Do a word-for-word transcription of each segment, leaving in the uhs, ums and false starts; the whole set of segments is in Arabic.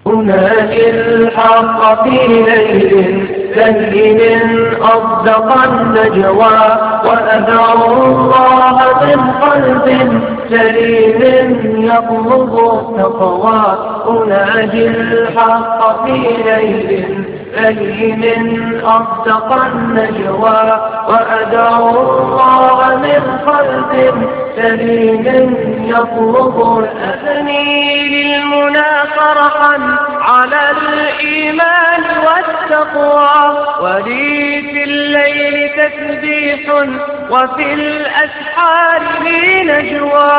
أناجي الحق في ليل لين أصدق النجوى وأدعو الله من قلب سليم يطلب التقوى. أناجي الحق في ليل لين أصدق النجوى وأدعو الله من قلب سليم يطلب الأثني للمنى فرحا على الإيمان والتقوى. ولي في الليل تسبيح وفي الأسحار لي نجوى.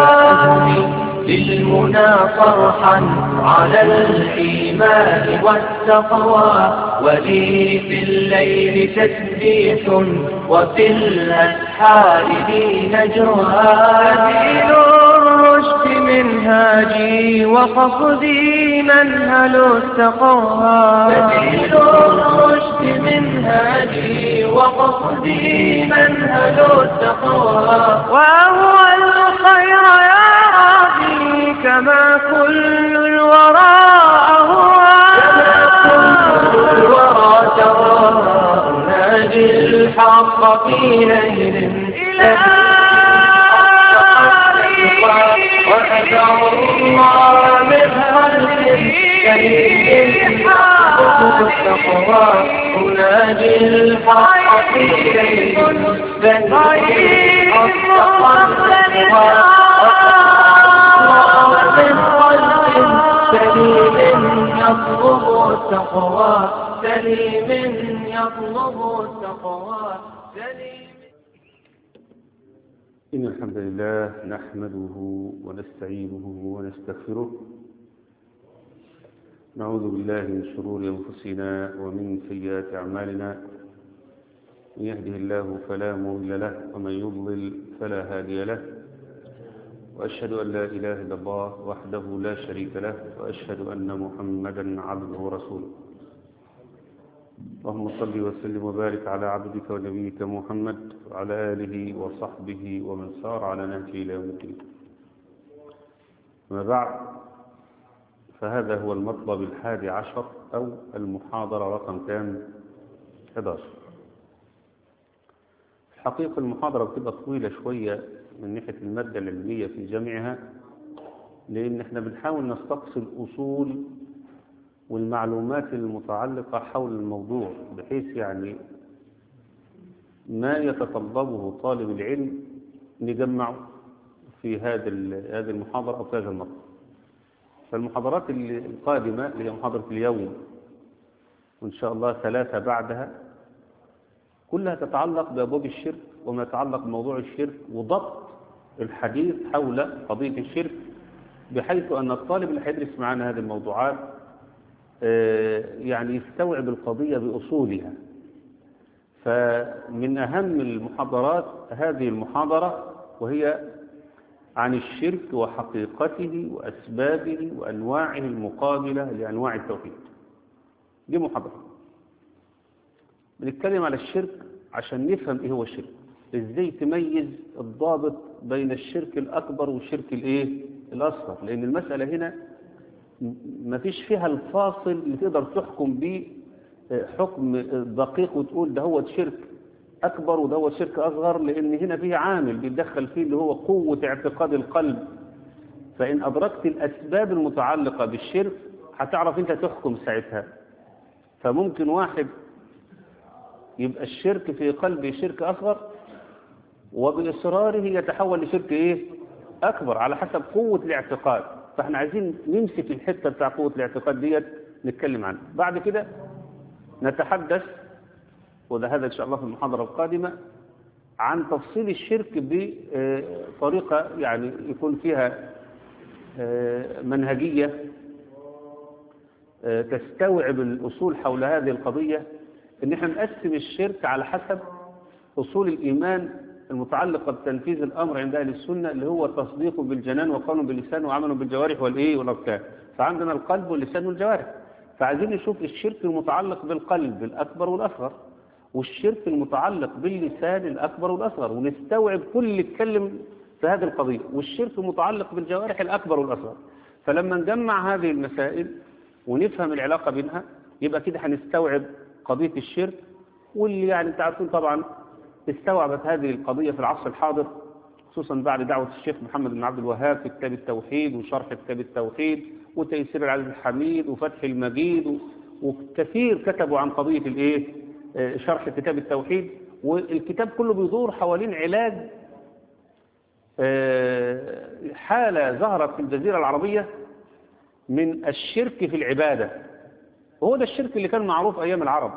للمنى فرحا على الإيمان والتقوى. ولي في الليل تسبيح وفي الأسحار لي نجوى. سبيل الرشد منهاجي وقصدي منهل التقوى. سبيل الرشد منهاجي وقصدي منهل التقوى. وهو الخير يا ربي كما كل الورى أهوى. كما كل الورى ترى. أناجي الحق في ليل وأدعو الله من قلب سليم يطلب التقوى. أناجي الحق في ليل لين أصدق النجوى من قلب سليم يطلب التقوى. سليم يطلب التقوى. سليم. إن الحمد لله نحمده ونستعينه ونستغفره. نعوذ بالله من شرور أنفسنا ومن سيئات أعمالنا. من يهده الله فلا مضل له ومن يضلل فلا هادي له. وأشهد أن لا إله إلا الله وحده لا شريك له وأشهد أن محمدا عبده ورسوله. اللهم صل وسلم وبارك على عبدك ونبيك محمد وعلى آله وصحبه ومن سار على نهجه إلى يوم الدين. ما بعد، فهذا هو المطلب الحادي عشر أو المحاضرة رقم كام؟ أحد عشر. الحقيقة المحاضرة بتبقى طويلة شوية من ناحية المادة العلمية في جمعها، لأن احنا بنحاول نستقصي الأصول والمعلومات المتعلقة حول الموضوع، بحيث يعني ما يتطلبه طالب العلم نجمعه في هذا هذه المحاضرة أو في هذا المطلب. فالمحاضرات القادمة اللي هي محاضرة اليوم وإن شاء الله ثلاثة بعدها كلها تتعلق بأبواب الشرك وما يتعلق بموضوع الشرك وضبط الحديث حول قضية الشرك، بحيث أن الطالب اللي هيدرس معنا هذه الموضوعات يعني يستوعب القضية بأصولها. فمن أهم المحاضرات هذه المحاضرة، وهي عن الشرك وحقيقته وأسبابه وأنواعه المقابلة لأنواع التوحيد. دي محاضرة بنتكلم على الشرك عشان نفهم إيه هو الشرك، إزاي تميز الضابط بين الشرك الأكبر والشرك الإيه الأصغر، لأن المسألة هنا ما فيش فيها الفاصل اللي تقدر تحكم به حكم دقيق وتقول ده هو شرك أكبر وده هو شرك أصغر، لأن هنا فيه عامل بيتدخل فيه اللي هو قوة اعتقاد القلب. فإن أدركت الأسباب المتعلقة بالشرك هتعرف أنت تحكم ساعتها. فممكن واحد يبقى الشرك في قلبه شرك أصغر وبإصراره يتحول لشرك إيه أكبر على حسب قوة الاعتقاد. فاحنا عايزين نمسك الحتة بتاع قوة الاعتقاد ديت نتكلم عنها. بعد كده نتحدث، وده هذا إن شاء الله في المحاضرة القادمة، عن تفصيل الشرك بطريقة يعني يكون فيها منهجية تستوعب الأصول حول هذه القضية. إن احنا نقسم الشرك على حسب أصول الإيمان المتعلقة بتنفيذ الأمر عند أهل السنة، اللي هو تصديق بالجنان وقول باللسان وعمل بالجوارح والإيه والأركان. فعندنا القلب واللسان والجوارح. فعايزين نشوف الشرك المتعلق بالقلب الأكبر والأصغر، والشرك المتعلق باللسان الأكبر والأصغر، ونستوعب كل اللي اتكلم في هذه القضية، والشرك المتعلق بالجوارح الأكبر والأصغر. فلما نجمع هذه المسائل ونفهم العلاقة بينها، يبقى كده هنستوعب قضية الشرك. واللي يعني انت عارفين طبعا استوعبت هذه القضية في العصر الحاضر، خصوصا بعد دعوة الشيخ محمد بن عبد الوهاب في كتاب التوحيد وشرح كتاب التوحيد وتيسير العزيز الحميد وفتح المجيد، وكثير كتبوا عن قضية الايه شرح كتاب التوحيد. والكتاب كله بيدور حوالين علاج حالة ظهرت في الجزيرة العربية من الشرك في العبادة، وهو ده الشرك اللي كان معروف أيام العرب.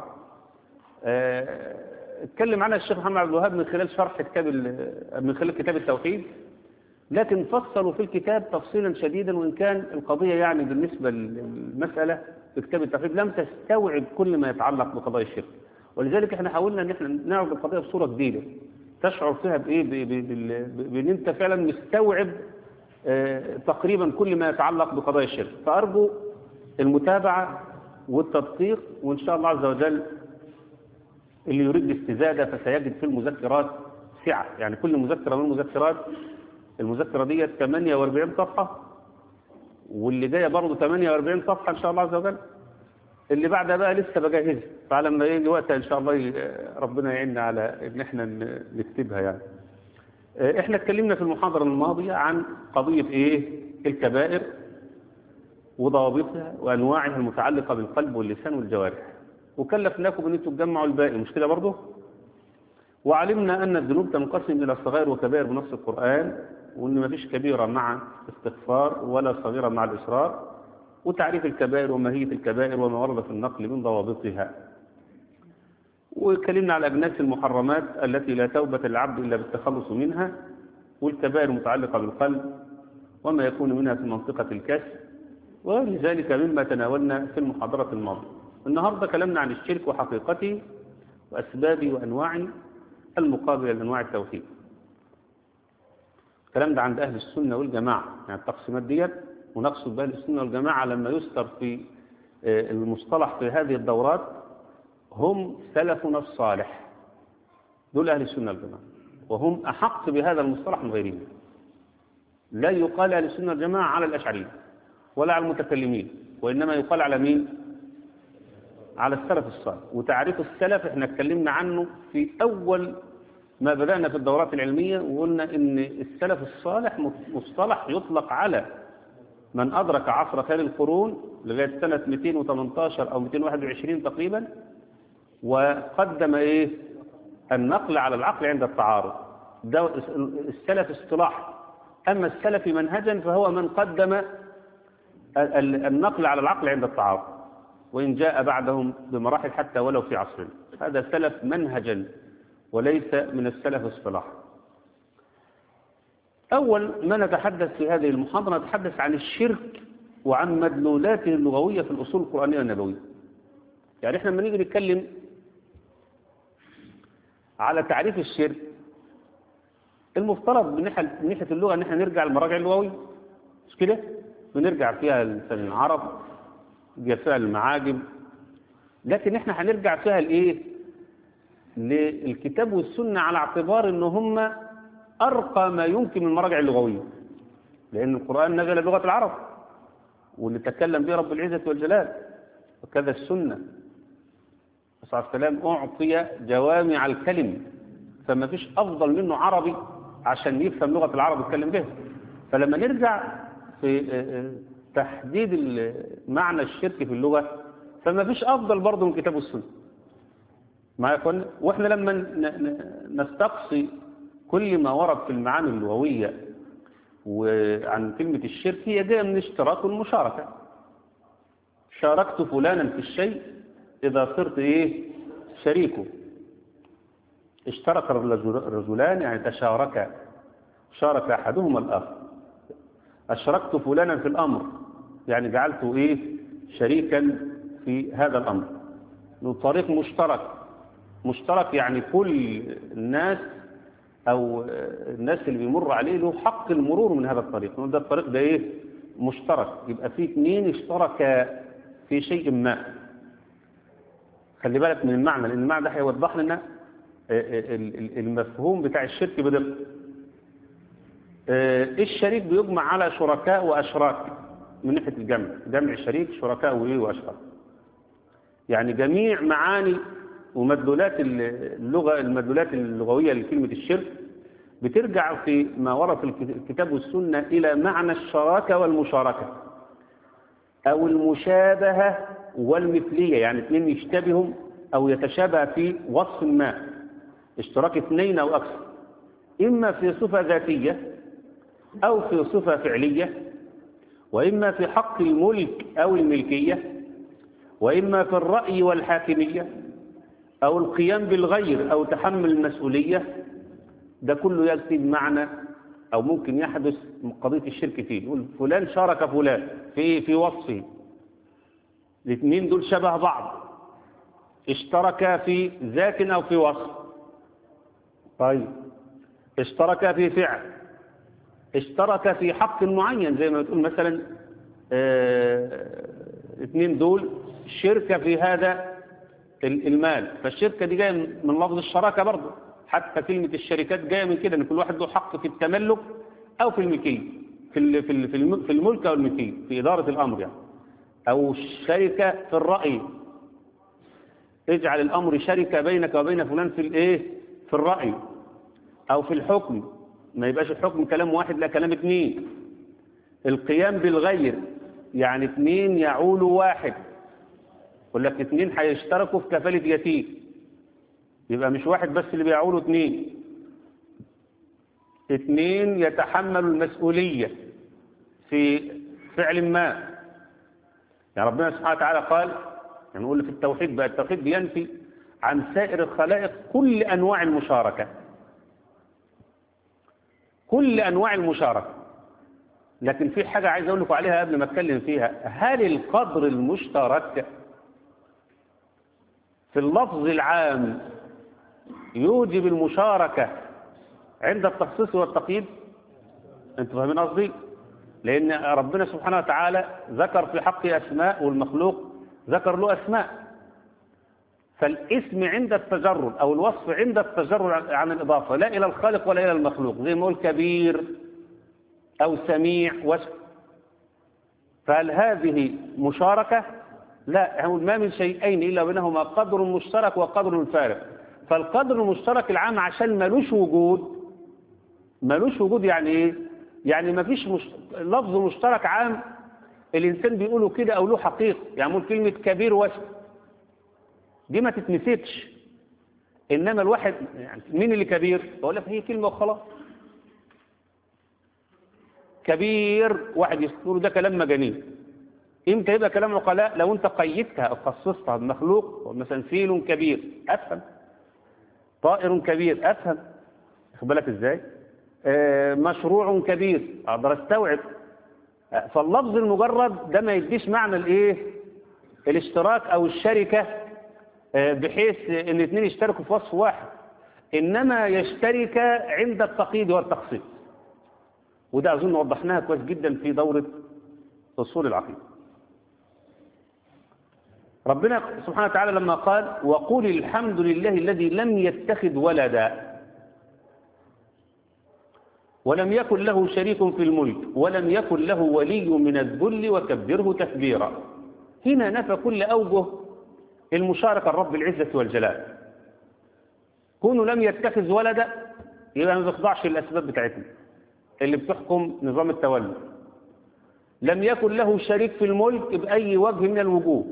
اتكلم عنها الشيخ محمد عبد الوهاب من خلال شرح كتاب من خلال كتاب التوحيد، لكن فصلوا في الكتاب تفصيلا شديدا، وإن كان القضية يعني بالنسبة للمسألة في كتاب التوحيد لم تستوعب كل ما يتعلق بقضايا الشرك. ولذلك احنا حاولنا ان احنا نعرض القضية بصورة جديدة تشعر فيها بايه، بان انت فعلا مستوعب اه تقريبا كل ما يتعلق بقضايا الشرك. فارجو المتابعة والتدقيق، وان شاء الله عز وجل اللي يريد الاستزادة فسيجد في المذكرات سعة. يعني كل مذكرة من المذكرات، المذكرة دي ثمانية وأربعين صفحة، واللي جاية برضه ثمانية وأربعين صفحة ان شاء الله عز وجل. اللي بعدها بقى لسه بجهزها، فلما يجي وقتها ان شاء الله ربنا يعيننا على ان احنا نكتبها. يعني احنا اتكلمنا في المحاضرة الماضية عن قضية ايه الكبائر وضوابطها وانواعها المتعلقة بالقلب واللسان والجوارح، وكلفناكم ان انتم تجمعوا الباقي، مش كده برضه؟ وعلمنا ان الذنوب تنقسم الى صغائر وكبائر بنص القرآن، وان ما فيش كبيرة مع استغفار ولا صغيرة مع الإصرار، وتعريف الكبائر وماهية الكبائر وما ورد في النقل من ضوابطها. واتكلمنا على أجناس المحرمات التي لا توبة للعبد إلا بالتخلص منها، والكبائر المتعلقة بالقلب وما يكون منها في منطقة الكسر، وغير ذلك مما تناولنا في المحاضرة الماضية. النهاردة كلامنا عن الشرك وحقيقته وأسبابه وأنواعه المقابلة لأنواع التوحيد. الكلام ده عند أهل السنة والجماعة، يعني التقسيمات ديت ونقصد بأهل السنة والجماعة لما يذكر في المصطلح في هذه الدورات هم سلفنا الصالح، دول أهل السنة والجماعة، وهم أحق بهذا المصطلح من غيرهم. لا يقال أهل السنة والجماعة على الأشعريين ولا على المتكلمين، وإنما يقال على مين؟ على السلف الصالح. وتعريف السلف احنا اتكلمنا عنه في أول ما بدأنا في الدورات العلمية، وقلنا إن السلف الصالح مصطلح يطلق على من أدرك عصر خير القرون لغاية سنة مئتين وثمانية عشر أو مئتين وواحد وعشرين تقريبا، وقدم إيه النقل على العقل عند التعارض. ده السلف اصطلاح. أما السلف منهجا فهو من قدم النقل على العقل عند التعارض، وإن جاء بعدهم بمراحل حتى ولو في عصرنا. هذا سلف منهجا وليس من السلف اصطلاح. أول ما نتحدث في هذه المحاضرة نتحدث عن الشرك وعن مدلولاته اللغوية في الأصول القرآنية والنبوية. يعني احنا لما نيجي نتكلم على تعريف الشرك، المفترض من ناحية اللغة ان احنا نرجع للمراجع اللغوية، مش كده؟ بنرجع فيها لسان العرب، نرجع فيها المعاجم، لكن احنا هنرجع فيها لايه؟ للكتاب والسنة، على اعتبار ان هم أرقى ما يمكن من المراجع اللغوية، لأن القرآن نزل بلغة العرب واللي تكلم به رب العزة والجلال، وكذا السنة. صلى الله عليه وسلم أعطي جوامع الكلم، فما فيش أفضل منه عربي عشان يفهم لغة العرب يتكلم بها. فلما نرجع في تحديد معنى الشرك في اللغة فما فيش أفضل برضه من الكتاب والسنة. ما يكون وإحنا لما نستقصي كل ما ورد في المعاني اللغوية وعن كلمة الشرك، هي جاية من اشتراك والمشاركة. شاركت فلانا في الشيء إذا صرت إيه شريكه. اشترك الرجلان يعني تشاركا، شارك أحدهما الآخر. أشركت فلانا في الأمر يعني جعلته إيه شريكا في هذا الأمر. له طريق مشترك. مشترك يعني كل الناس أو الناس اللي بيمر عليه له حق المرور من هذا الطريق. ده الطريق ده إيه مشترك، يبقى فيه اثنين اشتركا في شيء ما. خلي بالك من المعنى، لأن المعنى ده هيوضح لنا المفهوم بتاع الشرك بدقة. الشريك بيجمع على شركاء وأشراك. من ناحية الجمع، جمع شريك شركاء وإيه وأشهر. يعني جميع معاني ومدلولات اللغة المدلولات اللغوية لكلمة الشرك بترجع في ما ورد في الكتاب والسنة إلى معنى الشراكة والمشاركة أو المشابهة والمثلية، يعني اثنين يشتبهوا أو يتشابه في وصف ما، اشتراك اثنين أو أكثر، إما في صفة ذاتية أو في صفة فعلية، وإما في حق الملك أو الملكية، وإما في الرأي والحاكمية، أو القيام بالغير أو تحمل المسؤولية. ده كله يأتي بمعنى أو ممكن يحدث قضية الشرك فيه. يقول فلان شارك فلان في في وصفه، الاثنين دول شبه بعض، اشتركا في ذات أو في وصف. طيب اشتركا في فعل، اشتركا في حق معين، زي ما تقول مثلا اه اثنين دول شركة في هذا المال، فالشركة دي جاية من لفظ الشراكة برضه، حتى كلمة الشركات جاية من كده، ان كل واحد له حق في التملك او في الملكية، في في في الملك او الملكية، في إدارة الأمر يعني، او الشركة في الرأي، اجعل الأمر شركة بينك وبين فلان في الايه في الرأي، او في الحكم، ما يبقاش الحكم كلام واحد لا كلام اثنين. القيام بالغير يعني اثنين يعولوا واحد، يقول لك اثنين هيشتركوا في كفالة يتيم، يبقى مش واحد بس اللي بيعولوا اثنين، اثنين يتحملوا المسؤولية في فعل ما. يعني ربنا سبحانه وتعالى قال، يعني نقول في التوحيد بقى، التوحيد بينفي عن سائر الخلائق كل أنواع المشاركة، كل أنواع المشاركة. لكن في حاجة عايز أقول لكم عليها قبل ما أتكلم فيها، هل القدر المشترك في اللفظ العام يوجب المشاركة عند التخصيص والتقييد؟ أنتوا فاهمين قصدي؟ لأن ربنا سبحانه وتعالى ذكر في حق أسماء، والمخلوق ذكر له أسماء، فالاسم عند التجرد أو الوصف عند التجرد عن الإضافة لا إلى الخالق ولا إلى المخلوق، زي ما يقول كبير أو سميع وصف. فهل هذه مشاركة؟ لا، ما من شيئين إلا بينهما قدر مشترك وقدر فارق. فالقدر المشترك العام عشان ملوش وجود، ملوش وجود يعني إيه؟ يعني ما فيش مش... لفظ مشترك عام الإنسان بيقوله كده أو له حقيقة. يعني مول كلمة كبير واسم دي ما تتنسيتش، إنما الواحد يعني مين اللي كبير؟ بقول لك هي كلمة وخلاص. كبير واحد يقول ده كلام مجانين. امتى يبقى كلام عقلاء؟ لو انت قيدتها او خصصتها بمخلوق، مثلا فيل كبير افهم، طائر كبير افهم، خد بالك ازاي؟ آه مشروع كبير اقدر استوعب. آه فاللفظ المجرد ده ما يديش معنى الايه؟ الاشتراك او الشركه، آه بحيث ان الاثنين يشتركوا في وصف واحد، انما يشترك عند التقييد والتخصيص. وده اظن وضحناها كويس جدا في دوره اصول العقيده. ربنا سبحانه وتعالى لما قال وقل الحمد لله الذي لم يتخذ ولدا ولم يكن له شريك في الملك ولم يكن له ولي من الذل وكبره تكبيرا. هنا نفى كل أوجه المشاركة الرب العزة والجلال. كونه لم يتخذ ولدا يبقى ما بيخضعش الأسباب بتاعتنا اللي بتحكم نظام التولي. لم يكن له شريك في الملك بأي وجه من الوجوه.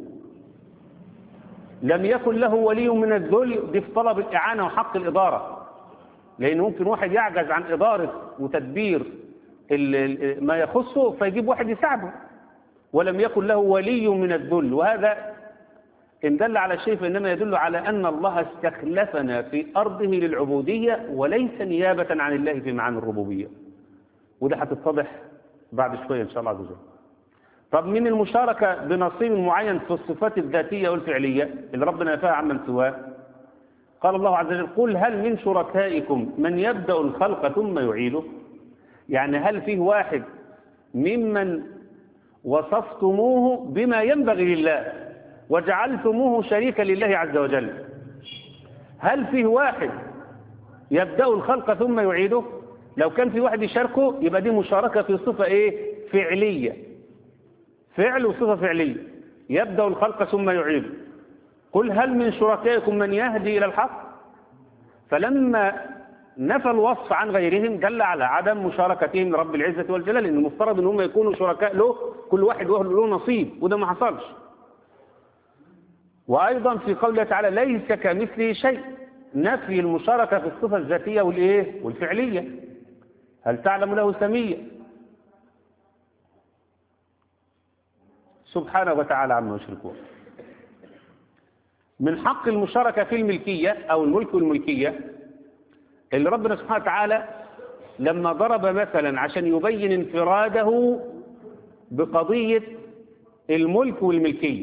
لم يكن له ولي من الذل، دي في طلب الإعانة وحق الإدارة، لأن ممكن واحد يعجز عن إدارة وتدبير ما يخصه فيجيب واحد يساعده. ولم يكن له ولي من الذل، وهذا إن دل على شيء فإنما يدل على أن الله استخلفنا في أرضه للعبودية وليس نيابة عن الله في معاني الربوبية، وده هتتضح بعد شوية إن شاء الله عز وجل. طب من المشاركة بنصيب معين في الصفات الذاتية والفعلية اللي ربنا نفاها عمن سواه؟ قال الله عز وجل قل هل من شركائكم من يبدأ الخلق ثم يعيده؟ يعني هل فيه واحد ممن وصفتموه بما ينبغي لله وجعلتموه شريكا لله عز وجل؟ هل فيه واحد يبدأ الخلق ثم يعيده؟ لو كان في واحد يشاركه يبقى دي مشاركة في صفة ايه؟ فعلية. فعل وصفة فعلية، يبدأ الخلق ثم يعيده. قل هل من شركائكم من يهدي إلى الحق؟ فلما نفى الوصف عن غيرهم دل على عدم مشاركتهم لرب العزة والجلال، لأن المفترض ان هم يكونوا شركاء له، كل واحد له نصيب، وده ما حصلش. وأيضا في قوله تعالى ليس كمثله شيء، نفي المشاركة في الصفة الذاتية والإيه؟ والفعلية. هل تعلم له سمية؟ سبحانه وتعالى عما يشركون. من حق المشاركة في الملكية أو الملك والملكية اللي ربنا سبحانه وتعالى لما ضرب مثلا عشان يبين انفراده بقضية الملك والملكية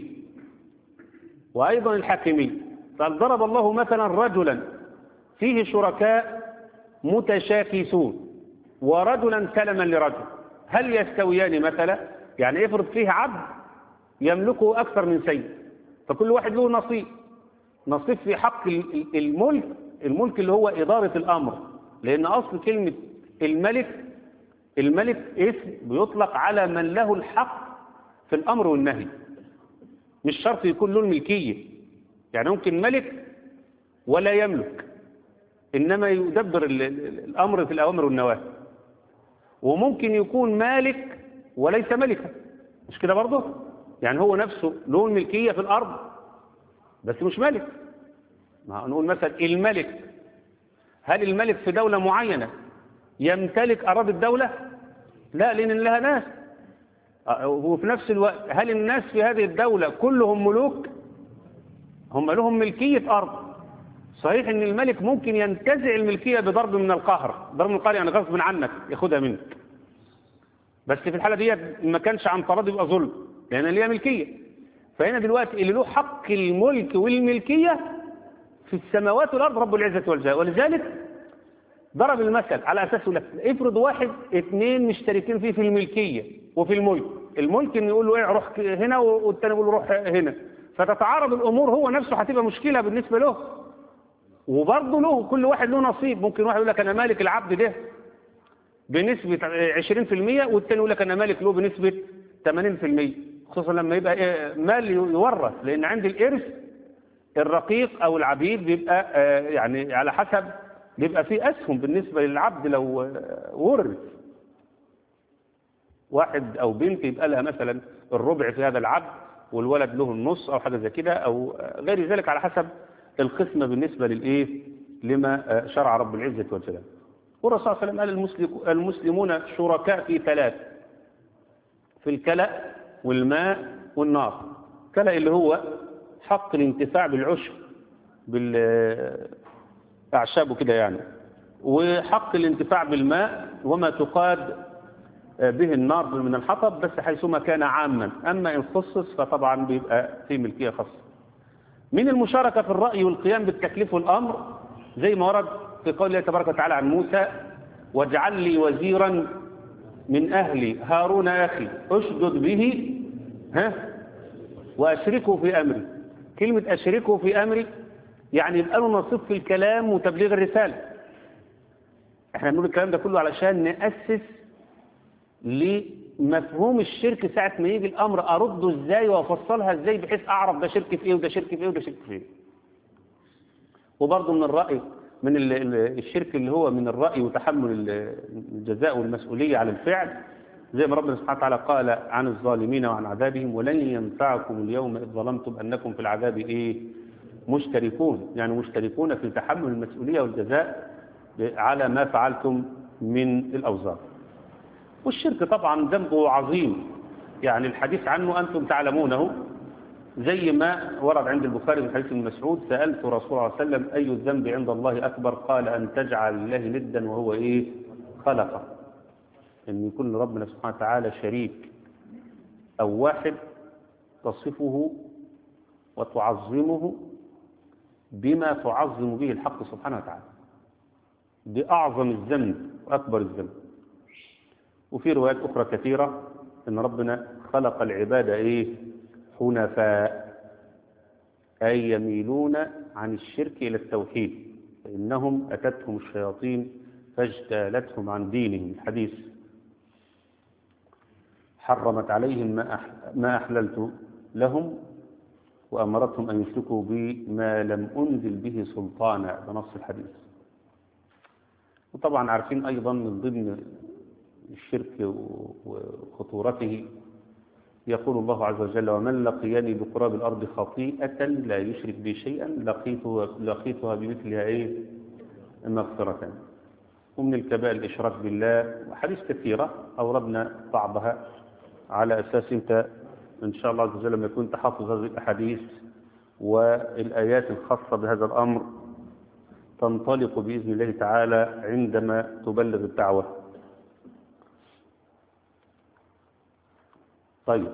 وأيضا الحاكمية، فضرب الله مثلا رجلا فيه شركاء متشاكسون ورجلا سلما لرجل، هل يستويان مثلا؟ يعني افرض فيه عبد يملكه أكثر من سيد، فكل واحد له نصيب، نصيب في حق الملك، الملك اللي هو إدارة الأمر، لأن أصل كلمة الملك، الملك اسم بيطلق على من له الحق في الأمر والنهي، مش شرط يكون له الملكية. يعني ممكن ملك ولا يملك، إنما يدبر الأمر في الأوامر والنواهي، وممكن يكون مالك وليس ملكا، مش كده برضه؟ يعني هو نفسه له الملكية في الأرض بس مش ملك. ما نقول مثلا الملك، هل الملك في دولة معينة يمتلك أراضي الدولة؟ لا، لأن لها ناس. وفي نفس الوقت هل الناس في هذه الدولة كلهم ملوك؟ هم لهم ملكية أرض. صحيح ان الملك ممكن ينتزع الملكية بضرب من القهر، ضرب من القهر يعني غصب عنك ياخدها منك، بس في الحالة دي ما كانش عن تراضي يبقى ظلم، لأن ليها ملكية. فهنا دلوقتي اللي له حق الملك والملكية في السماوات والأرض رب العزة والجلال، ولذلك ضرب المثل على أساسه لك. افرض واحد اثنين مشتركين فيه في الملكية وفي الملك، الملك إن يقول له ايه روح هنا والتاني يقول له روح هنا، فتتعارض الأمور، هو نفسه هتبقى مشكلة بالنسبة له، وبرضه له كل واحد له نصيب. ممكن واحد يقول لك أنا مالك العبد ده بنسبة عشرين في المية، والتاني يقول لك أنا مالك له بنسبة ثمانين في المية، خصوصا لما يبقى إيه مال يورث، لأن عند الإرث الرقيق أو العبيد بيبقى آه يعني على حسب، بيبقى فيه أسهم بالنسبة للعبد لو آه ورث. واحد أو بنت يبقى لها مثلا الربع في هذا العبد، والولد له النص أو حاجة زي كده أو غير ذلك، على حسب القسمة بالنسبة للإيه لما آه شرع رب العزة والجلال. والرسول صلى الله عليه وسلم قال المسلم المسلمون شركاء في ثلاث، في الكلأ والماء والنار. كلأ اللي هو حق الانتفاع بالعشب بالأعشاب وكده يعني، وحق الانتفاع بالماء وما تقاد به النار من الحطب، بس حيثما كان عاما، أما إن خصص فطبعا بيبقى في ملكية خاصة. من المشاركة في الرأي والقيام بالتكليف والأمر زي ما ورد في قول الله تبارك وتعالى عن موسى واجعل لي وزيرا من أهلي هارون أخي أشدد به ها وأشركه في أمري. كلمة أشركه في أمري يعني يبقى له نصيب في الكلام وتبليغ الرسالة. احنا بنقول الكلام ده كله علشان نأسس لمفهوم الشرك ساعة ما يجي الأمر أرده ازاي وأفصلها ازاي بحيث أعرف ده شرك في ايه وده شرك في ايه وده شرك في ايه. وبرضه من الرأي من الشرك اللي هو من الرأي وتحمل الجزاء والمسؤولية على الفعل، زي ما ربنا سبحانه وتعالى قال عن الظالمين وعن عذابهم ولن ينفعكم اليوم إذ ظلمتم أنكم في العذاب إيه مشتركون، يعني مشتركون في تحمل المسؤولية والجزاء على ما فعلتم من الأوزار. والشرك طبعا ذنبه عظيم، يعني الحديث عنه أنتم تعلمونه، زي ما ورد عند البخاري من حديث ابن مسعود سألت رسول الله صلى الله عليه وسلم أي الذنب عند الله أكبر؟ قال أن تجعل الله ندا وهو إيه خلقه، أن يكون ربنا سبحانه وتعالى شريك أو واحد تصفه وتعظمه بما تعظم به الحق سبحانه وتعالى. دي أعظم الذنب وأكبر الذنب. وفي روايات أخرى كثيرة أن ربنا خلق العبادة إيه حنفاء، أي يميلون عن الشرك إلى التوحيد، فإنهم أتتهم الشياطين فاجتالتهم عن دينهم. الحديث حرمت عليهم ما أح ما أحللت لهم وأمرتهم أن يشركوا بي ما لم أنزل به سلطانا بنص الحديث. وطبعا عارفين أيضا من ضمن الشرك وخطورته يقول الله عز وجل: ومن لقيني بقراب الأرض خطيئة لا يشرك بي شيئا لقيته لقيتها بمثلها إيه مغفرة. ومن الكبائر الإشراك بالله، وحديث كثيرة أوردنا بعضها على أساس أنت إن شاء الله عز وجل لما يكون تحفظ هذه الأحاديث والآيات الخاصة بهذا الأمر تنطلق بإذن الله تعالى عندما تبلغ الدعوة. طيب،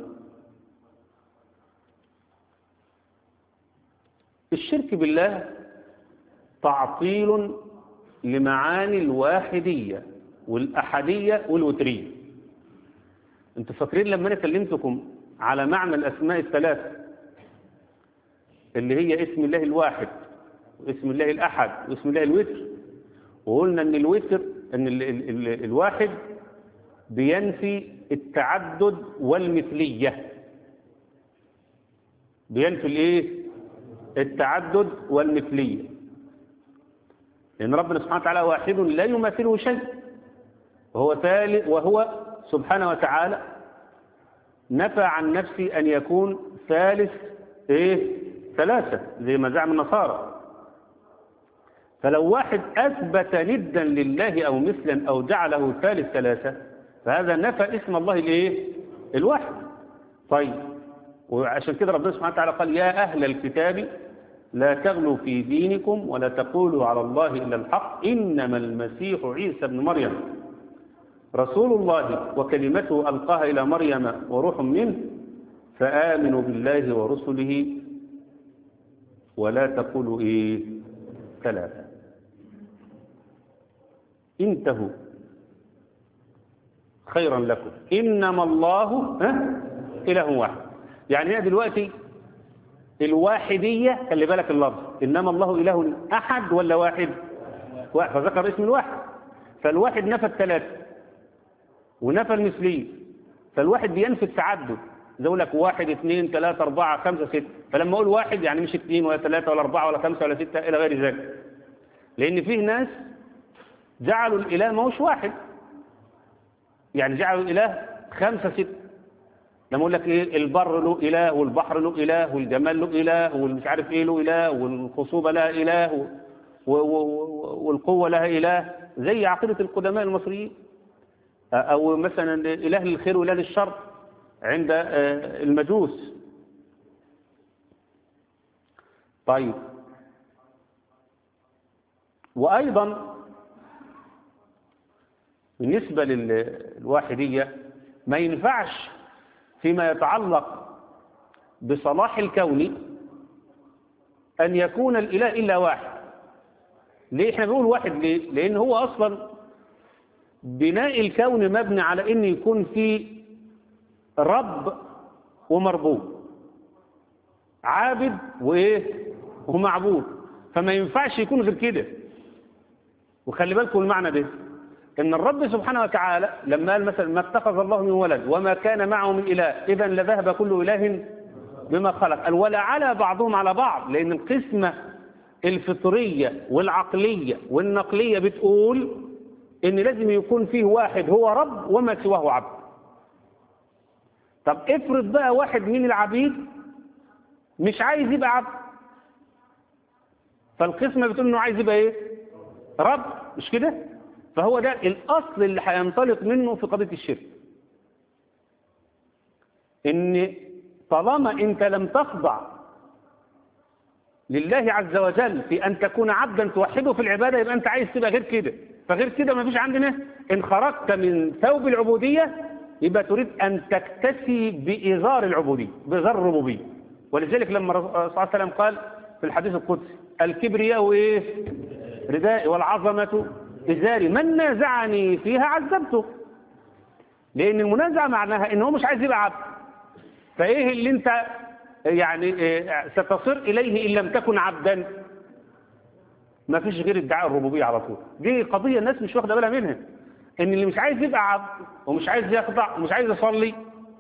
الشرك بالله تعطيل لمعاني الواحدية والأحدية والوترية. انتوا فاكرين لما أنا كلمتكم على معنى الأسماء الثلاثة اللي هي اسم الله الواحد واسم الله الأحد واسم الله الوتر، وقلنا أن الوتر أن ال ال ال الواحد بينفي التعدد والمثلية، بينفي الايه التعدد والمثلية، لأن ربنا سبحانه وتعالى واحد لا يماثله شيء، وهو ثالث، وهو سبحانه وتعالى نفى عن نفسه أن يكون ثالث ايه ثلاثة زي ما زعم النصارى. فلو واحد أثبت ندا لله أو مثلا أو جعله ثالث ثلاثة فهذا نفى اسم الله الايه الواحد. طيب، وعشان كده ربنا سبحانه وتعالى قال: يا أهل الكتاب لا تغلوا في دينكم ولا تقولوا على الله إلا الحق إنما المسيح عيسى ابن مريم رسول الله وكلمته ألقاها إلى مريم وروح منه فآمنوا بالله ورسله ولا تقولوا إيه ثلاثة انتهوا خيرا لكم إنما الله إله واحد. يعني هي دلوقتي الواحدية، خلي بالك اللفظ، إنما الله إله أحد ولا واحد؟ واحد، فذكر اسم الواحد. فالواحد نفى الثلاثة ونفى المثلية، فالواحد بينفي التعدد، زي أقول لك واحد اثنين ثلاثة أربعة خمسة ستة، فلما أقول واحد يعني مش اثنين ولا ثلاثة ولا أربعة ولا خمسة ولا ستة إلى غير ذلك، لأن فيه ناس جعلوا الإله ما هوش واحد، يعني جعلوا الإله خمسة ستة. لما أقول لك إيه البر له إله والبحر له إله والجمال له إله والمش عارف إيه له إله والخصوبة لها إله والقوة لها إله، زي عقيدة القدماء المصريين، أو مثلا إله للخير وإله للشر عند المجوس. طيب، وأيضا بالنسبة للواحدية ما ينفعش فيما يتعلق بصلاح الكون أن يكون الإله إلا واحد. ليه احنا بنقول واحد؟ ليه؟ لأن هو أصلا بناء الكون مبني على أن يكون فيه رب ومربوب، عابد وإيه ومعبود، فما ينفعش يكون غير كده. وخلي بالكم المعنى ده، إن الرب سبحانه وتعالى لما قال مثلا ما اتخذ الله من ولد وما كان معه من إله إذا لذهب كل إله بما خلق، قال ولا على بعضهم على بعض، لأن القسمة الفطرية والعقلية والنقلية بتقول إن لازم يكون فيه واحد هو رب وما سواه عبد. طب افرض بقى واحد من العبيد مش عايز يبقى عبد، فالقسمة بتقول إنه عايز يبقى إيه رب، مش كده؟ فهو ده الأصل اللي هينطلق منه في قضية الشرك، إن طالما أنت لم تخضع لله عز وجل في أن تكون عبدا توحده في العبادة يبقى أنت عايز تبقى غير كده. فغير كده ما فيش عندنا. إن خرجت من ثوب العبودية يبقى تريد أن تكتسي بإزار العبودية، بإزار الربوبية. ولذلك لما الرسول صلى الله عليه وسلم قال في الحديث القدسي الكبرياء إيه ردائي والعظمة إزاري من نازعني فيها عذبته. لأن المنازعة معناها إنه مش عايز يبقى عبد، فإيه اللي أنت يعني ستصر إليه إن لم تكن عبدا؟ ما فيش غير ادعاء الربوبية على طول. دي قضية الناس مش واخدة بالها منها، إن اللي مش عايز يبقى عبد ومش عايز يخضع ومش عايز يصلي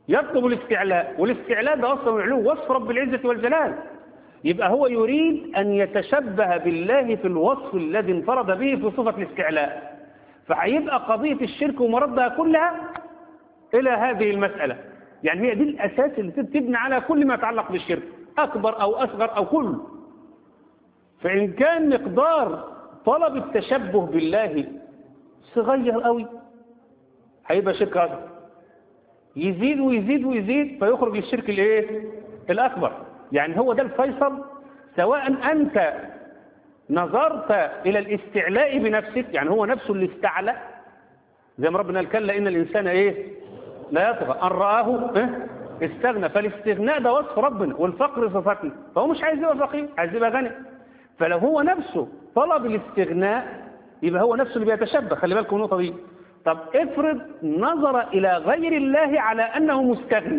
يطلب الاستعلاء، والاستعلاء ده أصلا العلو وصف رب العزة والجلال. يبقى هو يريد أن يتشبه بالله في الوصف الذي انفرد به في صفة الاستعلاء، فهيبقى قضية الشرك ومردها كلها إلى هذه المسألة. يعني هي دي الأساس اللي تبني على كل ما يتعلق بالشرك، أكبر أو أصغر أو كل. فإن كان مقدار طلب التشبه بالله صغير قوي هيبقى شرك أصغر، يزيد ويزيد ويزيد فيخرج للشرك الايه الأكبر. يعني هو ده الفيصل، سواء أنت نظرت إلى الاستعلاء بنفسك، يعني هو نفسه اللي استعلى زي ما ربنا قال كلا إن الإنسان إيه لا يطغى أن رآه إيه؟ استغنى. فالاستغناء ده وصف ربنا، والفقر صفتنا، فهو مش عايز يبقى فقير، عايز يبقى غني. فلو هو نفسه طلب الاستغناء يبقى هو نفسه اللي بيتشبه. خلي بالكم النقطة دي. طب افرض نظر إلى غير الله على أنه مستغني،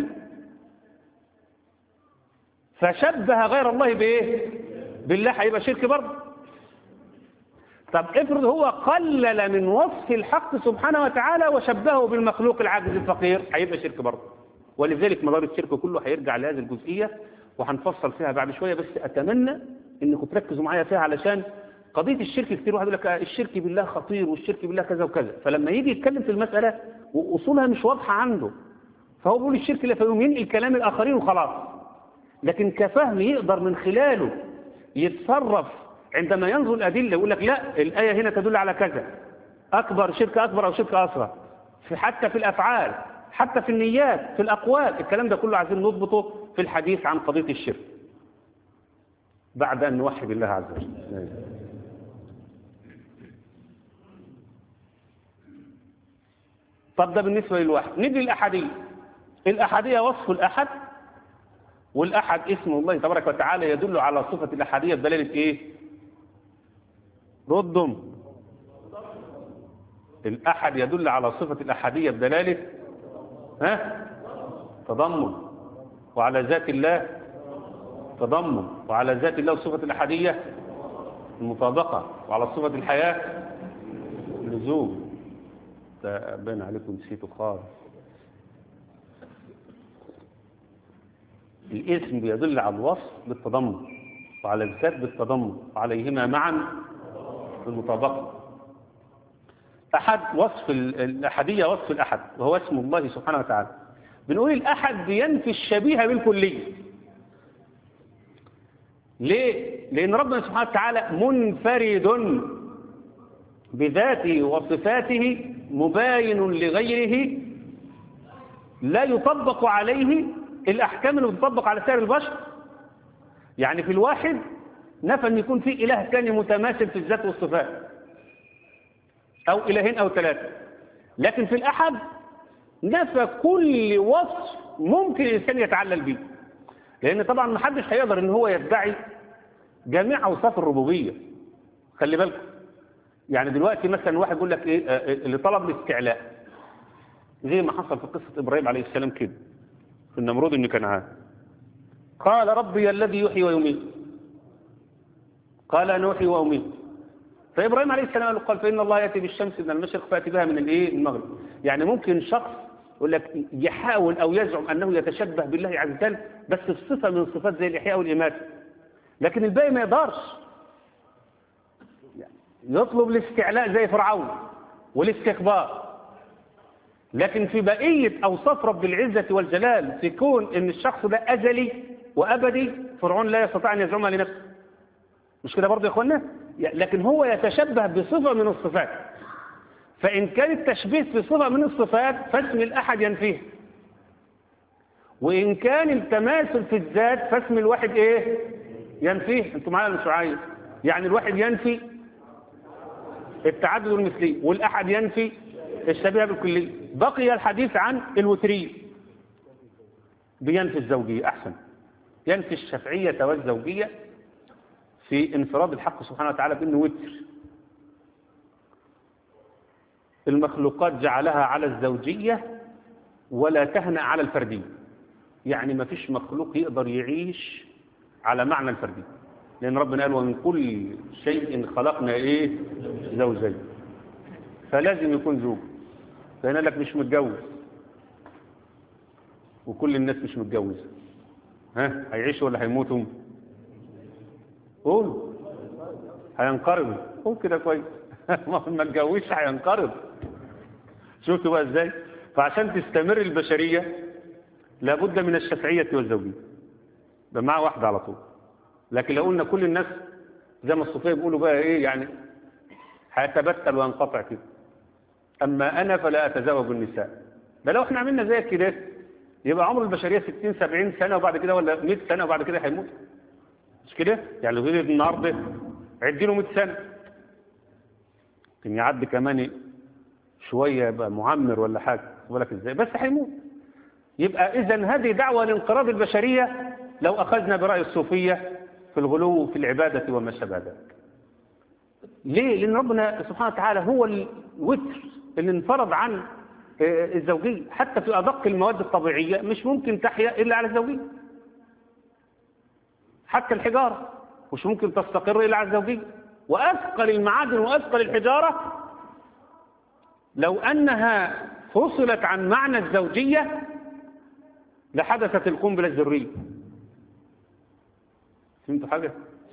فشبه غير الله بإيه؟ بالله، هيبقى شرك برضه. طب افرض هو قلل من وصف الحق سبحانه وتعالى وشبهه بالمخلوق العاجز الفقير، هيبقى شرك برضه. ولذلك مدار الشرك كله هيرجع لهذه الجزئية، وهنفصل فيها بعد شوية. بس أتمنى إنكم تركزوا معايا فيها، علشان قضية الشرك كتير واحد يقول لك الشرك بالله خطير والشرك بالله كذا وكذا، فلما يجي يتكلم في المسألة وأصولها مش واضحة عنده فهو بيقول الشرك لا، فيقوم ينقل كلام الآخرين وخلاص. لكن كفهم يقدر من خلاله يتصرف عندما ينظر الأدلة، يقول لك لا الآية هنا تدل على كذا، أكبر شرك أكبر أو شرك أصغر، في حتى في الأفعال، حتى في النيات، في الأقوال. الكلام ده كله عايزين نضبطه في الحديث عن قضية الشرك بعد أن نوحد الله عز وجل. طب ده بالنسبة للواحد. نيجي للأحدية. الأحدية وصف الأحد، والأحد اسم الله تبارك وتعالى يدل على صفة الأحدية بدلالة إيه؟ ردهم. الأحد يدل على صفة الأحدية بدلالة ها؟ تضمن. وعلى ذات الله تضمن، وعلى ذات الله صفة الأحدية المطابقة، وعلى صفة الحياة اللزوم. بين عليكم نسيته خالص. الاسم بيدل على الوصف بالتضمن، وعلى الذات بالتضمن، وعليهما معا بالمطابقة. أحد وصف الأحدية، وصف الأحد وهو اسم الله سبحانه وتعالى. بنقول الأحد بينفي الشبيه بالكلية. ليه؟ لأن ربنا سبحانه وتعالى منفرد بذاته وصفاته مباين لغيره، لا يطبق عليه الأحكام اللي بتطبق على سائر البشر. يعني في الواحد نفى أن يكون في إله ثاني متماثل في الذات والصفات، أو إلهين أو ثلاثة. لكن في الأحد نفى كل وصف ممكن الإنسان يتعلل به، لأن طبعا ما حدش هيقدر أن هو يدعي جميع أوصاف الربوبية. خلي بالكم. يعني دلوقتي مثلا واحد يقول لك إيه اللي طلب الاستعلاء، زي ما حصل في قصة إبراهيم عليه السلام كده في النمرود بن كنعان. قال ربي الذي يحيي ويميت، قال أنا أحيي وأميت. فإبراهيم عليه السلام قال فإن الله يأتي بالشمس من المشرق فأتي بها من الإيه المغرب. يعني ممكن شخص يقول لك يحاول أو يزعم أنه يتشبه بالله عز وجل بس الصفة من الصفات زي الإحياء والإماتة، لكن الباقي ما يقدرش. يطلب الاستعلاء زي فرعون والاستكبار. لكن في بقية أوصاف رب العزة والجلال في كون إن الشخص ده أزلي وأبدي، فرعون لا يستطيع أن يزعمها لنفسه. مش كده برضه يا إخوانا؟ لكن هو يتشبه بصفة من الصفات. فإن كان التشبيه في صفة من الصفات فاسم الأحد ينفيه، وإن كان التماثل في الذات فاسم الواحد إيه؟ ينفيه. أنتم معايا مش عايز؟ يعني الواحد ينفي التعدد المثلي، والأحد ينفي الشبيه بالكلية. بقي الحديث عن الوترية. بينفي الزوجية، أحسن، ينفي الشفعية والزوجية في انفراد الحق سبحانه وتعالى بأنه وتر. المخلوقات جعلها على الزوجية ولا تهنأ على الفردية. يعني ما فيش مخلوق يقدر يعيش على معنى الفردية، لأن ربنا قال ومن كل شيء خلقنا إيه زوجين، فلازم يكون زوج. فهنا لك مش متجوز، وكل الناس مش متجوزة، ها هيعيشوا ولا هيموتوا؟ قول. هينقرضوا. قول كده كويس. ما اتجوزش هينقرض. شفتوا بقى ازاي؟ فعشان تستمر البشرية لابد من الشفعية والزوجية، ده مع واحدة على طول. لكن لو قلنا كل الناس زي ما الصوفية بيقولوا بقى ايه يعني هيتبتل وينقطع كده، اما انا فلا اتزوج النساء، ده لو احنا عملنا زي كده يبقى عمر البشرية ستين سبعين سنة وبعد كده ولا مئة سنة وبعد كده هيموت، مش كده؟ يعني لو غير النهارده عدي له مئة سنة كان يعدي كمان شوية يبقى معمر ولا حاجة، بالك ازاي؟ بس هيموت. يبقى اذا هذه دعوة لانقراض البشرية لو اخذنا برأي الصوفية في الغلو في العبادة وما شابه ذلك. ليه؟ لان ربنا سبحانه وتعالى هو الوتر اللي انفرض عن الزوجية، حتى في ادق المواد الطبيعية مش ممكن تحيا الا على الزوجية، حتى الحجارة مش ممكن تستقر الا على الزوجية، واثقل المعادن واثقل الحجارة لو انها فصلت عن معنى الزوجية لحدثت القنبلة الذرية. فهمتوا حاجة؟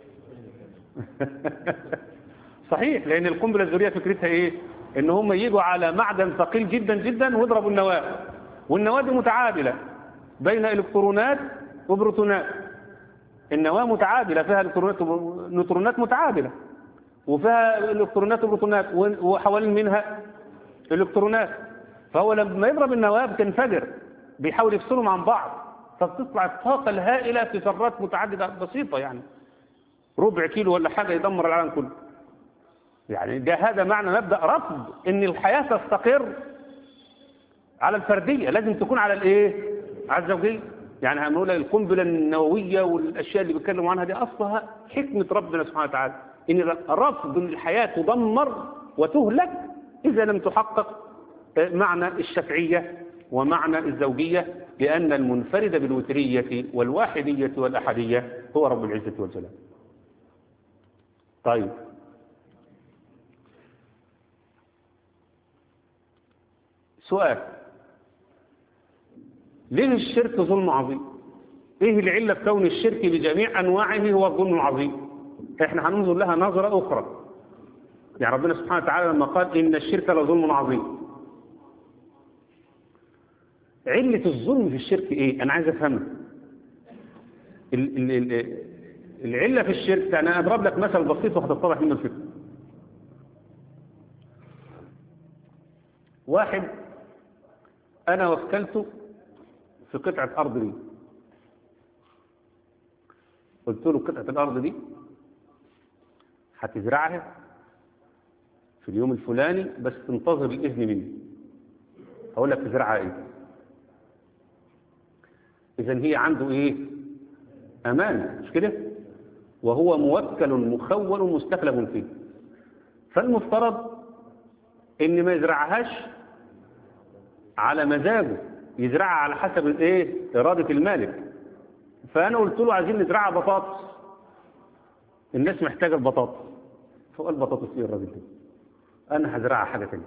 صحيح، لأن القنبلة الذرية فكرتها إيه؟ إن هم يجوا على معدن ثقيل جدا جدا ويضربوا النواة، والنواة دي متعادلة بين إلكترونات وبروتونات. النواة متعادلة فيها إلكترونات ونيوترونات متعادلة، وفيها إلكترونات وبروتونات، وحوالين منها إلكترونات. فهو لما يضرب النواة بتنفجر، بيحاول يفصلهم عن بعض، فبتطلع الطاقة الهائلة في ذرات متعددة بسيطة، يعني ربع كيلو ولا حاجة يدمر العالم كله. يعني ده هذا معنى مبدأ رفض ان الحياة تستقر على الفردية، لازم تكون على الايه؟ على الزوجية. يعني هنقول القنبلة النووية والاشياء اللي بيتكلموا عنها دي اصلها حكمة ربنا سبحانه وتعالى، ان رفض الحياة تدمر وتهلك اذا لم تحقق معنى الشفعية ومعنى الزوجية، لأن المنفرد بالوترية والواحدية والأحدية هو رب العزة والجلال. طيب، سؤال: ليه الشرك ظلم عظيم؟ ايه العلة في كون الشرك بجميع أنواعه هو الظلم العظيم؟ احنا هننظر لها نظرة أخرى. يعني ربنا سبحانه وتعالى لما قال إن الشرك لظلم عظيم، علة الظلم في الشرك ايه؟ انا عايز افهمها. العلة في الشرك، انا اضرب لك مثل بسيط وهتتضح منه الفكرة. واحد انا وكلته في قطعة ارض لي، قلت له قطعة الارض دي هتزرعها في اليوم الفلاني بس تنتظر الاذن مني. هقول لك تزرعها ايه؟ إذن هي عنده إيه؟ أمانة، مش كده؟ وهو موكل مخول مستخلف فيه. فالمفترض إن ما يزرعهاش على مزاجه، يزرعها على حسب الإيه؟ إرادة المالك. فأنا قلت له عايزين نزرعها بطاطس، الناس محتاجة البطاطس، فقال بطاطس إيه الراجل ده؟ أنا هزرعها حاجة تانية.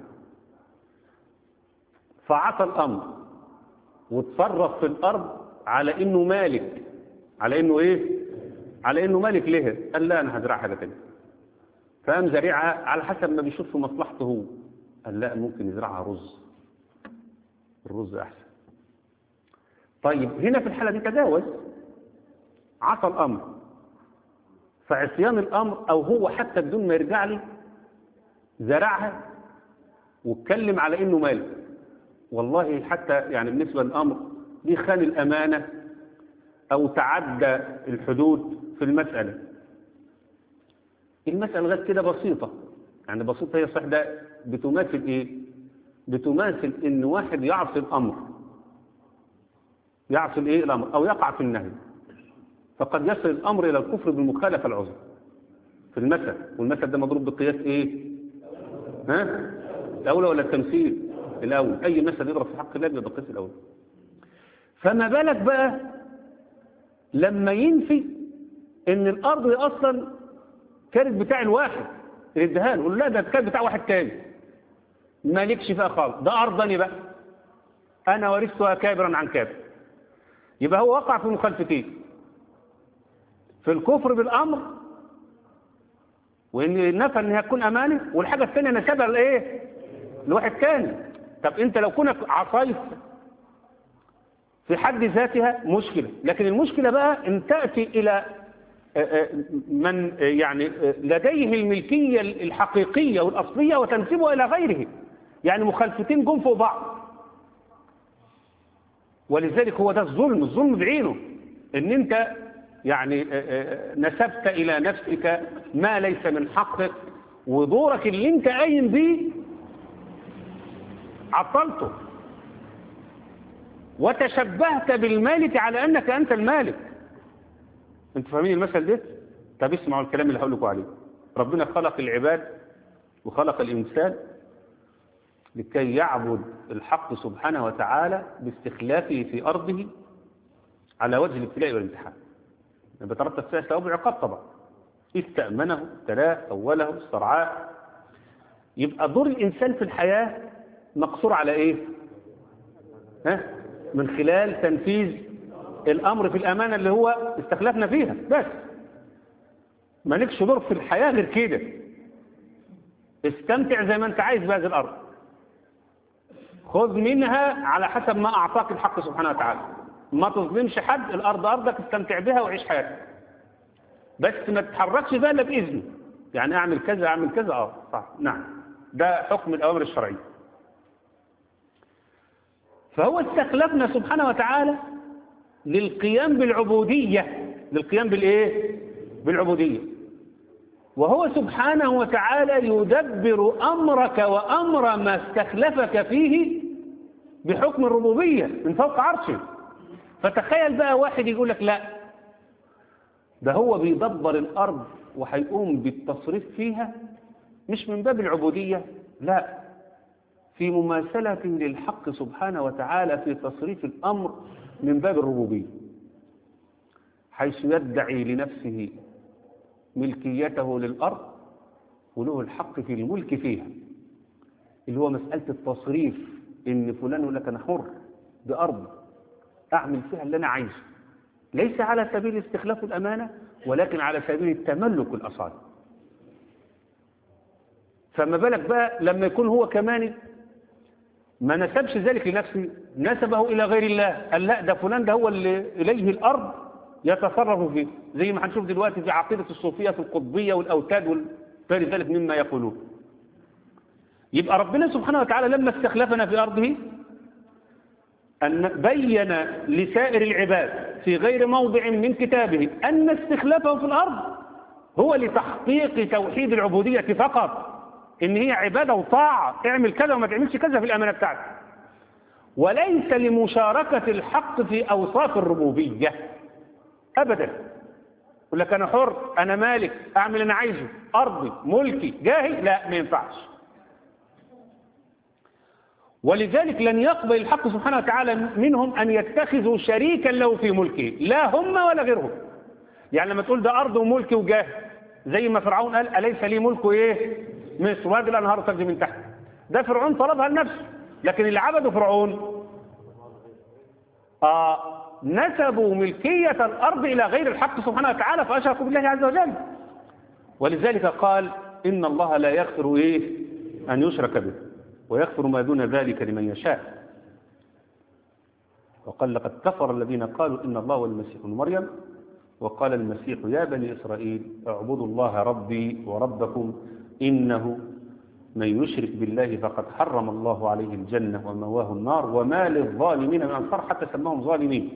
فعصى الأمر وتصرف في الأرض على انه مالك، على انه ايه؟ على انه مالك لها. قال لا انا هزرع حاجه ثانيه. فقام زرعها على حسب ما بيشوف في مصلحته هو. قال لا ممكن يزرعها رز، الرز احسن. طيب هنا في الحاله دي تجاوز، عصى الامر. فعصيان الامر او هو حتى بدون ما يرجع لي زرعها واتكلم على انه مالك. والله حتى يعني بالنسبه للامر دي خان الأمانة أو تعدى الحدود في المسألة. المسألة لغاية كده بسيطة، يعني بسيطة هي صح، ده بتماثل إيه؟ بتماثل إن واحد يعصي الأمر، يعصي الإيه؟ الأمر، أو يقع في النهي، فقد يصل الأمر إلى الكفر بالمخالفة العظمى في المثل. والمثل ده مضروب بقياس إيه؟ ها؟ الأولى ولا التمثيل؟ الأول. أي مثل يضرب في حق الله يبقى بقياس الأول. فما بالك بقى لما ينفي ان الارض دي اصلا كانت بتاع الواحد اللي اداها له، لا ده كانت بتاع واحد تاني مالكش فيها خالص، ده ارضني بقى، انا ورثتها كابرا عن كابر. يبقى هو وقع في مخالفتين، في الكفر بالأمر وإن نفى إنها تكون أمانة، والحاجة الثانية نسبها لإيه؟ لواحد تاني. طب أنت لو كنت عصيت في حد ذاتها مشكلة، لكن المشكلة بقى إن تأتي إلى من يعني لديه الملكية الحقيقية والأصلية وتنسبها إلى غيره، يعني مخالفتين جم فوق بعض. ولذلك هو ده الظلم، الظلم بعينه، إن أنت يعني نسبت إلى نفسك ما ليس من حقك، ودورك اللي أنت قايم بيه عطلته، وتشبهت بالمالك على أنك أنت المالك. أنتوا فاهمين المثل ده؟ طب اسمعوا الكلام اللي هقول لكم عليه. ربنا خلق العباد وخلق الإنسان لكي يعبد الحق سبحانه وتعالى باستخلافه في أرضه على وجه الابتلاء والامتحان. بترتب فيها ثواب وعقاب طبعا. استأمنه، ابتلاه، أوله، استرعاه. يبقى دور الإنسان في الحياة مقصور على إيه؟ ها؟ من خلال تنفيذ الأمر في الأمانة اللي هو استخلفنا فيها بس. ما لكش دور في الحياة غير كده. استمتع زي ما أنت عايز بهذه الأرض. خذ منها على حسب ما أعطاك الحق سبحانه وتعالى. ما تظلمش حد، الأرض أرضك، استمتع بها وعيش حياتك. بس ما تتحركش بقى إلا بإذنه. يعني أعمل كذا أعمل كذا أه صح نعم. ده حكم الأوامر الشرعية. فهو استخلفنا سبحانه وتعالى للقيام بالعبودية، للقيام بالإيه؟ بالعبودية. وهو سبحانه وتعالى يدبر أمرك وأمر ما استخلفك فيه بحكم الربوبية من فوق عرشه. فتخيل بقى واحد يقول لك لا، ده هو بيدبر الأرض وهيقوم بالتصريف فيها مش من باب العبودية، لا، في مماثلة للحق سبحانه وتعالى في تصريف الأمر من باب الربوبية، حيث يدعي لنفسه ملكيته للأرض وله الحق في الملك فيها، اللي هو مسألة التصريف، إن فلان يقول لك أنا حر بأرض أعمل فيها اللي أنا عايزه، ليس على سبيل استخلاف الأمانة ولكن على سبيل التملك الأصالي. فما بالك بقى لما يكون هو كمان ما نسبش ذلك لنفسه، نسبه إلى غير الله، قال لا ده فلان ده هو اللي إليه الأرض يتصرف فيه، زي ما هنشوف دلوقتي في عقيدة الصوفية في القطبية والأوتاد وغير ذلك مما يقولون. يبقى ربنا سبحانه وتعالى لما استخلفنا في أرضه أن بين لسائر العباد في غير موضع من كتابه أن استخلافه في الأرض هو لتحقيق توحيد العبودية فقط، إن هي عبادة وطاعة، اعمل كذا وما تعملش كذا في الأمانة بتاعتك، وليس لمشاركة الحق في أوصاف الربوبية أبدا. يقول لك أنا حر، أنا مالك، أعمل أنا عايزه، أرضي، ملكي، جاهي، لا ما ينفعش. ولذلك لن يقبل الحق سبحانه وتعالى منهم أن يتخذوا شريكا له في ملكه، لا هم ولا غيرهم. يعني لما تقول ده أرض وملك وجاه، زي ما فرعون قال أليس لي ملك إيه؟ مصر وهذه الأنهار تجري من تحت. ده فرعون طلبها لنفسه، لكن اللي عبدوا فرعون آه نسبوا ملكية الأرض إلى غير الحق سبحانه وتعالى فأشركوا بالله عز وجل. ولذلك قال إن الله لا يغفر إيه؟ أن يشرك به ويغفر ما دون ذلك لمن يشاء. وقال لقد كفر الذين قالوا إن الله والمسيح ابن مريم، وقال المسيح يا بني إسرائيل اعبدوا الله ربي وربكم إنه من يشرك بالله فقد حرم الله عليه الجنة ومواه النار وما للظالمين من أنصار، حتى سماهم ظالمين.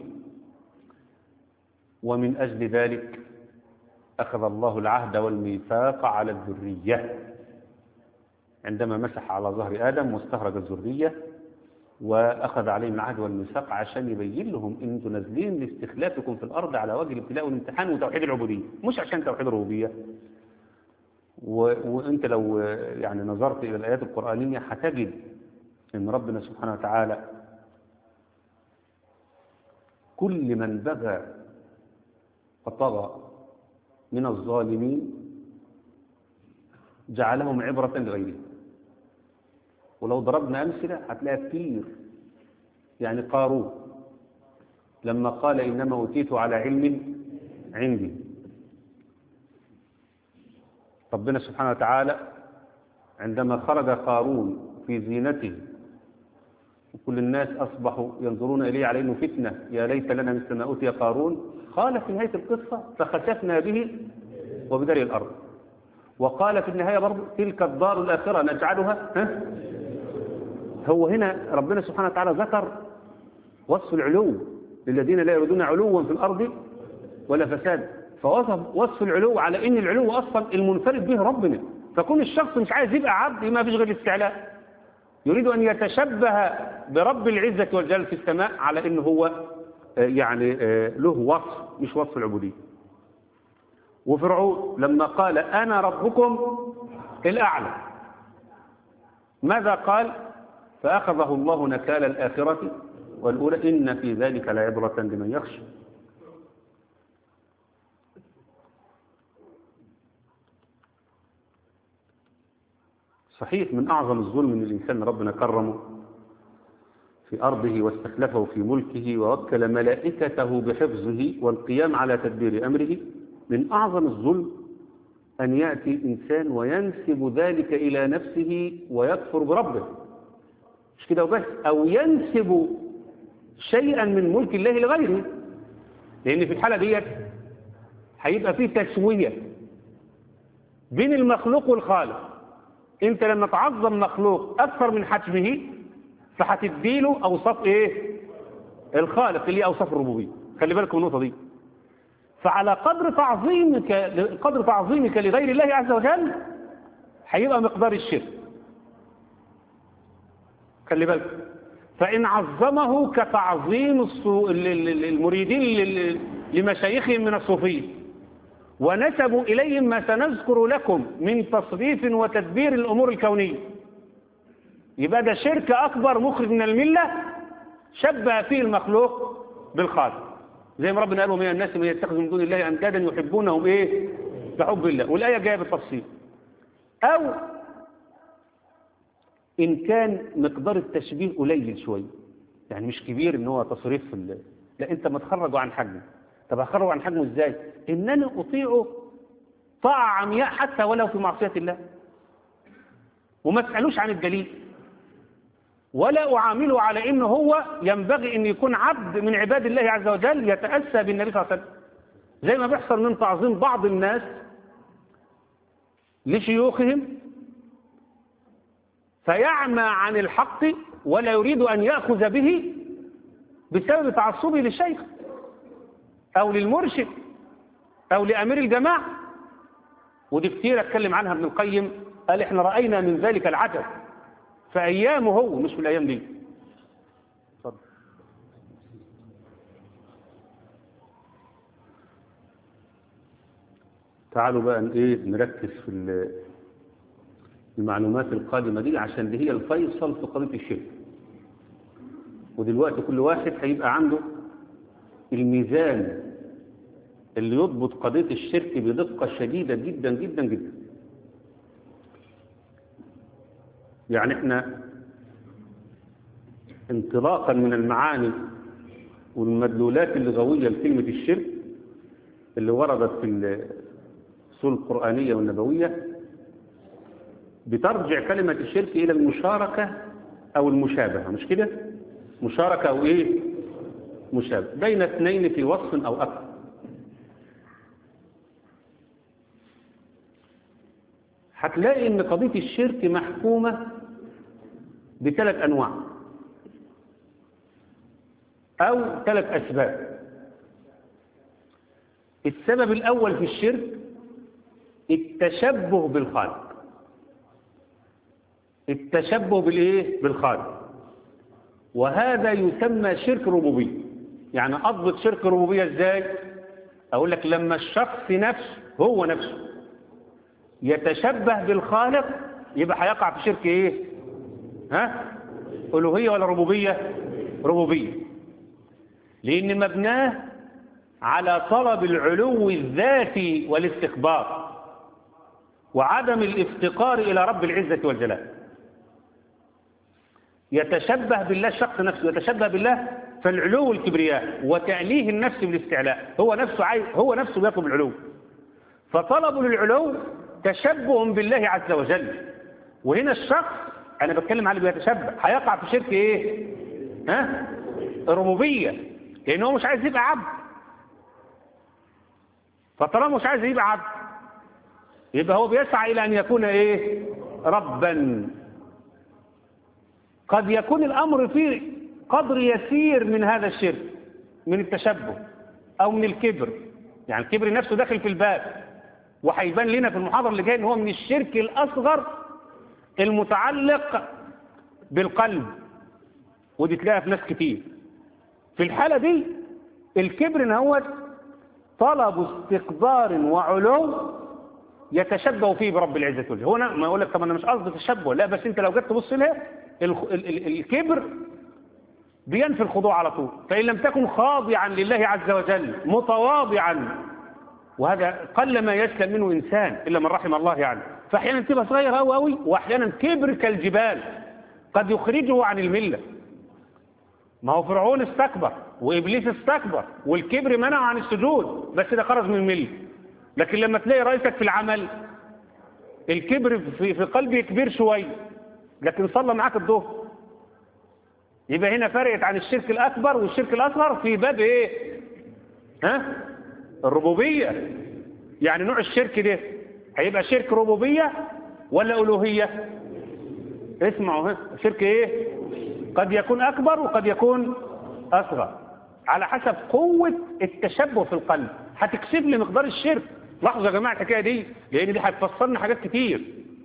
ومن أجل ذلك أخذ الله العهد والميثاق على الذرية عندما مسح على ظهر آدم واستخرج الذرية، وأخذ عليهم العهد والميثاق عشان يبين لهم إن أنتم نازلين لاستخلافكم في الأرض على وجه الابتلاء والامتحان وتوحيد العبودية، مش عشان توحيد الربوبية. و... وأنت لو يعني نظرت إلى الآيات القرآنية هتجد إن ربنا سبحانه وتعالى كل من بغى وطغى من الظالمين جعلهم عبرة لغيرهم. ولو ضربنا أمثلة هتلاقي كتير، يعني قارون لما قال إنما أوتيت على علم عندي. ربنا سبحانه وتعالى عندما خرج قارون في زينته وكل الناس أصبحوا ينظرون إليه على أنه فتنة، يا ليت لنا مثل ما أوتي قارون، قال في نهاية القصة فخسفنا به وبدار الأرض. وقال في النهاية برضو تلك الدار الآخرة نجعلها ها؟ هو هنا ربنا سبحانه وتعالى ذكر وصف العلو للذين لا يريدون علوا في الأرض ولا فساد، فوصف وصف العلو على ان العلو اصلا المنفرد به ربنا. فكون الشخص مش عايز يبقى عبد ما فيش غير الاستعلاء، يريد ان يتشبه برب العزة والجلال في السماء على انه هو يعني له وصف مش وصف العبودية. وفرعون لما قال انا ربكم الاعلى ماذا قال؟ فاخذه الله نكال الاخرة والاولى ان في ذلك لعبرة لمن يخشى. صحيح من أعظم الظلم من الإنسان ربنا كرمه في أرضه واستخلفه في ملكه ووكل ملائكته بحفظه والقيام على تدبير أمره. من أعظم الظلم أن يأتي إنسان وينسب ذلك إلى نفسه ويكفر بربه، مش كده وبس، أو ينسب شيئا من ملك الله لغيره، لأن في الحالة ديت هيبقى فيه تسوية بين المخلوق والخالق. انت لما تعظم مخلوق اكثر من حجمه فهتديله اوصاف ايه؟ الخالق اللي اوصاف الربوبيه. خلي بالك من النقطه دي. فعلى قدر تعظيمك قدر تعظيمك لغير الله عز وجل هيبقى مقدار الشرك. خلي بالك. فان عظمه كتعظيم المريدين لمشايخهم من الصوفيه ونسبوا إليهم ما سنذكر لكم من تصريف وتدبير الأمور الكونية، يبقى ده شرك أكبر مخرج من الملة، شبه فيه المخلوق بالخالق، زي ما ربنا قال ومن الناس من يتخذ من دون الله أندادا يحبونهم إيه؟ بحب الله، والآية جاية بالتفصيل. أو إن كان مقدار التشبيه قليل شوية، يعني مش كبير إن هو تصريف في الله، لا أنت ما تخرجوا عن حجمه. طب هخرجوا عن حجمه إزاي؟ إنني أطيعه طاعة عمياء حتى ولو في معصية الله، وما تسألوش عن الدليل، ولا أعامله على إنه هو ينبغي إن يكون عبد من عباد الله عز وجل يتأسى بالنبي صلى الله عليه وسلم، زي ما بيحصل من تعظيم بعض الناس لشيوخهم فيعمى عن الحق ولا يريد أن يأخذ به بسبب تعصبه للشيخ أو للمرشد أو لأمير الجماعة. ودي كتير اتكلم عنها ابن القيم، قال احنا رأينا من ذلك العجب في أيامه هو مش في الأيام دي. صدق. تعالوا بقى ايه نركز في المعلومات القادمة دي عشان دي هي الفيصل في قضية الشرك. ودلوقتي كل واحد هيبقى عنده الميزان اللي يضبط قضية الشرك بدقة شديدة جدا جدا جدا. يعني احنا انطلاقا من المعاني والمدلولات اللغوية لكلمة الشرك اللي وردت في السور القرآنية والنبوية بترجع كلمة الشرك إلى المشاركة أو المشابهة، مش كده؟ مشاركة أو إيه؟ مشابهة بين اثنين في وصف أو أكثر. هتلاقي ان قضية الشرك محكومة بثلاث انواع او ثلاث اسباب. السبب الاول في الشرك التشبه بالخالق، التشبه بالايه؟ بالخالق، وهذا يسمى شرك ربوبية. يعني اضبط شرك ربوبية ازاي؟ اقول لك لما الشخص نفسه هو نفسه يتشبه بالخالق يبقى هيقع في شرك ايه؟ ها؟ ألوهية ولا ربوبية؟ ربوبية، لأن مبناه على طلب العلو الذاتي والاستكبار وعدم الافتقار إلى رب العزة والجلال. يتشبه بالله، الشخص نفسه يتشبه بالله فالعلو والكبرياء وتأليه النفس بالاستعلاء، هو نفسه عايز، هو نفسه بيطلب العلو، فطلبوا للعلو تشبه بالله عز وجل. وهنا الشخص أنا بتكلم على اللي بيتشبه هيقع في شرك إيه؟ ها؟ الربوبية، لأنه هو مش عايز يبقى عبد. فطالما مش عايز يبقى عبد يبقى هو بيسعى إلى أن يكون إيه؟ ربا. قد يكون الأمر فيه قدر يسير من هذا الشرك، من التشبه أو من الكبر، يعني الكبر نفسه داخل في الباب، وهيبان لنا في المحاضرة اللي جاية إن هو من الشرك الأصغر المتعلق بالقلب، ودي تلاقيها في ناس كتير. في الحالة دي الكبر إن هو طلب استكبار وعلو يتشبه فيه برب العزة والجلال. هو ما يقول لك طب أنا مش قصدي تشبه، لا، بس أنت لو جيت تبص لها الكبر بينفي الخضوع على طول. فإن لم تكن خاضعا لله عز وجل متواضعا، وهذا قل ما يسلم منه إنسان إلا من رحم الله يعني، فأحيانا تبقى صغير أوي أوي، وأحيانا كبر كالجبال قد يخرجه عن الملة. ما هو فرعون استكبر وإبليس استكبر والكبر منعه عن السجود، بس ده خرج من الملة. لكن لما تلاقي رئيسك في العمل الكبر في, في قلبه كبير شوية لكن صلى معاك الظهر، يبقى هنا فرقت عن الشرك الأكبر والشرك الأصغر في باب إيه؟ ها؟ الربوبية. يعني نوع الشرك ده هيبقى شرك ربوبية ولا ألوهية؟ اسمعوا، ها؟ شرك إيه؟ قد يكون أكبر وقد يكون أصغر على حسب قوة التشبه في القلب. هتكشف لي مقدار الشرك. لاحظوا يا جماعة الحكاية دي، لأن دي هتفسرنا حاجات كتير.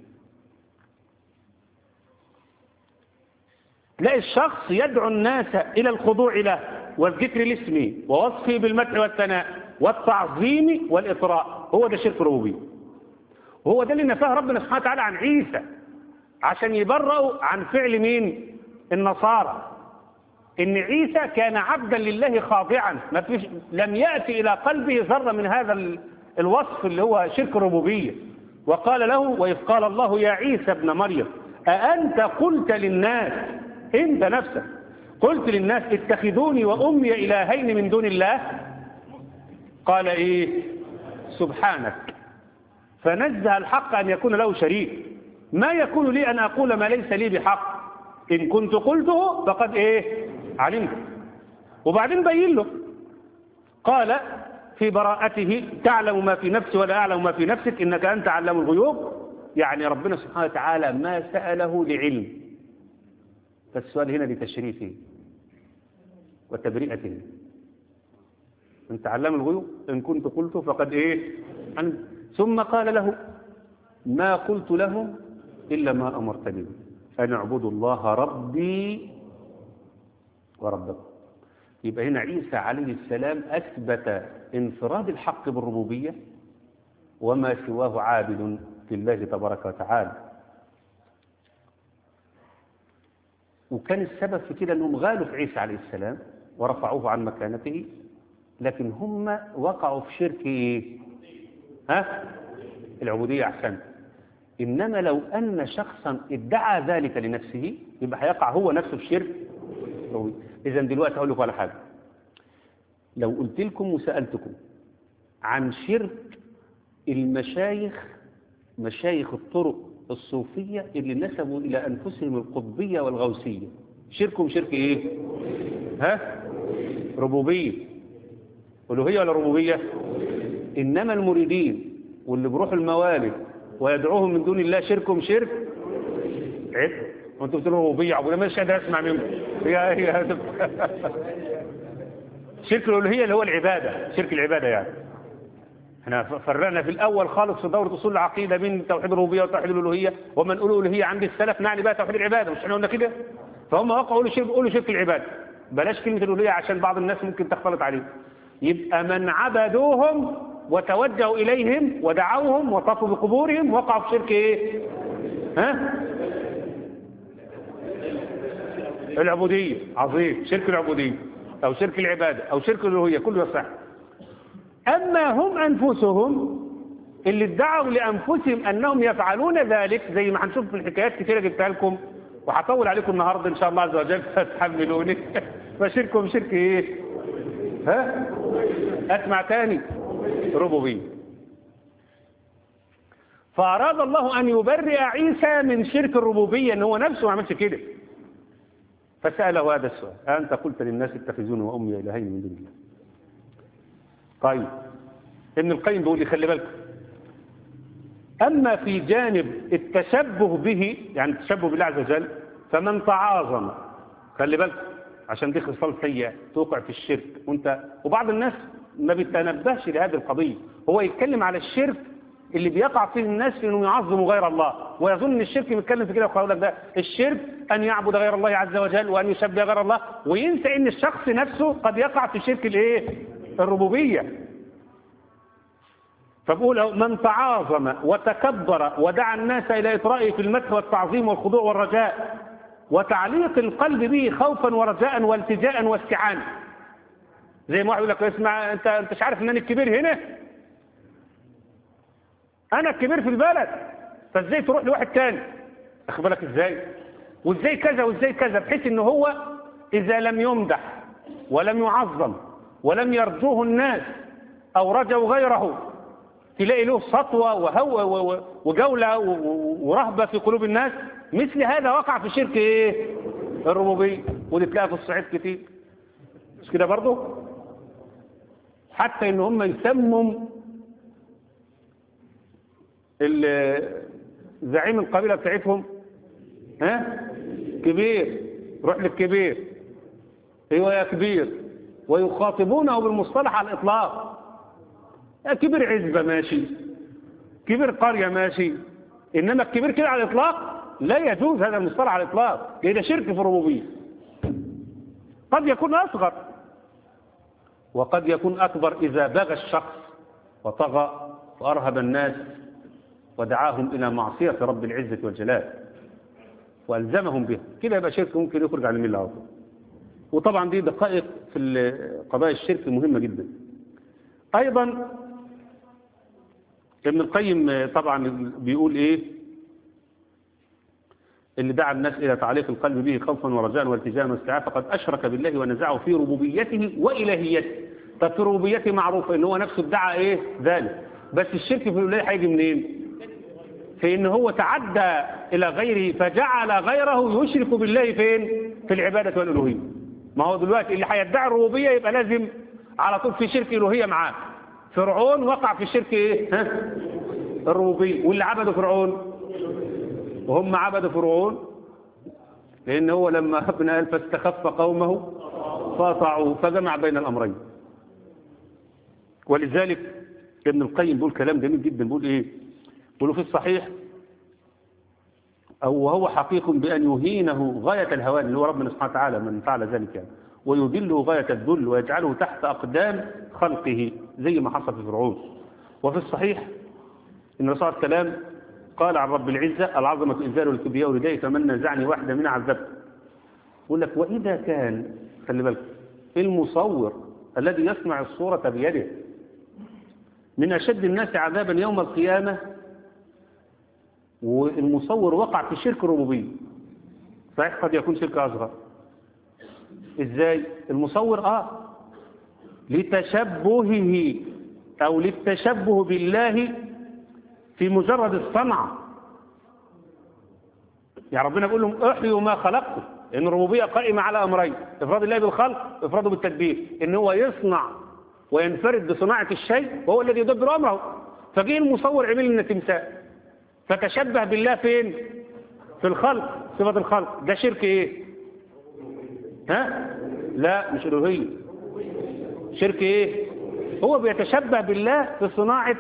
تلاقي الشخص يدعو الناس إلى الخضوع له والذكر لاسمه ووصفه بالمدح والثناء والتعظيم والإطراء، هو ده شرك ربوبية. وهو ده اللي نفاه ربنا سبحانه وتعالى عن عيسى عشان يبرئوا عن فعل مين؟ النصارى. إن عيسى كان عبدا لله خاضعا، ما فيش، لم يأتي إلى قلبه ذرة من هذا الوصف اللي هو شرك الربوبية. وقال له وإذ قال الله يا عيسى ابن مريم أأنت قلت للناس، أنت نفسك قلت للناس اتخذوني وأمي إلهين من دون الله؟ قال إيه؟ سبحانك، فنزه الحق أن يكون له شريك، ما يكون لي أن أقول ما ليس لي بحق، إن كنت قلته فقد إيه؟ علمت. وبعدين بين له قال في براءته تعلم ما في نفسي ولا أعلم ما في نفسك إنك أنت علام الغيوب. يعني ربنا سبحانه وتعالى ما سأله لعلم، فالسؤال هنا لتشريفه وتبرئته. أنت علام الغيوب، إن كنت قلته فقد إيه؟ علمت. ثم قال له ما قلت لهم إلا ما أمرتني به أن اعبدوا الله ربي وربكم. يبقى هنا عيسى عليه السلام أثبت انفراد الحق بالربوبية وما سواه عابد لله تبارك وتعالى. وكان السبب في كده أنهم غالوا في عيسى عليه السلام ورفعوه عن مكانته، لكن هم وقعوا في شرك إيه؟ ها؟ العبودية أحسن. إنما لو أن شخصا ادعى ذلك لنفسه يبقى هيقع هو نفسه في شرك. إذا دلوقتي أقول لكم على حاجة، لو قلت لكم وسألتكم عن شرك المشايخ، مشايخ الطرق الصوفية اللي نسبوا إلى أنفسهم القطبية والغوثية، شركهم شرك إيه؟ ها؟ ربوبية. ألوهية ولا ربوبية؟ إنما المريدين واللي بروحوا الموالد ويدعوهم من دون الله شركهم شرك عيب. وانتوا بتقولوا ربوبية عبودية، مش قادر اسمع منكم. هي هي شرك الألوهية اللي هو العبادة، شرك العبادة. يعني احنا فرقنا في الأول خالص في دورة أصول العقيدة بين توحيد الربوبية وتوحيد الألوهية، ومن قول الألوهية عند السلف نعني بقى توحيد العبادة، مش احنا قلنا كده؟ فهم وقعوا قولوا شرك، قولوا شرك العبادة، بلاش كلمة الألوهية عشان بعض الناس ممكن تختلط عليه. يبقى من عبدوهم وتوجهوا إليهم ودعوهم وطفوا بقبورهم وقعوا في شرك إيه؟ ها؟ العبودية. عظيم. شرك العبودية أو شرك العبادة أو شرك الألوهية كله يصح. أما هم أنفسهم اللي ادعوا لأنفسهم أنهم يفعلون ذلك، زي ما هنشوف في الحكايات كثيرة جبتها لكم وهطول عليكم النهاردة إن شاء الله عز وجل فتحملوني فشركهم شرك ايه؟ ها؟ اسمع تاني، ربوبية. فأراد الله أن يبرئ عيسى من شرك الربوبية، إن هو نفسه ما عملش كده. فسأله هذا السؤال: أنت قلت للناس اتخذوني وأمي إلهين من دون الله. طيب، ابن القيم بيقول لي خلي بالكم، أما في جانب التشبه به، يعني التشبه بالله عز وجل، فمن تعاظم، خلي بالكم عشان دي خصال سيئة توقع في الشرك. وانت وبعض الناس ما بيتنبهش لهذه القضية، هو يتكلم على الشرك اللي بيقع فيه الناس في انهم يعظموا غير الله، ويظن ان الشرك بيتكلم في كده. ويقول لك ده الشرك ان يعبد غير الله عز وجل وان يشبه غير الله، وينسى ان الشخص نفسه قد يقع في شرك الايه؟ الربوبية. فبقول من تعاظم وتكبر ودعا الناس الى اطرائه في المدح والتعظيم والخضوع والرجاء وتعليق القلب به خوفا ورجاء والتجاء واستعانة. زي ما واحد يقول لك اسمع، انت انت مش عارف ان انا الكبير هنا؟ انا الكبير في البلد، فازاي تروح لواحد تاني؟ اخد بالك ازاي؟ وازاي كذا وازاي كذا، بحيث ان هو اذا لم يمدح ولم يعظم ولم يرجوه الناس او رجوا غيره، تلاقي له سطوة وهو وجولة ورهبة في قلوب الناس. مثل هذا وقع في شرك ايه؟ الربوبية. ودي تلاقيها في الصعيد كتير، مش كده برضه؟ حتى ان هم يسموا زعيم القبيلة بتاعتهم ها كبير، روح للكبير، ايوه يا كبير، ويخاطبونه بالمصطلح على الاطلاق. كبير عزبة ماشي، كبير قرية ماشي، انما الكبير كده على الاطلاق لا يجوز هذا المصطلح على الاطلاق، لأن شرك في الربوبية. قد يكون اصغر وقد يكون اكبر اذا بغى الشخص وطغى وارهب الناس ودعاهم الى معصية رب العزة والجلال والزمهم بها، كده يبقى شرك ممكن يخرج عن المله على طول. وطبعا دي دقائق في قضايا الشرك مهمة جدا. ايضا ابن القيم طبعا بيقول ايه؟ اللي دعا الناس الى تعليق القلب به خوفا ورجاء والتجاء واستعانة فقد اشرك بالله ونزعه في ربوبيته والهيته. طب في ربوبيته معروفه ان هو نفسه ادعى ايه؟ ذلك، بس الشرك في الالوهيه هيجي منين؟ في ان هو تعدى الى غيره فجعل غيره يشرك بالله فين؟ في العباده والالوهيه. ما هو دلوقتي اللي هيدعي الربوبيه يبقى لازم على طول في شرك الوهيه معاه. فرعون وقع في الشرك ايه؟ ها؟ الربوبيه. واللي عبدوا فرعون وهم عبدوا فرعون، لان هو لما ربنا قال فاستخف قومه فاطاعوه فجمع بين الامرين. ولذلك ابن القيم بيقول كلام جميل جدا، بيقول ايه؟ بيقول في الصحيح او وهو حقيق بان يهينه غايه الهوان، اللي هو ربنا سبحانه وتعالى من فعل ذلك يعني، ويذله غاية الذل ويجعله تحت أقدام خلقه زي ما حصل في فرعون. وفي الصحيح إن الرسول صلى الله عليه وسلم قال عن رب العزة العظمة الإنزال والكبرياء ولديه فمن نزعني واحدة من عذبته. يقول لك وإذا كان، خلي بالك، المصور الذي يصنع الصورة بيده من أشد الناس عذابا يوم القيامة، والمصور وقع في شرك الربوبية، فقد يكون شرك أصغر. ازاي؟ المصور اه لتشبهه او للتشبه بالله في مجرد الصنعة. يعني ربنا بيقول لهم احيوا ما خلقتم، لان الربوبية قائمة على امرين: افراد الله بالخلق، افراده بالتدبير، ان هو يصنع وينفرد بصناعة الشيء وهو الذي يدبر امره. فجه المصور عمل لنا تمثال فتشبه بالله فين؟ في الخلق، صفة الخلق. ده شرك ايه؟ ها؟ لا مش الوهية. شرك ايه؟ هو بيتشبه بالله في صناعة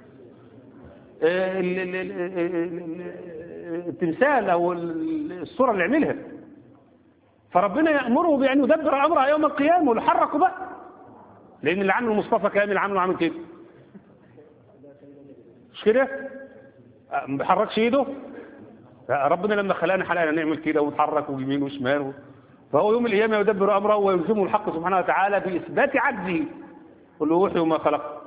التمثال او الصورة اللي عملها. فربنا يأمره بأن يدبر أمرها يوم القيامة ويحركوا بقى، لأن اللي عمله مصطفى كامل عمله عامل كده، مش كده؟ ما بيحركش ايده. ربنا لما خلقنا حلقنا نعمل كده ونتحرك ويمين وشمال، فهو يوم القيامة يدبر أمره ويلزمه الحق سبحانه وتعالى بإثبات عجزه. قل له وحي وما خلق.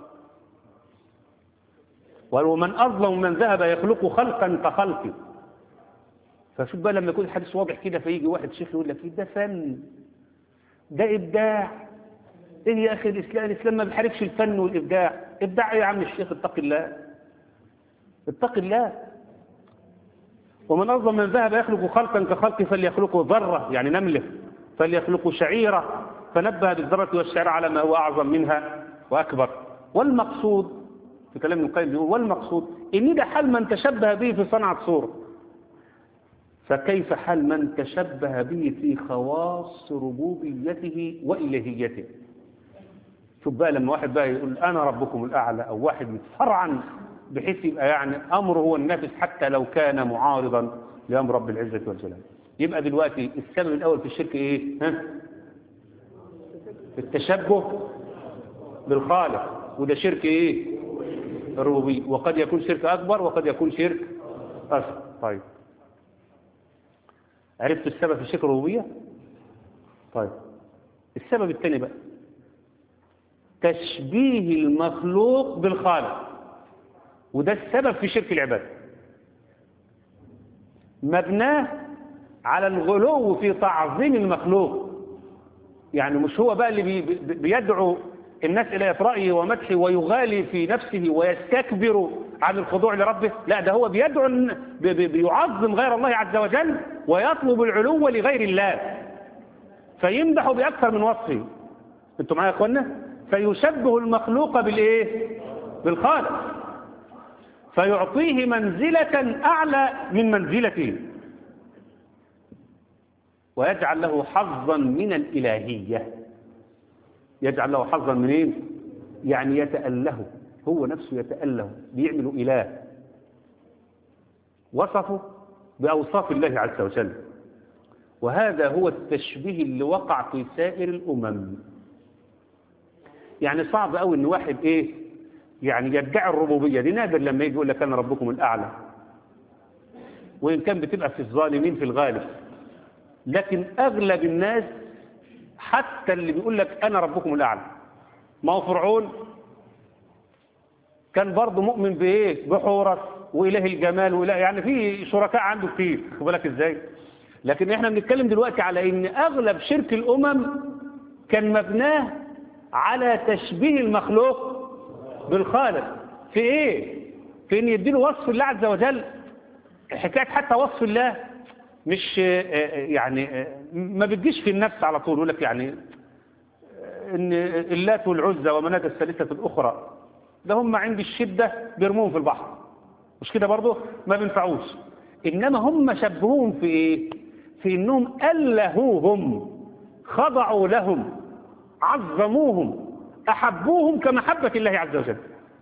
ومن أظلم من ذهب يخلق خلقا كخلقه. فشوف بقى لما يكون الحديث واضح كده، فيجي واحد شيخ يقول لك ده فن، ده إبداع. إيه يا أخي الإسلام؟ الإسلام ما بيحاربش الفن والإبداع. إبداع يا عم الشيخ، اتق الله اتق الله. ومن أظلم من ذهب يخلق خلقا كخلق فليخلقه ذرة، يعني نملة، فليخلقه شعيرة، فنبه بالذرة والشعيرة على ما هو أعظم منها وأكبر. والمقصود في كلام ابن القيم بيقول والمقصود إن ده حال من تشبه به في صنعة صورة، فكيف حال من تشبه به في خواص ربوبيته وإلهيته. شوف بقى لما واحد بقى يقول أنا ربكم الأعلى، أو واحد متفرعا بحيث يبقى يعني أمره هو النافذ حتى لو كان معارضا لأمر رب العزة والجلال. يبقى دلوقتي السبب الأول في الشرك إيه؟ ها؟ التشبه بالخالق، وده شرك إيه؟ الربوبية. وقد يكون شرك أكبر وقد يكون شرك أصغر. طيب عرفت السبب في شرك الربوبية؟ طيب السبب الثاني بقى تشبيه المخلوق بالخالق، وده السبب في شرك العباد. مبناه على الغلو في تعظيم المخلوق. يعني مش هو بقى اللي بي بيدعو الناس إلى إطرائه ومدحه ويغالي في نفسه ويستكبر عن الخضوع لربه، لا ده هو بيدعو بيعظم غير الله عز وجل ويطلب العلو لغير الله، فيمدح بأكثر من وصفه. انتوا معايا يا اخوانا؟ فيشبه المخلوق بالايه؟ بالخالق، فيعطيه منزلة أعلى من منزلته، ويجعل له حظا من الإلهية. يجعل له حظا من ايه؟ يعني يتأله، هو نفسه يتأله، بيعمل إله وصفه بأوصاف الله عز وجل. وهذا هو التشبيه اللي وقع في سائر الأمم. يعني صعب قوي ان واحد ايه يعني يدعي الربوبية دي، نادر لما يجي يقول لك انا ربكم الأعلى، وإن كان بتبقى في الظالمين في الغالب، لكن أغلب الناس حتى اللي بيقول لك أنا ربكم الأعلى، ما هو فرعون كان برضه مؤمن بإيه؟ بحورس وإله الجمال وإله، يعني في شركاء عنده كتير، خد بالك إزاي؟ لكن إحنا بنتكلم دلوقتي على إن أغلب شرك الأمم كان مبناه على تشبيه المخلوق بالخالق. في إيه؟ في إن يديله وصف الله عز وجل. حكاية حتى وصف الله مش يعني ما بتجيش في النفس على طول، يقول لك يعني ان اللات والعزى ومناة الثالثة الأخرى ده هم عند الشدة بيرموهم في البحر، مش كده برضه؟ ما بينفعوش. إنما هم شبهوهم في إيه؟ في إنهم ألهوهم، خضعوا لهم، عظموهم، أحبوهم كمحبة الله عز وجل.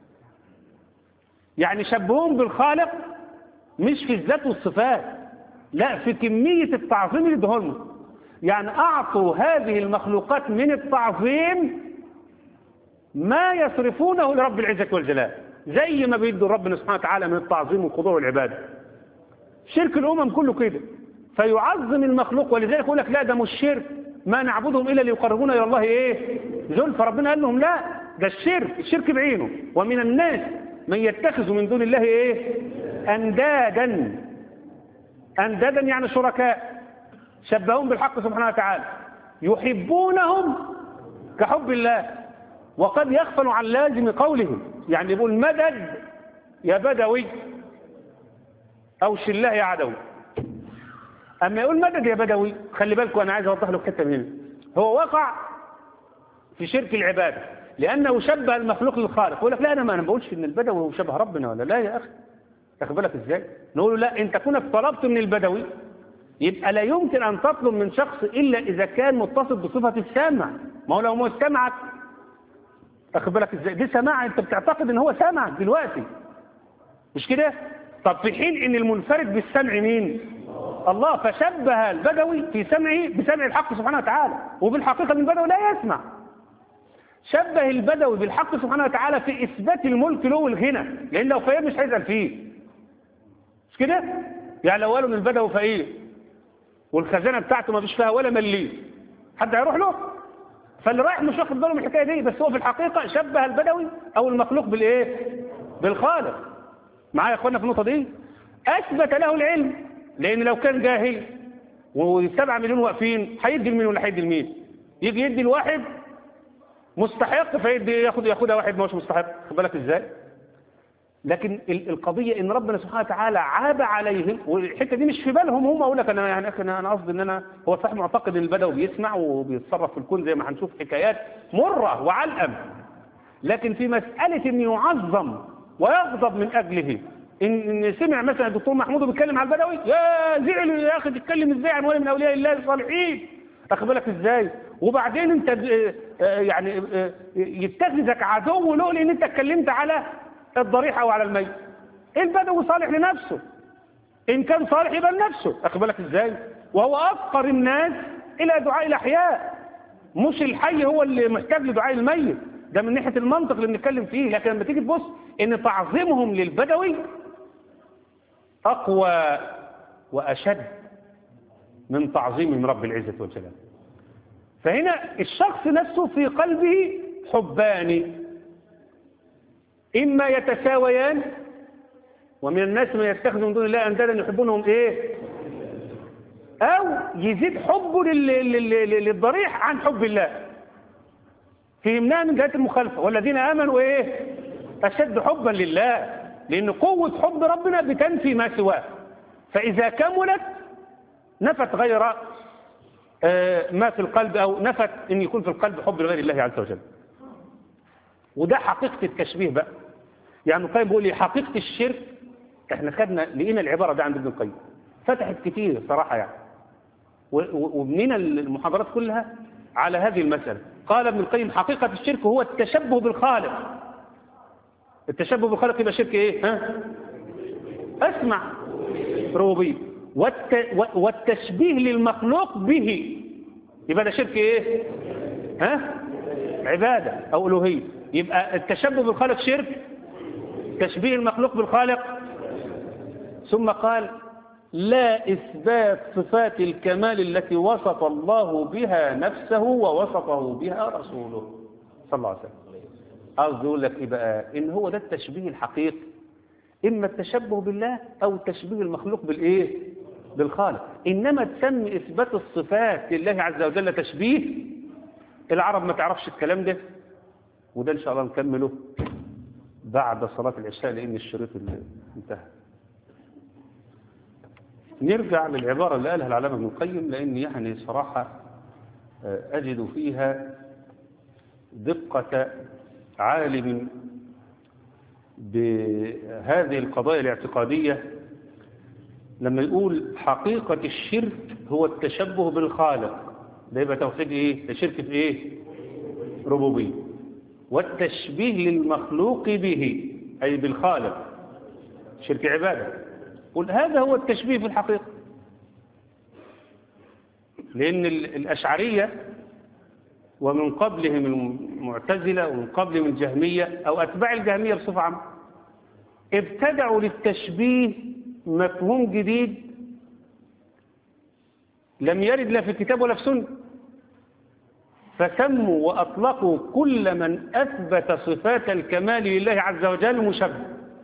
يعني شبهوهم بالخالق مش في الذات والصفات، لا في كمية التعظيم اللي ادهولهم. يعني أعطوا هذه المخلوقات من التعظيم ما يصرفونه لرب العزة والجلال، زي ما بيدوا ربنا سبحانه وتعالى من التعظيم والخضوع والعبادة. شرك الأمم كله كده، فيعظم المخلوق. ولذلك يقول لك لا ده مش شرك، ما نعبدهم إلا ليقربونا إلى الله إيه؟ زلفى. ربنا قال لهم لا ده الشرك، الشرك بعينه. ومن الناس من يتخذ من دون الله إيه؟ أندادا. أندادا يعني شركاء، شبههم بالحق سبحانه وتعالى، يحبونهم كحب الله، وقد يغفل عن لازم قولهم. يعني يقول مدد يا بدوي أو شله يا عدوي. أما يقول مدد يا بدوي، خلي بالكم أنا عايز أوضح لك حتة من هنا. هو وقع في شرك العبادة لأنه شبه المخلوق للخالق. يقول لك لا أنا ما أنا بقولش إن البدوي هو شبه ربنا، ولا لا يا أخي، تاخد بالك إزاي؟ نقول له لا، أنت كونك طلبت من البدوي يبقى لا يمكن أن تطلب من شخص إلا إذا كان متصف بصفة السامع. ما هو لو ما سمعك، تاخد بالك إزاي؟ دي سماع، أنت بتعتقد إن هو سامعك دلوقتي، مش كده؟ طب في حين إن المنفرد بالسمع مين؟ الله. فشبه البدوي في سمعه بسمع الحق سبحانه وتعالى، وبالحقيقة البدوي لا يسمع. شبه البدوي بالحق سبحانه وتعالى في إثبات الملك له والغنى، لأن لو فقير مش هيسأل فيه، مش كده؟ يعني لو قالوا من البدوي فقير والخزانة بتاعته ما فيش فيها ولا مليم، حد هيروح له؟ فاللي رايح مش واخد باله من الحكاية دي. بس هو في الحقيقة شبه البدوي أو المخلوق بالإيه؟ بالخالق. معايا يا أخوانا في النقطة دي؟ أثبت له العلم، لأن لو كان جاهل وسبعة مليون واقفين هيدي لمين ولا هيدي لمين؟ يجي يدي الواحد مستحق فيدي ياخد ياخدها واحد ما هوش مستحق، خد بالك ازاي؟ لكن القضيه ان ربنا سبحانه وتعالى عاب عليهم، والحته دي مش في بالهم هم. اقول لك انا يعني انا انا قصدي ان انا هو صح معتقد ان البدوي بيسمع وبيتصرف في الكون زي ما هنشوف حكايات مره وعلقم، لكن في مساله ان يعظم ويغضب من اجله. ان سمع مثلا الدكتور محمود بيتكلم على البدوي، يا زعل يا اخي تتكلم ازاي عن ولي من اولياء الله الصالحين، اخد بالك ازاي؟ وبعدين انت يعني يتخذك عدو له لان انت اتكلمت على الضريح او على الميت. البدوي صالح لنفسه، ان كان صالح يبقى لنفسه، اخد بالك ازاي؟ وهو افقر الناس الى دعاء الاحياء، مش الحي هو اللي محتاج لدعاء الميت. ده من ناحيه المنطق اللي بنتكلم فيه. لكن لما تيجي تبص ان تعظيمهم للبدوي اقوى واشد من تعظيمهم رب العزه والجلال. فهنا الشخص نفسه في قلبه حبان، إما يتساويان، ومن الناس من يتخذ من دون الله أندادا يحبونهم إيه؟ أو يزيد حبه للضريح عن حب الله. فهمناها من جهة المخالفة، والذين آمنوا إيه؟ أشد حبا لله، لأن قوة حب ربنا بتنفي ما سواه، فإذا كملت نفت غير ما في القلب، أو نفت أن يكون في القلب حب لغير الله عز وجل. وده حقيقة التشبيه بقى. يعني ابن القيم بيقول لي حقيقة الشرك، احنا خدنا لقينا العبارة دي عند ابن القيم فتحت كتير صراحة يعني، وبنينا المحاضرات كلها على هذه المسألة. قال ابن القيم حقيقة الشرك هو التشبه بالخالق. التشبه بالخالق يبقى شرك ايه؟ ها؟ اسمع، ربوبية. والت... والتشبيه للمخلوق به يبقى ده شرك ايه؟ ها؟ عبادة او الوهية. يبقى التشبه بالخالق شرك، تشبيه المخلوق بالخالق. ثم قال لا إثبات صفات الكمال التي وصف الله بها نفسه ووصفه بها رسوله صلى الله عليه وسلم. قصدي يقول لك إيه بقى؟ إن هو ده التشبيه الحقيقي، إما التشبه بالله أو تشبيه المخلوق بالإيه؟ بالخالق. إنما تسمي إثبات الصفات لله عز وجل تشبيه، العرب ما تعرفش الكلام ده، وده إن شاء الله نكمله بعد صلاة العشاء لأن الشريط انتهى. نرجع للعبارة اللي قالها العلامة ابن القيم، لأن يعني صراحة أجد فيها دقة عالم بهذه القضايا الاعتقادية، لما يقول حقيقة الشرك هو التشبه بالخالق. ده يبقى توحيد ايه؟ الشرك في ايه؟ ربوبية. والتشبيه للمخلوق به أي بالخالق شرك عبادة. قل هذا هو التشبيه في الحقيقة. لأن الأشعرية ومن قبلهم المعتزلة ومن قبلهم الجهمية أو أتباع الجهمية بصفة عامة ابتدعوا للتشبيه مفهوم جديد لم يرد لا في الكتاب ولا في سنة، فسموا وأطلقوا كل من أثبت صفات الكمال لله عز وجل مشبه.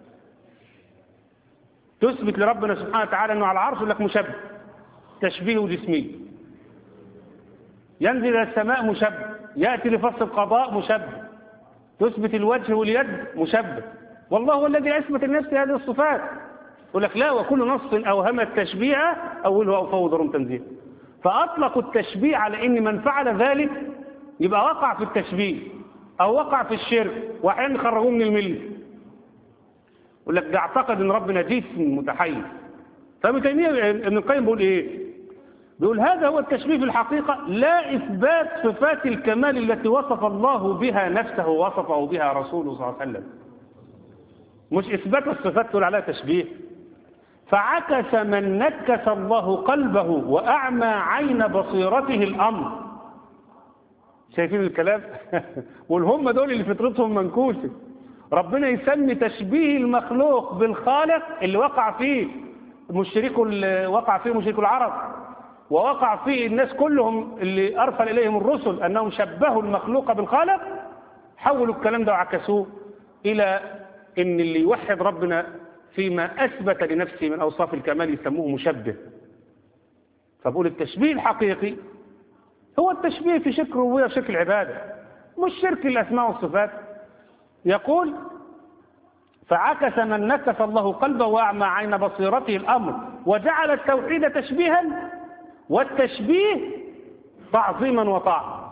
تثبت لربنا سبحانه وتعالى أنه على العرش لك مشبه، تشبيه جسمي. ينزل إلى السماء مشبه، يأتي لفصل القضاء مشبه، تثبت الوجه واليد مشبه. والله هو الذي أثبت لنفسه هذه الصفات. يقول لك لا، وكل نص أوهم التشبيه أوله أو فوض تنزيل. فأطلقوا التشبيه على أن من فعل ذلك يبقى وقع في التشبيه أو وقع في الشرك، وأحيانا خرجوه من الملة. يقول لك ده اعتقد أن ربنا جسم متحيز. فابن تيمية ابن القيم بيقول إيه؟ بيقول هذا هو التشبيه في الحقيقة، لا إثبات صفات الكمال التي وصف الله بها نفسه ووصفه بها رسوله صلى الله عليه وسلم. مش إثبات الصفات تقول عليها تشبيه. فعكس من نكس الله قلبه وأعمى عين بصيرته الأمر. شايفين الكلام؟ والهم دول اللي فطرتهم منكوسة. ربنا يسمي تشبيه المخلوق بالخالق اللي وقع فيه مشرك وقع فيه مشرك العرب، ووقع فيه الناس كلهم اللي أرسل إليهم الرسل أنهم شبهوا المخلوق بالخالق. حولوا الكلام ده وعكسوه إلى إن اللي يوحد ربنا فيما أثبت لنفسه من أوصاف الكمال يسموه مشبه. فبقول التشبيه الحقيقي هو التشبيه في شرك الربوبية وشرك العبادة، مش شرك الأسماء والصفات. يقول فعكس من نكس الله قلبه وأعمى عين بصيرته الأمر وجعل التوحيد تشبيها والتشبيه تعظيما وطاعة.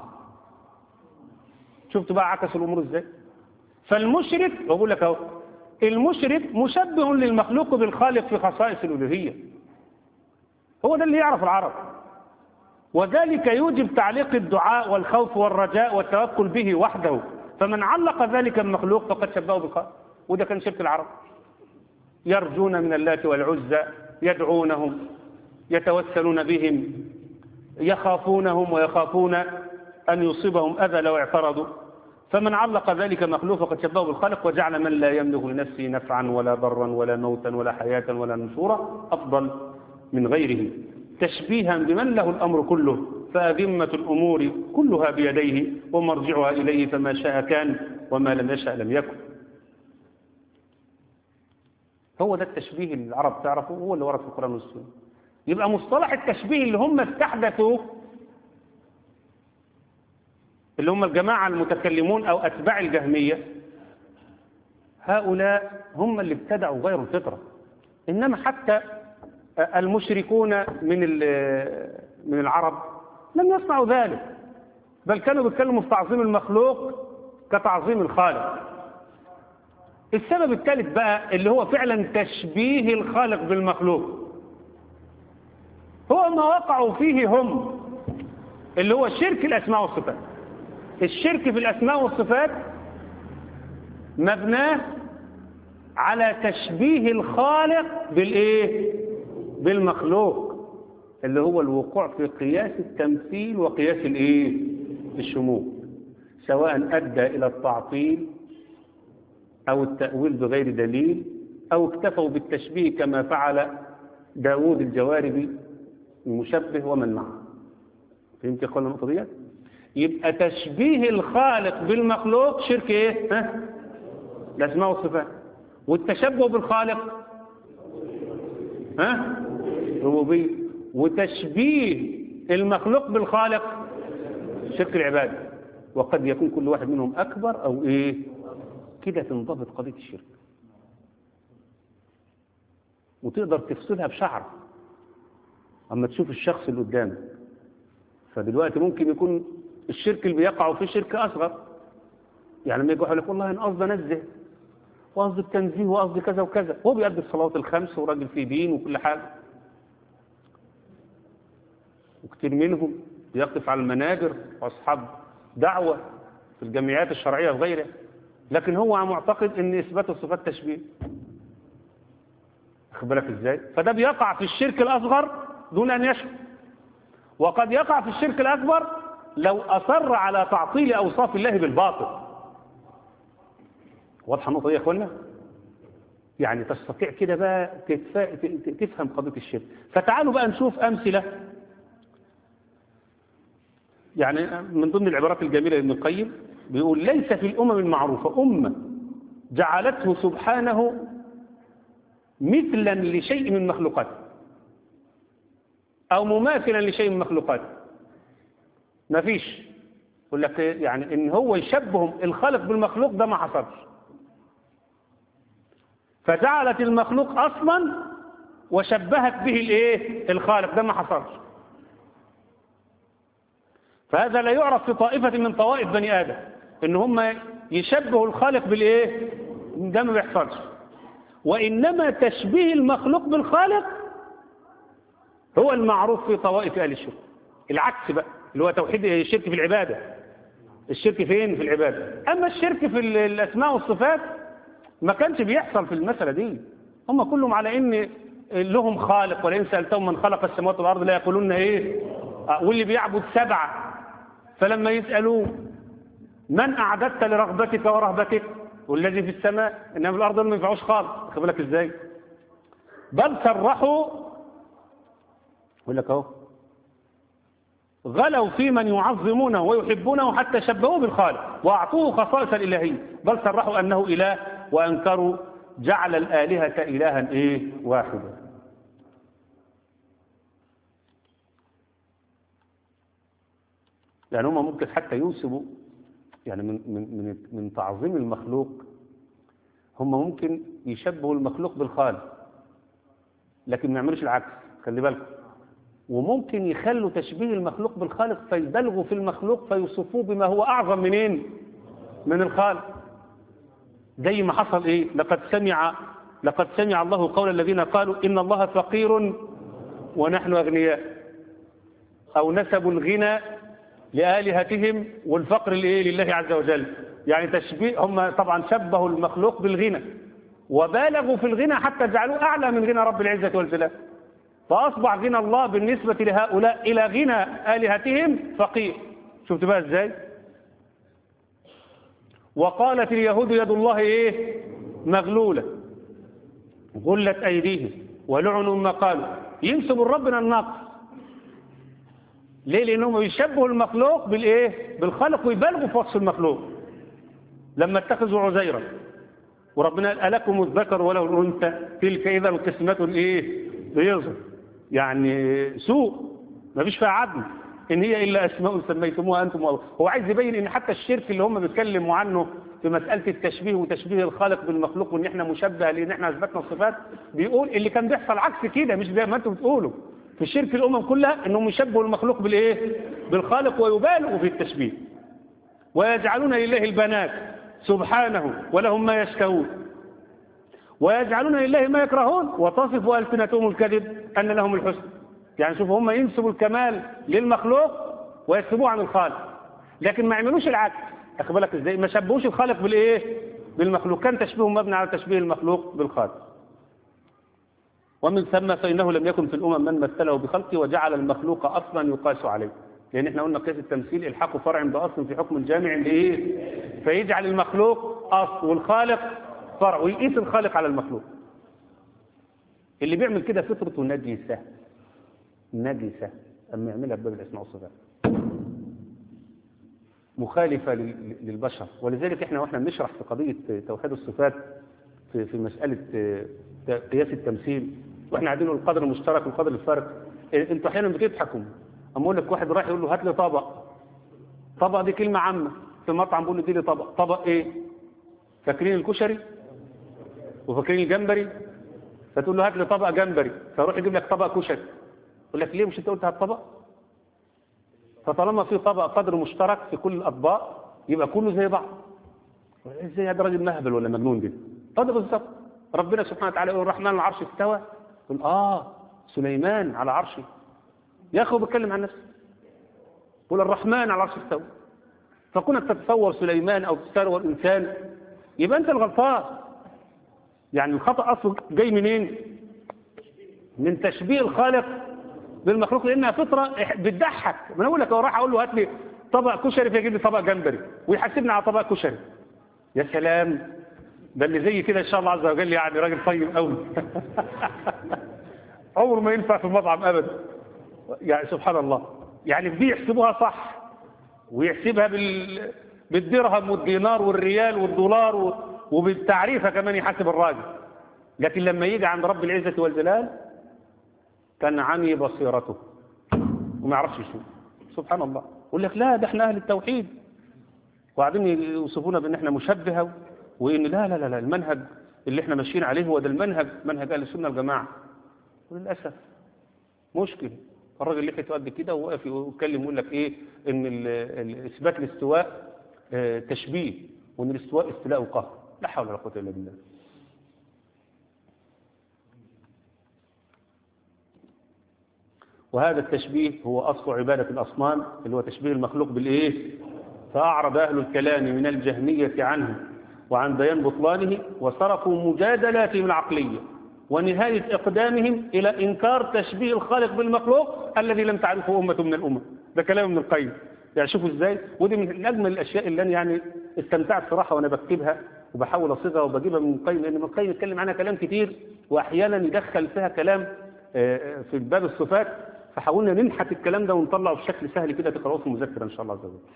شفتوا بقى عكس الأمور ازاي؟ فالمشرك بقول لك اهو، المشرك مشبه للمخلوق بالخالق في خصائص الألوهية، هو ده اللي يعرف العرب، وذلك يوجب تعليق الدعاء والخوف والرجاء والتوكل به وحده، فمن علق ذلك المخلوق فقد شبهه بالخالق، وده كان شرك العرب. يرجون من اللات والعزى، يدعونهم، يتوسلون بهم، يخافونهم ويخافون أن يصيبهم أذى لو اعترضوا، فمن علق ذلك مخلوق فقد شبهه بالخالق وجعل من لا يملك لنفسه نفعا ولا ضرا ولا موتا ولا حياة ولا نشورا أفضل من غيره تشبيها بمن له الأمر كله، فأذمة الأمور كلها بيديه ومرجعها إليه، فما شاء كان وما لم يشاء لم يكن. هو ده التشبيه اللي العرب تعرفه، هو اللي ورد في القرآن والسنة. يبقى مصطلح التشبيه اللي هم استحدثوا، اللي هم الجماعة المتكلمون أو أتباع الجهمية، هؤلاء هم اللي ابتدعوا غير الفطرة. إنما حتى المشركون من من العرب لم يصنعوا ذلك، بل كانوا بيتكلموا في تعظيم المخلوق كتعظيم الخالق. السبب الثالث بقى اللي هو فعلا تشبيه الخالق بالمخلوق، هو ما وقعوا فيه هم، اللي هو شرك الأسماء والصفات. الشرك في الأسماء والصفات مبناه على تشبيه الخالق بالإيه؟ بالمخلوق، اللي هو الوقوع في قياس التمثيل وقياس الإيه؟ الشمول، سواء أدى إلى التعطيل أو التأويل بغير دليل، أو اكتفوا بالتشبيه كما فعل داود الجواربي المشبه ومن معه. فهمت يا اخوانا النقطة ديت؟ يبقى تشبيه الخالق بالمخلوق شرك ايه؟ ها؟ الأسماء والصفات. والتشبه بالخالق ها؟ ربوبية. وتشبيه المخلوق بالخالق شرك العبادة. وقد يكون كل واحد منهم أكبر أو ايه؟ كده تنضبط قضية الشرك وتقدر تفصلها بشعر اما تشوف الشخص اللي قدامك. فدلوقتي ممكن يكون الشرك اللي بيقعوا فيه شرك اصغر، يعني لما يجي يقول لك والله انا قصدي انزه وقصدي التنزيه وقصدي كذا وكذا، هو بيؤدي الصلوات الخمس وراجل في دين وكل حاجه، وكتير منهم بيقف على المنابر واصحاب دعوه في الجمعيات الشرعيه وغيرها، لكن هو معتقد ان اثبات الصفات تشبيه. واخد بالك ازاي؟ فده بيقع في الشرك الاصغر دون ان يشرك، وقد يقع في الشرك الاكبر لو اصر على تعطيل اوصاف الله بالباطل. واضحه النقطه دي يا اخوانا؟ يعني تستطيع كده بقى تتفا... تفهم قضيه الشرك. فتعالوا بقى نشوف امثله، يعني من ضمن العبارات الجميله لابن القيم بيقول ليس في الامم المعروفه امه جعلته سبحانه مثلا لشيء من مخلوقاته او مماثلا لشيء من مخلوقاته. ما فيش. يقول لك يعني ان هو يشبههم الخالق بالمخلوق، ده ما حصلش. فجعلت المخلوق اصلا وشبهت به الايه؟ الخالق، ده ما حصلش. فهذا لا يعرف في طائفه من طوائف بني ادم ان هم يشبهوا الخالق بالايه؟ ده ما بيحصلش. وانما تشبيه المخلوق بالخالق هو المعروف في طوائف اهل الشرك. العكس بقى اللي هو توحيد الشرك في العباده. الشرك فين؟ في العباده. اما الشرك في الاسماء والصفات ما كانش بيحصل في المساله دي. هم كلهم على ان لهم خالق، ولئن سالتهم من خلق السماوات والارض لا يقولون ايه؟ واللي بيعبد سبعه فلما يسالوه من اعددت لرغبتك ورهبتك؟ والذي في السماء، انما في الارض ما ينفعوش خالص. خد بالك ازاي؟ بل صرحوا، يقول لك اهو غلوا في من يعظمونه ويحبونه حتى شبهوه بالخالق واعطوه خصائص الالهيه، بل صرحوا انه اله وانكروا جعل الالهه الها ايه؟ واحدا. يعني هم ممكن حتى ينسبوا يعني من من من من تعظيم المخلوق، هم ممكن يشبهوا المخلوق بالخالق لكن ما يعملوش العكس، خلي بالكم. وممكن يخلوا تشبيه المخلوق بالخالق فيبالغوا في المخلوق فيوصفوه بما هو أعظم منين؟ من الخالق. زي ما حصل إيه؟ لقد سمع لقد سمع الله قول الذين قالوا إن الله فقير ونحن أغنياء، أو نسبوا الغنى لآلهتهم والفقر لإيه؟ لله عز وجل. يعني تشبيه، هم طبعا شبهوا المخلوق بالغنى وبالغوا في الغنى حتى جعلوه أعلى من غنى رب العزة والجلال، فأصبح غنى الله بالنسبة لهؤلاء إلى غنى آلهتهم فقير. شفت بقى إزاي؟ وقالت اليهود يد الله إيه؟ مغلولة غلت أيديهم ولعنوا ما قالوا. ينسبوا ربنا النقص. ليه؟ لأنهم يشبهوا المخلوق بالإيه؟ بالخلق ويبالغوا في وصف المخلوق. لما اتخذوا عزيرا وربنا قال ألكم الذكر وله الأنثى تلك إذا القسمة الإيه؟ ضيزة. يعني سوء ما فيش فيها عدل، إن هي إلا أسماء سميتموها أنتم والله. هو عايز يبين إن حتى الشرك اللي هم بيتكلموا عنه في مسألة التشبيه وتشبيه الخالق بالمخلوق وإن إحنا مشبه لأن إحنا أثبتنا الصفات، بيقول اللي كان بيحصل عكس كده، مش زي ما أنتم بتقولوا في الشرك الأمم كلها إنهم يشبهوا المخلوق بالإيه؟ بالخالق ويبالغوا في التشبيه ويجعلون لله البنات سبحانه ولهم ما يشتهون ويجعلون لله ما يكرهون وتصف ألسنتهم الكذب أن لهم الحسن. يعني شوفوا هم ينسبوا الكمال للمخلوق ويسبوه عن الخالق، لكن ما يعملوش العكس. أخذ بالك إزاي؟ ما شبهوش الخالق بالإيه؟ بالمخلوق. كان تشبيههم مبني على تشبيه المخلوق بالخالق. ومن ثم فإنه لم يكن في الأمم من مثله بخلقه وجعل المخلوق أصلا يقاس عليه، لأن احنا قلنا قياس التمثيل الحاق فرع بأصل في حكم الجامع لإيه؟ فيجعل المخلوق أصل والخالق فرع ويقيس الخالق على المخلوق. اللي بيعمل كده فطرته نجسة نجسة أما يعملها بباب الأسماء والصفات مخالفة للبشر. ولذلك احنا واحنا بنشرح في قضية توحيد الصفات في في مسألة قياس التمثيل واحنا قاعدين القدر المشترك والقدر الفارق، انتوا احيانا بتضحكوا. اما اقول لك واحد رايح يقول له هات لي طبق، طبق دي كلمة عامة، في مطعم بيقول له دي لي طبق، طبق ايه؟ فاكرين الكشري وفاكرين الجمبري، فتقول له هات لي طبق جمبري، فيروح يجيب لك طبق كشري. يقول لك ليه مش انت قلت هات طبق؟ فطالما في طبق قدر مشترك في كل الاطباق يبقى كله زي بعض. ازاي هذا راجل مهبل ولا مجنون ده؟ هذا بالظبط. ربنا سبحانه وتعالى يقول الرحمن على العرش استوى، يقول اه سليمان على عرشه. يا اخي بيتكلم عن نفسه، يقول الرحمن على العرش استوى. فكونك تتصور سليمان او تتصور انسان يبقى انت الغلطان. يعني الخطأ اصله جاي منين؟ من تشبيه الخالق بالمخلوق، لانها فطره بتضحك. ما انا اقول لك هو راح اقول له هات لي طبق كشري فيجيب لي طبق جمبري ويحاسبني على طبق كشري. يا سلام، ده اللي زي كده ان شاء الله عز وجل يعني راجل طيب قوي. عمره ما ينفع في المطعم ابدا. يعني سبحان الله، يعني دي يحسبوها صح ويحسبها بال بالدرهم والدينار والريال والدولار وبالتعريفه كمان يحاسب الراجل. لكن لما يجي عند رب العزه والجلال كان عمي بصيرته وما يعرفش يشوف. سبحان الله. يقول لك لا ده احنا اهل التوحيد وقاعدين يوصفونا بان احنا مشبهه وان لا لا لا المنهج اللي احنا ماشيين عليه هو ده المنهج، منهج اهل السنه والجماعه. وللاسف مشكله الراجل اللي لحيته قد كده وواقف يتكلم يقول لك ايه ان اثبات الاستواء اه تشبيه وان الاستواء استيلاء وقهر. لا حول ولا قوه الا بالله. وهذا التشبيه هو أصل عبادة الأصنام اللي هو تشبيه المخلوق بالإيه؟ فأعرض أهل الكلام من الجهمية عنه وعن بيان بطلانه وصرفوا مجادلاتهم العقلية ونهاية إقدامهم إلى إنكار تشبيه الخالق بالمخلوق الذي لم تعرفه أمة من الأمم. ده كلام من القيم. يعني شوفوا إزاي، ودي من أجمل الأشياء اللي أنا يعني استمتعت صراحة وأنا بكتبها وبحاول أصيغها وبجيبها من القيم، لأن من القيم يتكلم عنها كلام كتير وأحيانا يدخل فيها كلام في باب الصفات، فحاولنا ننحت الكلام ده ونطلعه بشكل سهل كده تقرأوه في المذكرة إن شاء الله عز وجل.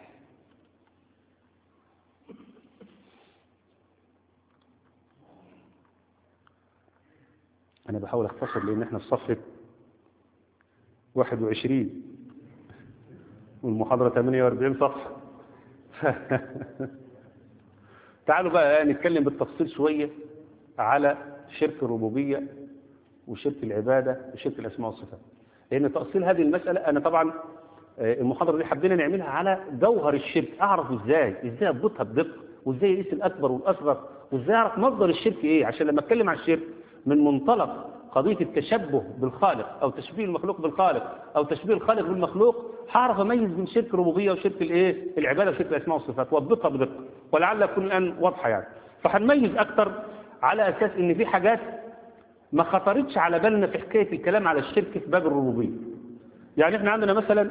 أنا بحاول أختصر لأن إحنا في صفحة واحد وعشرين والمحاضرة ثمانية وأربعين صفحة. تعالوا بقى نتكلم بالتفصيل شوية على شرك الربوبية وشرك العبادة وشرك الأسماء والصفات. لأن تأصيل هذه المسألة أنا طبعا المحاضرة دي حبينا نعملها على جوهر الشرك، أعرف إزاي إزاي أضبطها بدقة، وإزاي يقيس الأكبر والأصغر، وإزاي أعرف مصدر الشرك إيه، عشان لما أتكلم عن الشرك من منطلق قضية التشبه بالخالق أو تشبيه المخلوق بالخالق أو تشبيه الخالق بالمخلوق، هعرف أميز بين شرك الربوبية وشرك الإيه العبادة وشرك الأسماء والصفات وأضبطها بدقة، ولعل تكون الآن واضحة يعني. فهنميز أكتر على أساس إن في حاجات ما خطرتش على بالنا في حكاية الكلام على الشرك في باب الربوبية. يعني احنا عندنا مثلا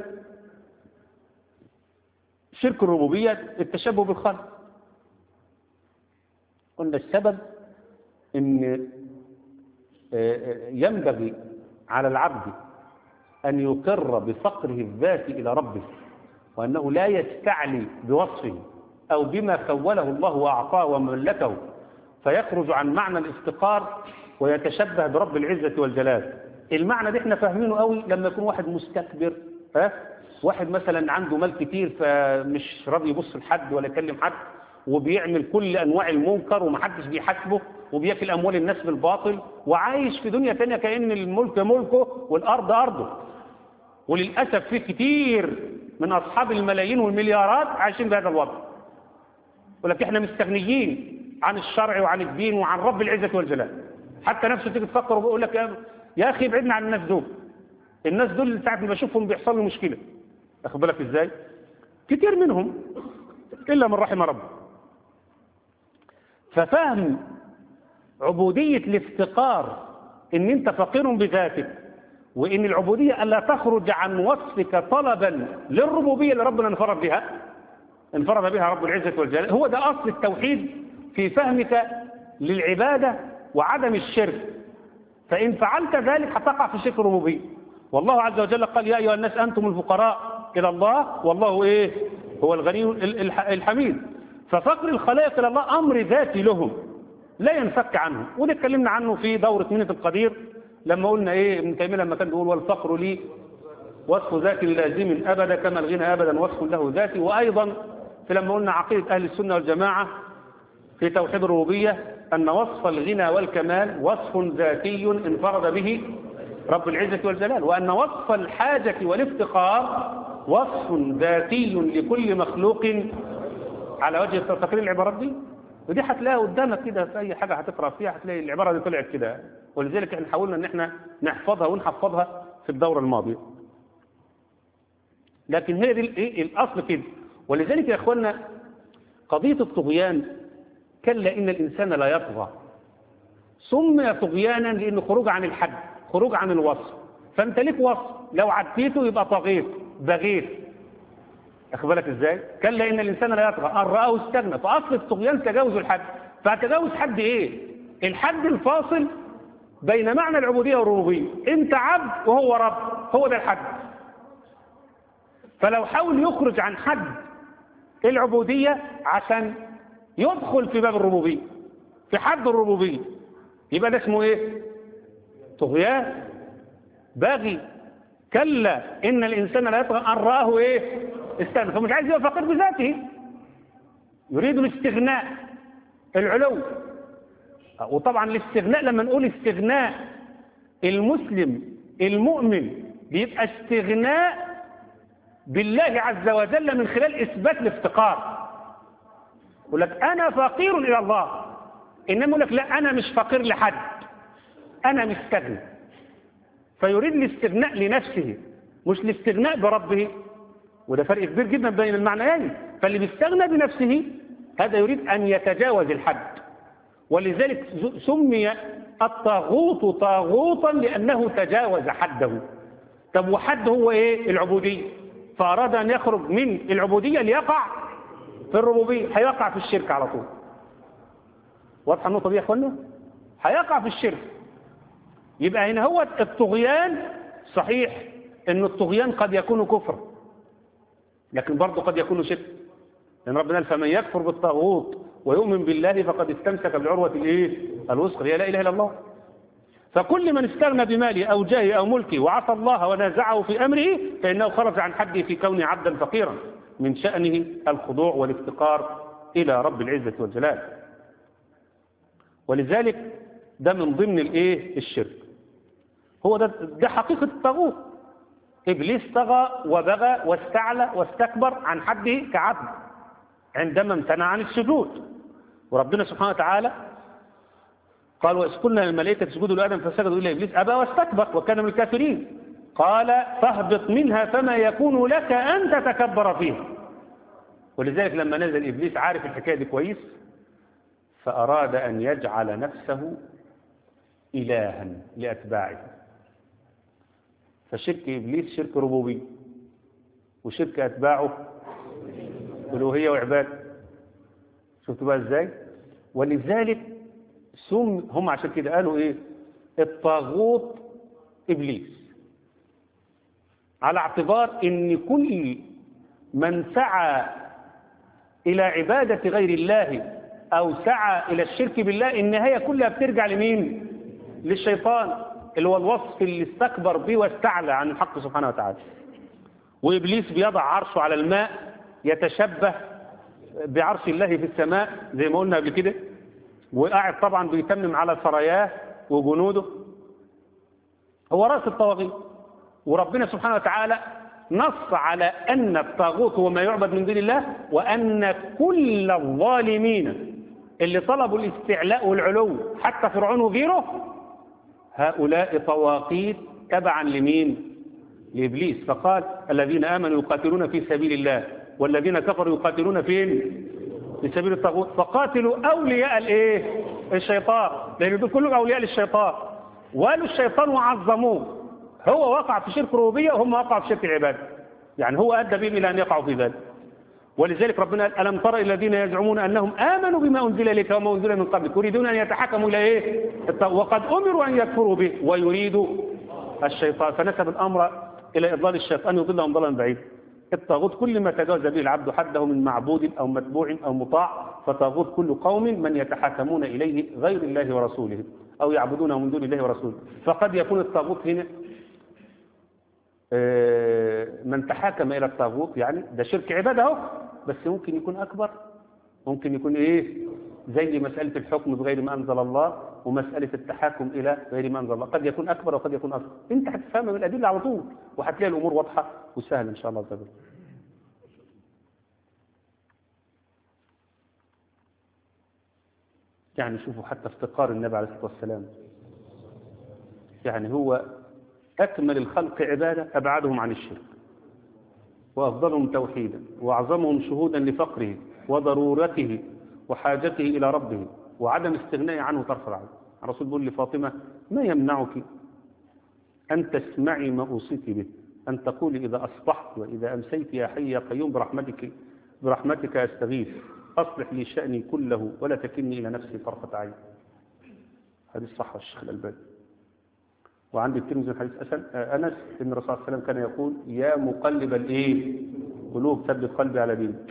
شرك الربوبية التشبه بالخالق. قلنا السبب ان ينبغي على العبد أن يقر بفقره الذاتي إلى ربه، وأنه لا يستعلي بوصفه أو بما خوله الله وأعطاه وملكه فيخرج عن معنى الافتقار ويتشبه برب العزة والجلال. المعنى ده احنا فاهمينه قوي لما يكون واحد مستكبر، ها واحد مثلا عنده مال كتير فمش راضي يبص لحد ولا يكلم حد، وبيعمل كل أنواع المنكر ومحدش بيحاسبه، وبياكل أموال الناس بالباطل، وعايش في دنيا تانية كأن الملك ملكه والأرض أرضه. وللأسف في كتير من أصحاب الملايين والمليارات عايشين بهذا الوضع. ولكن احنا مستغنيين عن الشرع وعن الدين وعن رب العزة والجلال. حتى نفسه تيجي تفكر وبيقول لك يا, يا أخي ابعدنا عن الناس دول. الناس دول اللي ساعة ما بشوفهم بيحصل له مشكلة. أخد بالك إزاي؟ كتير منهم إلا من رحم ربه. ففهم عبودية الافتقار ان انت فقير بذاتك، وان العبودية الا تخرج عن وصفك طلبا للربوبية اللي ربنا انفرد بها انفرد بها رب العزة والجلال، هو ده اصل التوحيد في فهمك للعبادة وعدم الشرك. فان فعلت ذلك هتقع في شرك الربوبية. والله عز وجل قال يا ايها الناس انتم الفقراء الى الله والله ايه هو الغني الحميد. ففقر الخلائق الى الله امر ذاتي لهم لا ينفك عنه، وده اتكلمنا عنه في دورة منة القدير لما قلنا ايه ابن تيمية لما كان بيقول والفقر لي وصف ذاتي لازم ابدا كما الغنى ابدا وصف له ذاتي. وايضا في لما قلنا عقيدة اهل السنة والجماعة في توحيد الربوبية ان وصف الغنى والكمال وصف ذاتي انفرد به رب العزة والجلال، وان وصف الحاجة والافتقار وصف ذاتي لكل مخلوق على وجه تقرير العبارات دي. ودي هتلاقيها قدامك كده في اي حاجه هتقرا فيها هتلاقي العباره دي طلعت كده، ولذلك احنا حاولنا ان احنا نحفظها ونحفظها في الدوره الماضيه. لكن هي دي الايه الاصل كده. ولذلك يا اخوانا قضيه الطغيان كلا ان الانسان لا يطغى سمي طغيانا لانه خروج عن الحد، خروج عن الوصف. فانت ليك وصف لو عديته يبقى طغيت بغيت. أخذ بالك إزاي؟ كلا إن الإنسان لا يطغى أن رآه استغنى. فأصل الطغيان تجاوز الحد. فتجاوز حد إيه؟ الحد الفاصل بين معنى العبودية والربوبية. أنت عبد وهو رب، هو ده الحد. فلو حاول يخرج عن حد العبودية عشان يدخل في باب الربوبية في حد الربوبية يبقى ده اسمه إيه؟ طغيان باغي. كلا إن الإنسان لا يطغى أن رآه إيه؟ استغنى. فمش عايز يبقى فقير بذاته، يريد الاستغناء العلو. وطبعا الاستغناء لما نقول استغناء المسلم المؤمن بيبقى استغناء بالله عز وجل من خلال إثبات الافتقار. يقول لك أنا فقير إلى الله، إنما يقول لك لا أنا مش فقير لحد، أنا مستغني. فيريد الاستغناء لنفسه مش الاستغناء بربه، وده فرق كبير جدا بين المعنيين. فاللي بيستغنى بنفسه هذا يريد أن يتجاوز الحد. ولذلك سمي الطاغوت طاغوتا لأنه تجاوز حده. طب وحد هو إيه؟ العبودية. فأراد أن يخرج من العبودية ليقع في الربوبية، هيقع في الشرك على طول. واضحة النقطة دي يا أخوانا؟ هيقع في الشرك. يبقى هنا هو الطغيان صحيح إن الطغيان قد يكون كفر، لكن برضه قد يكون شرك. لأن ربنا قال فمن يكفر بالطاغوت ويؤمن بالله فقد استمسك بالعروة الإيه؟ الوثقى هي لا إله إلا الله. فكل من استغنى بماله أو جاهه أو ملكه وعصى الله ونازعه في أمره فإنه خرج عن حده في كونه عبدا فقيرا من شأنه الخضوع والافتقار إلى رب العزة والجلال. ولذلك ده من ضمن الايه الشرك. هو ده, ده حقيقة الطاغوت. إبليس طغى وبغى واستعلى واستكبر عن حده كعبد عندما امتنع عن السجود. وربنا سبحانه وتعالى قال وإذ قلنا للملائكة اسجدوا لآدم فسجدوا إلا إبليس أبى واستكبر وكان من الكافرين. قال فاهبط منها فما يكون لك أن تتكبر فيها. ولذلك لما نزل إبليس عارف الحكاية دي كويس فأراد أن يجعل نفسه إلها لأتباعه. فشرك إبليس شرك ربوبي وشرك أتباعه ألوهية وعبادة. شفتوا بقى إزاي؟ ولذلك سم هم عشان كده قالوا إيه الطاغوت إبليس، على اعتبار إن كل من سعى إلى عبادة غير الله أو سعى إلى الشرك بالله النهاية كلها بترجع لمين؟ للشيطان اللي هو الوصف اللي استكبر به واستعلى عن الحق سبحانه وتعالى. وإبليس بيضع عرشه على الماء يتشبه بعرش الله في السماء زي ما قلنا قبل كده، وقاعد طبعا بيتمم على سراياه وجنوده. هو رأس الطواغيت. وربنا سبحانه وتعالى نص على أن الطاغوت هو ما يعبد من دون الله، وأن كل الظالمين اللي طلبوا الاستعلاء والعلو حتى فرعون وغيره هؤلاء طواغيت تبعا لمين؟ لإبليس. فقال الذين آمنوا يقاتلون في سبيل الله والذين كفروا يقاتلون فين؟ في سبيل الطاغوت. فقاتلوا أولياء الايه؟ الشيطان، لأن دول كلهم أولياء للشيطان. وقالوا الشيطان وعظموه. هو وقع في شرك الربوبية وهم وقعوا في شرك العبادة. يعني هو أدى بهم إلى أن يقعوا في ذلك. ولذلك ربنا قال ألم تر إلى الذين يزعمون أنهم آمنوا بما أنزل إليك وما أنزل من قبلك يريدون أن يتحكموا إلى إيه؟ وقد أمروا أن يكفروا به ويريد الشيطان. فنسب الأمر إلى إضلال الشيطان يضلهم ضلالا بعيدا. الطاغوت كل ما تجاوز به العبد حده من معبود أو متبوع أو مطاع، فطاغوت كل قوم من يتحاكمون إليه غير الله ورسوله أو يعبدونه من دون الله ورسوله. فقد يكون الطاغوت هنا من تحاكم إلى الطاغوت يعني ده شرك عبادة اهو، بس ممكن يكون أكبر، ممكن يكون إيه زي مسألة الحكم بغير ما أنزل الله ومسألة التحاكم إلى غير ما أنزل الله، قد يكون أكبر وقد يكون أصغر. أنت هتفهمها من الأدلة على طول وهتلاقي الأمور واضحة وسهلة إن شاء الله تعالى. يعني شوفوا حتى افتقار النبي عليه الصلاة والسلام، يعني هو أكمل الخلق عبادة أبعدهم عن الشرك وأفضلهم توحيدا وأعظمهم شهودا لفقره وضرورته وحاجته إلى ربه وعدم استغناء عنه طرف العين. الرسول بيقول لفاطمة ما يمنعك أن تسمعي ما أوصيك به، أن تقولي إذا أصبحت وإذا أمسيت يا حي يا قيوم برحمتك برحمتك أستغيث أصلح لي شأني كله ولا تكلني إلى نفسي طرفة عين. هذه الصحة الشيخ الألباني. وعند الترمذي حديث أنس إن الرسول صلى الله عليه وسلم كان يقول يا مقلب الإيه قلوب ثبت قلبي على دينك.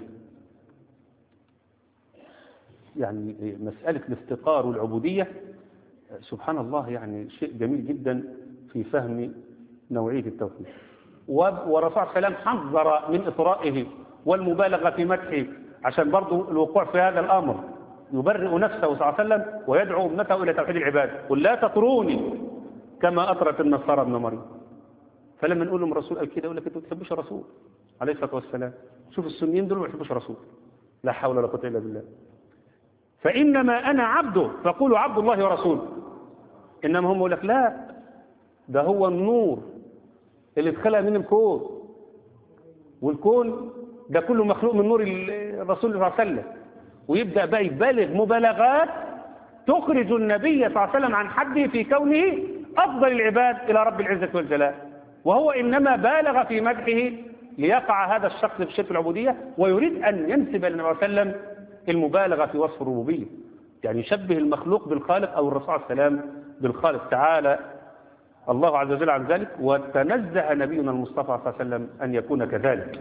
يعني مسألة الافتقار والعبودية سبحان الله يعني شيء جميل جدا في فهم نوعية التوحيد. والرسول صلى الله عليه وسلم حذر من إطرائه والمبالغة في مدحه عشان برضو الوقوع في هذا الأمر. يبرئ نفسه صلى الله عليه وسلم ويدعو أمته إلى توحيد العبادة. قل لا تطروني كما أطرت النصارى ابن مريم. فلما نقول لهم الرسول قال كده يقول لك انتوا ما بتحبوش الرسول عليه الصلاة والسلام. شوف السنيين دول ما بيحبوش الرسول. لا حول ولا قوة إلا بالله. فإنما أنا عبده فقولوا عبد الله ورسوله. إنما هم يقول لك لا ده هو النور اللي اتخلق من الكون، والكون ده كله مخلوق من نور الرسول صلى الله عليه وسلم. ويبدأ بقى يبالغ مبالغات تخرج النبي صلى الله عليه وسلم عن حده في كونه أفضل العباد إلى رب العزة والجلال. وهو إنما بالغ في مدحه ليقع هذا الشخص في شرك العبودية ويريد أن ينسب للنبي صلى الله عليه وسلم المبالغة في وصف الربوبية، يعني يشبه المخلوق بالخالق أو الرسول عليه السلام بالخالق. تعالى الله عز وجل عن ذلك وتنزه نبينا المصطفى صلى الله عليه وسلم أن يكون كذلك.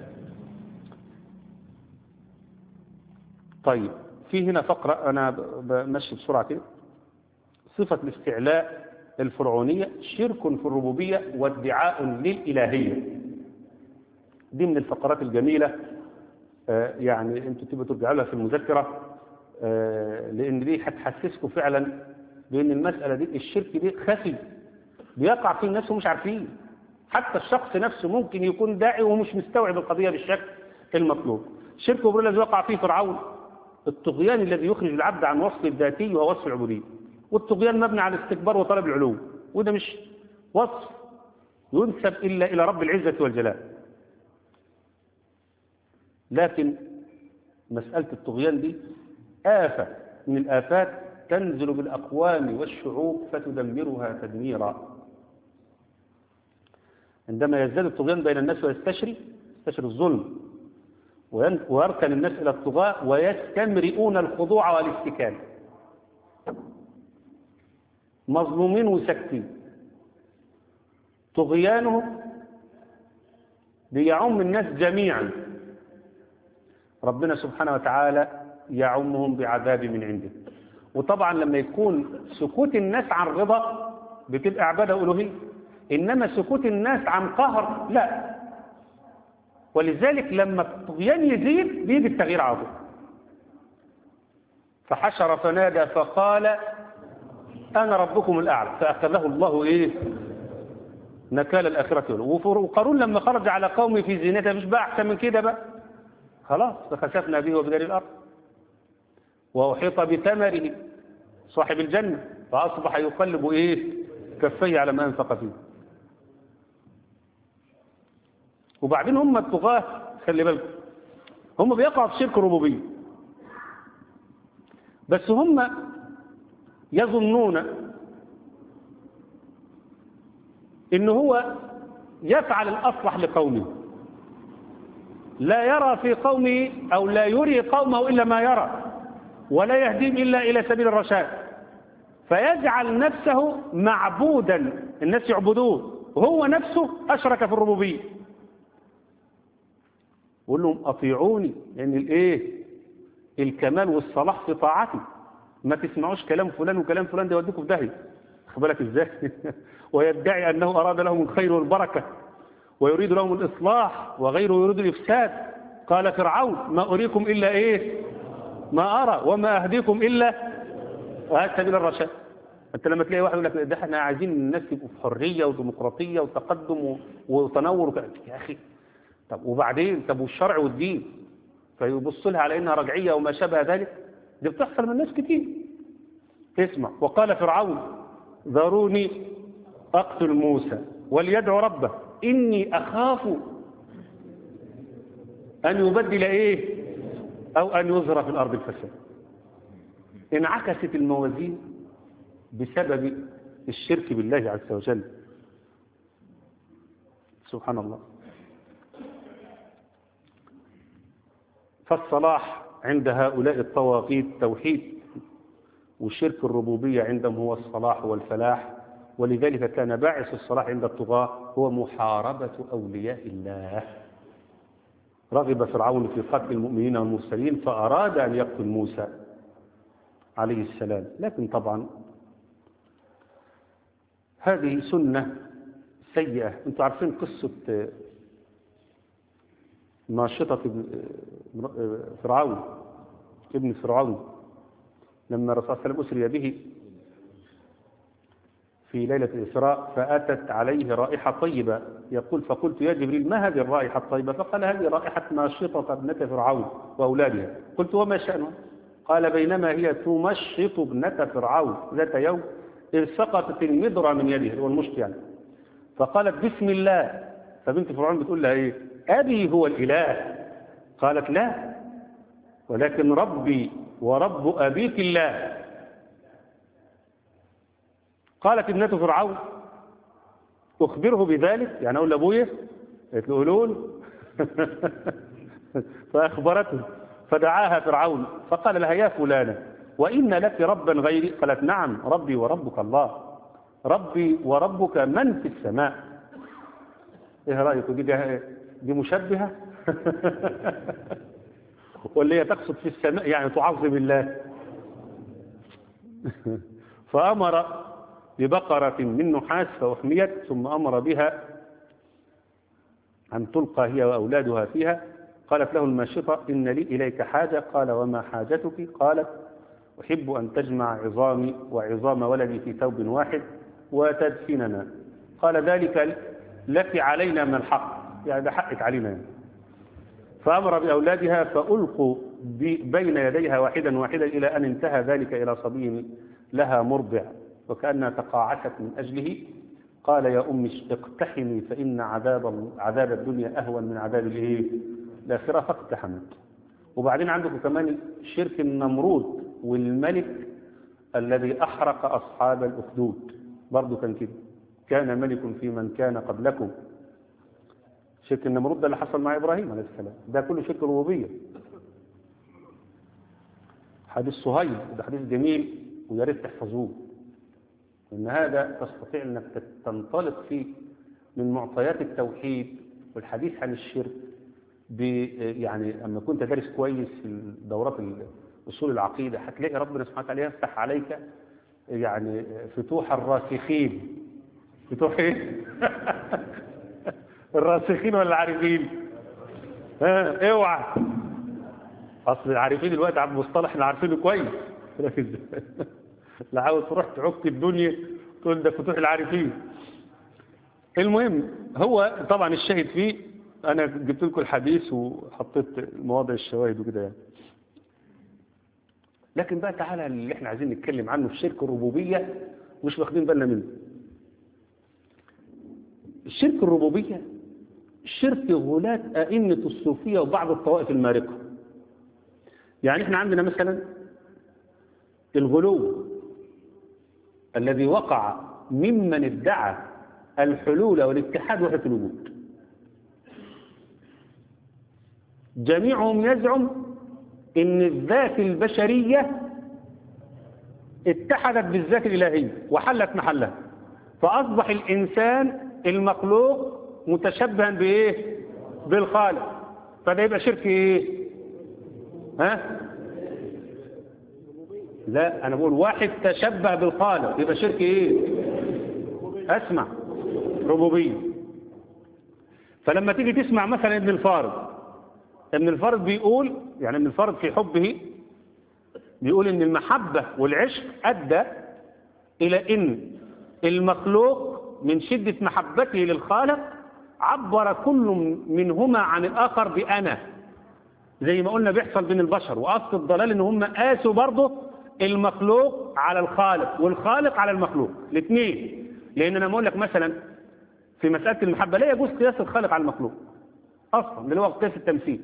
طيب في هنا فقرة أنا بمشي بسرعة كده. صفة الاستعلاء الفرعونية شرك في الربوبية وادعاء للإلهية. دي من الفقرات الجميلة، آه يعني انتوا تبقوا ترجعوا لها في المذكرة، آه لأن دي هتحسسكم فعلا بأن المسألة دي الشرك دي خفي بيقع فيه الناس ومش عارفين. حتى الشخص نفسه ممكن يكون داعي ومش مستوعب القضية بالشكل المطلوب. الشرك هو الذي وقع فيه فرعون، الطغيان الذي يخرج العبد عن وصف الذاتي وهو وصف العبودية، والطغيان مبني على الاستكبار وطلب العلو، وده مش وصف ينسب إلا إلى رب العزة والجلال. لكن مسألة الطغيان دي آفة من الآفات تنزل بالأقوام والشعوب فتدمرها تدميرا. عندما يزداد الطغيان بين الناس ويستشري يستشري الظلم ويركن الناس إلى الطغاة ويستمرئون الخضوع والاستكانة، مظلومين وساكتين. طغيانهم ليعم الناس جميعا، ربنا سبحانه وتعالى يعمهم بعذاب من عنده. وطبعا لما يكون سكوت الناس عن رضا بتبقى عبادة ألوهية، إنما سكوت الناس عن قهر لا. ولذلك لما الطغيان يزيد بيجي التغيير على طول. فحشر فنادى فقال أنا ربكم الأعلى فأخذه الله إيه نكال الآخرة. وقارون لما خرج على قومه في زينته مش بقى أحسن من كده بقى، خلاص فخسفنا به وبدار الأرض وأحيط بثمره صاحب الجنة فأصبح يقلب إيه كفيه على ما أنفق فيه. وبعدين هم الطغاة خلي بالكم هم بيقعوا في شرك الربوبية، بس هم يظنون إن هو يفعل الأصلح لقومه، لا يرى في قومه أو لا يري قومه إلا ما يرى ولا يهديهم إلا إلى سبيل الرشاد، فيجعل نفسه معبودا الناس يعبدوه وهو نفسه أشرك في الربوبية. يقول لهم أطيعوني لأن يعني الإيه الكمال والصلاح في طاعتي، ما تسمعوش كلام فلان وكلام فلان ده يوديكم في داهية. خد بالك إزاي ويدعي أنه أراد لهم الخير والبركة ويريد لهم الإصلاح وغيره يريد الإفساد. قال فرعون ما أريكم إلا إيه ما أرى وما أهديكم إلا وهذا سبيل الرشاد. أنت لما تلاقي واحد يقول لك ده احنا عايزين الناس يبقوا في حرية وديمقراطية وتقدم وتنور وكذا، يا أخي طب وبعدين طب والشرع والدين فيبص لها على إنها رجعية وما شابه ذلك. دي بتحصل من ناس كتير. اسمع وقال فرعون ذروني أقتل موسى وليدعو ربه إني أخاف أن يبدل إيه أو أن يظهر في الأرض الفساد. انعكست الموازين بسبب الشرك بالله عز وجل. سبحان الله. فالصلاح عند هؤلاء الطواغيت توحيد، والشرك الربوبية عندهم هو الصلاح والفلاح. ولذلك كان باعث الصلاح عند الطغاة هو محاربة أولياء الله. رغب فرعون في قتل المؤمنين والمرسلين فأراد أن يقتل موسى عليه السلام، لكن طبعا هذه سنة سيئة. انتم عارفين قصة ناشطة فرعون ابن فرعون لما الرسول صلى الله عليه وسلم أسري به في ليلة الإسراء فأتت عليه رائحة طيبة، يقول فقلت يا جبريل ما هذه الرائحة الطيبة؟ فقال هذه رائحة ناشطة ابنة فرعون وأولادها. قلت وما شأنها؟ قال بينما هي تمشط ابنة فرعون ذات يوم إذ سقطت المدرة من يده والمشط يعني، فقالت بسم الله. فبنت فرعون بتقول لها ايه أبي هو الإله؟ قالت لا ولكن ربي ورب أبيك الله. قالت ابنة فرعون أخبره بذلك يعني أقول لأبويا؟ قالت له قولون فأخبرته فدعاها فرعون فقال لها يا فلانة وإن لك ربا غيري؟ قالت نعم ربي وربك الله، ربي وربك من في السماء. ايه رأيك دي, دي مشبهة ولا هي تقصد في السماء يعني تعظم الله؟ فأمر ببقرة من نحاس فأحميت، ثم أمر بها أن تلقى هي وأولادها فيها. قالت له الماشطة إن لي إليك حاجة. قال وما حاجتك؟ قالت أحب أن تجمع عظامي وعظام ولدي في ثوب واحد وتدفننا. قال ذلك لك علينا من الحق، يعني ده حقك علينا يعني. فأمر بأولادها فألقوا بين يديها واحدا واحدا إلى أن انتهى ذلك إلى صبي لها مرضع وكأنها تقاعست من أجله. قال يا أم اقتحمي فإن عذاب عذاب الدنيا أهون من عذاب الإيه؟ الآخرة. فاقتحمت. وبعدين عندكم كمان شرك النمرود والملك الذي أحرق أصحاب الأخدود، برضو كان كده. كان ملك في من كان قبلكم. شرك النمرود ده اللي حصل مع إبراهيم عليه السلام، ده كله شرك ربوبية. حديث صهيب ده حديث جميل ويا ريت تحفظوه، إن هذا تستطيع أنك تنطلق فيه من معطيات التوحيد والحديث عن الشرك. يعني أما كنت دارس كويس في دورات أصول العقيدة هتلاقي ربنا سبحانه وتعالى يفتح عليك يعني فتوح الراسخين. فتوح ايه؟ الراسخين ولا العارفين؟ ها اوعى، اصل العارفين دلوقتي على المصطلح اللي عارفينه كويس، لا عاوز تروح تعك الدنيا تقول ده فتوح العارفين. المهم هو طبعا الشاهد فيه، انا جبت لكم الحديث وحطيت مواضع الشواهد وكده يعني. لكن بقى تعالى اللي احنا عايزين نتكلم عنه في شرك الربوبية مش واخدين بالنا منه. الشرك الربوبية شرك غلاة أئمة الصوفية وبعض الطوائف المارقة. يعني احنا عندنا مثلا الغلو الذي وقع ممن ادعى الحلول والاتحاد وحدة الوجود. جميعهم يزعم ان الذات البشرية اتحدت بالذات الإلهية وحلت محلها، فأصبح الإنسان المخلوق متشبها بإيه؟ بالخالق. فده يبقى شرك إيه؟ ها؟ لا أنا بقول واحد تشبه بالخالق يبقى شرك إيه؟ أسمع، ربوبية. فلما تيجي تسمع مثلا ابن الفارض، ابن الفارض بيقول يعني ابن الفارض في حبه بيقول إن المحبة والعشق أدى إلى إن المخلوق من شدة محبته للخالق عبر كل منهما عن الآخر بأنا، زي ما قلنا بيحصل بين البشر. وأصل الضلال إن هم قاسوا برضه المخلوق على الخالق والخالق على المخلوق الاثنين. لأن أنا بقول لك مثلا في مسألة المحبة لا يجوز قياس الخالق على المخلوق أصلا، اللي هو قياس التمثيل.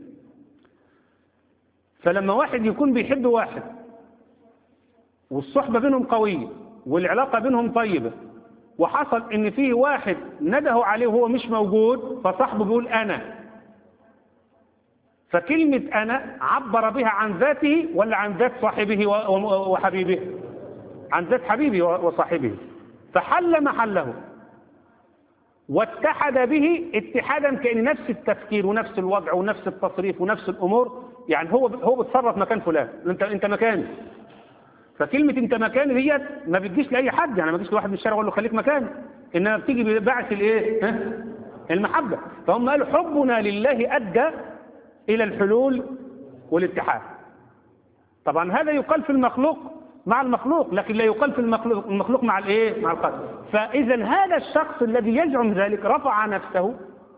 فلما واحد يكون بيحب واحد والصحبة بينهم قوية والعلاقة بينهم طيبة، وحصل ان فيه واحد نده عليه وهو مش موجود، فصاحبه بيقول انا، فكلمة انا عبر بها عن ذاته ولا عن ذات صاحبه وحبيبه؟ عن ذات حبيبه وصاحبه، فحل محله واتحد به اتحادا كأن نفس التفكير ونفس الوضع ونفس التصريف ونفس الامور. يعني هو هو بيتصرف مكان فلان، انت انت مكاني. فكلمة انت مكاني ديت ما بتجيش لأي حد، يعني ما بتجيش لواحد من الشارع يقول له خليك مكاني، انما بتيجي ببعث الايه؟ ها؟ المحبة. فهم قالوا حبنا لله ادى الى الحلول والاتحاد. طبعا هذا يقال في المخلوق مع المخلوق، لكن لا يقال في المخلوق المخلوق مع الايه؟ مع الخالق. فاذا هذا الشخص الذي يزعم ذلك رفع نفسه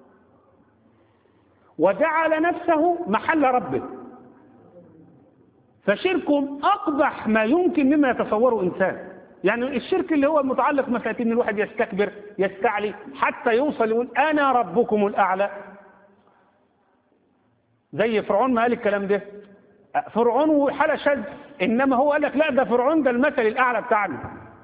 وجعل نفسه محل ربه، فشركهم أقبح ما يمكن مما يتصوره إنسان. يعني الشرك اللي هو متعلق مثلا إن الواحد يستكبر يستعلي حتى يوصل يقول أنا ربكم الأعلى، زي فرعون ما قال الكلام ده. فرعون حالة شد، إنما هو قال لك لا ده فرعون ده المثل الأعلى بتاعنا.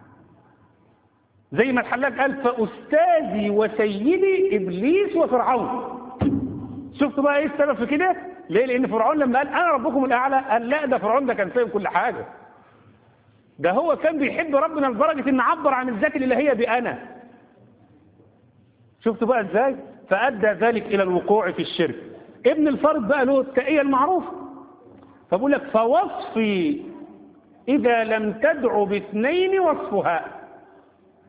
زي ما الحلاج قال فأستاذي وسيدي إبليس وفرعون. شفتوا بقى إيه السبب في كده؟ ليه؟ لأن فرعون لما قال أنا ربكم الأعلى قال لا ده فرعون ده كان فاهم كل حاجة، ده هو كان بيحب ربنا لدرجة إن عبر عن الذات الإلهية بأنا. شفتوا بقى إزاي؟ فأدى ذلك إلى الوقوع في الشرك. ابن الفارض بقى له التقية المعروفة، فبقول لك فوصفي إذا لم تدع باثنين وصفها.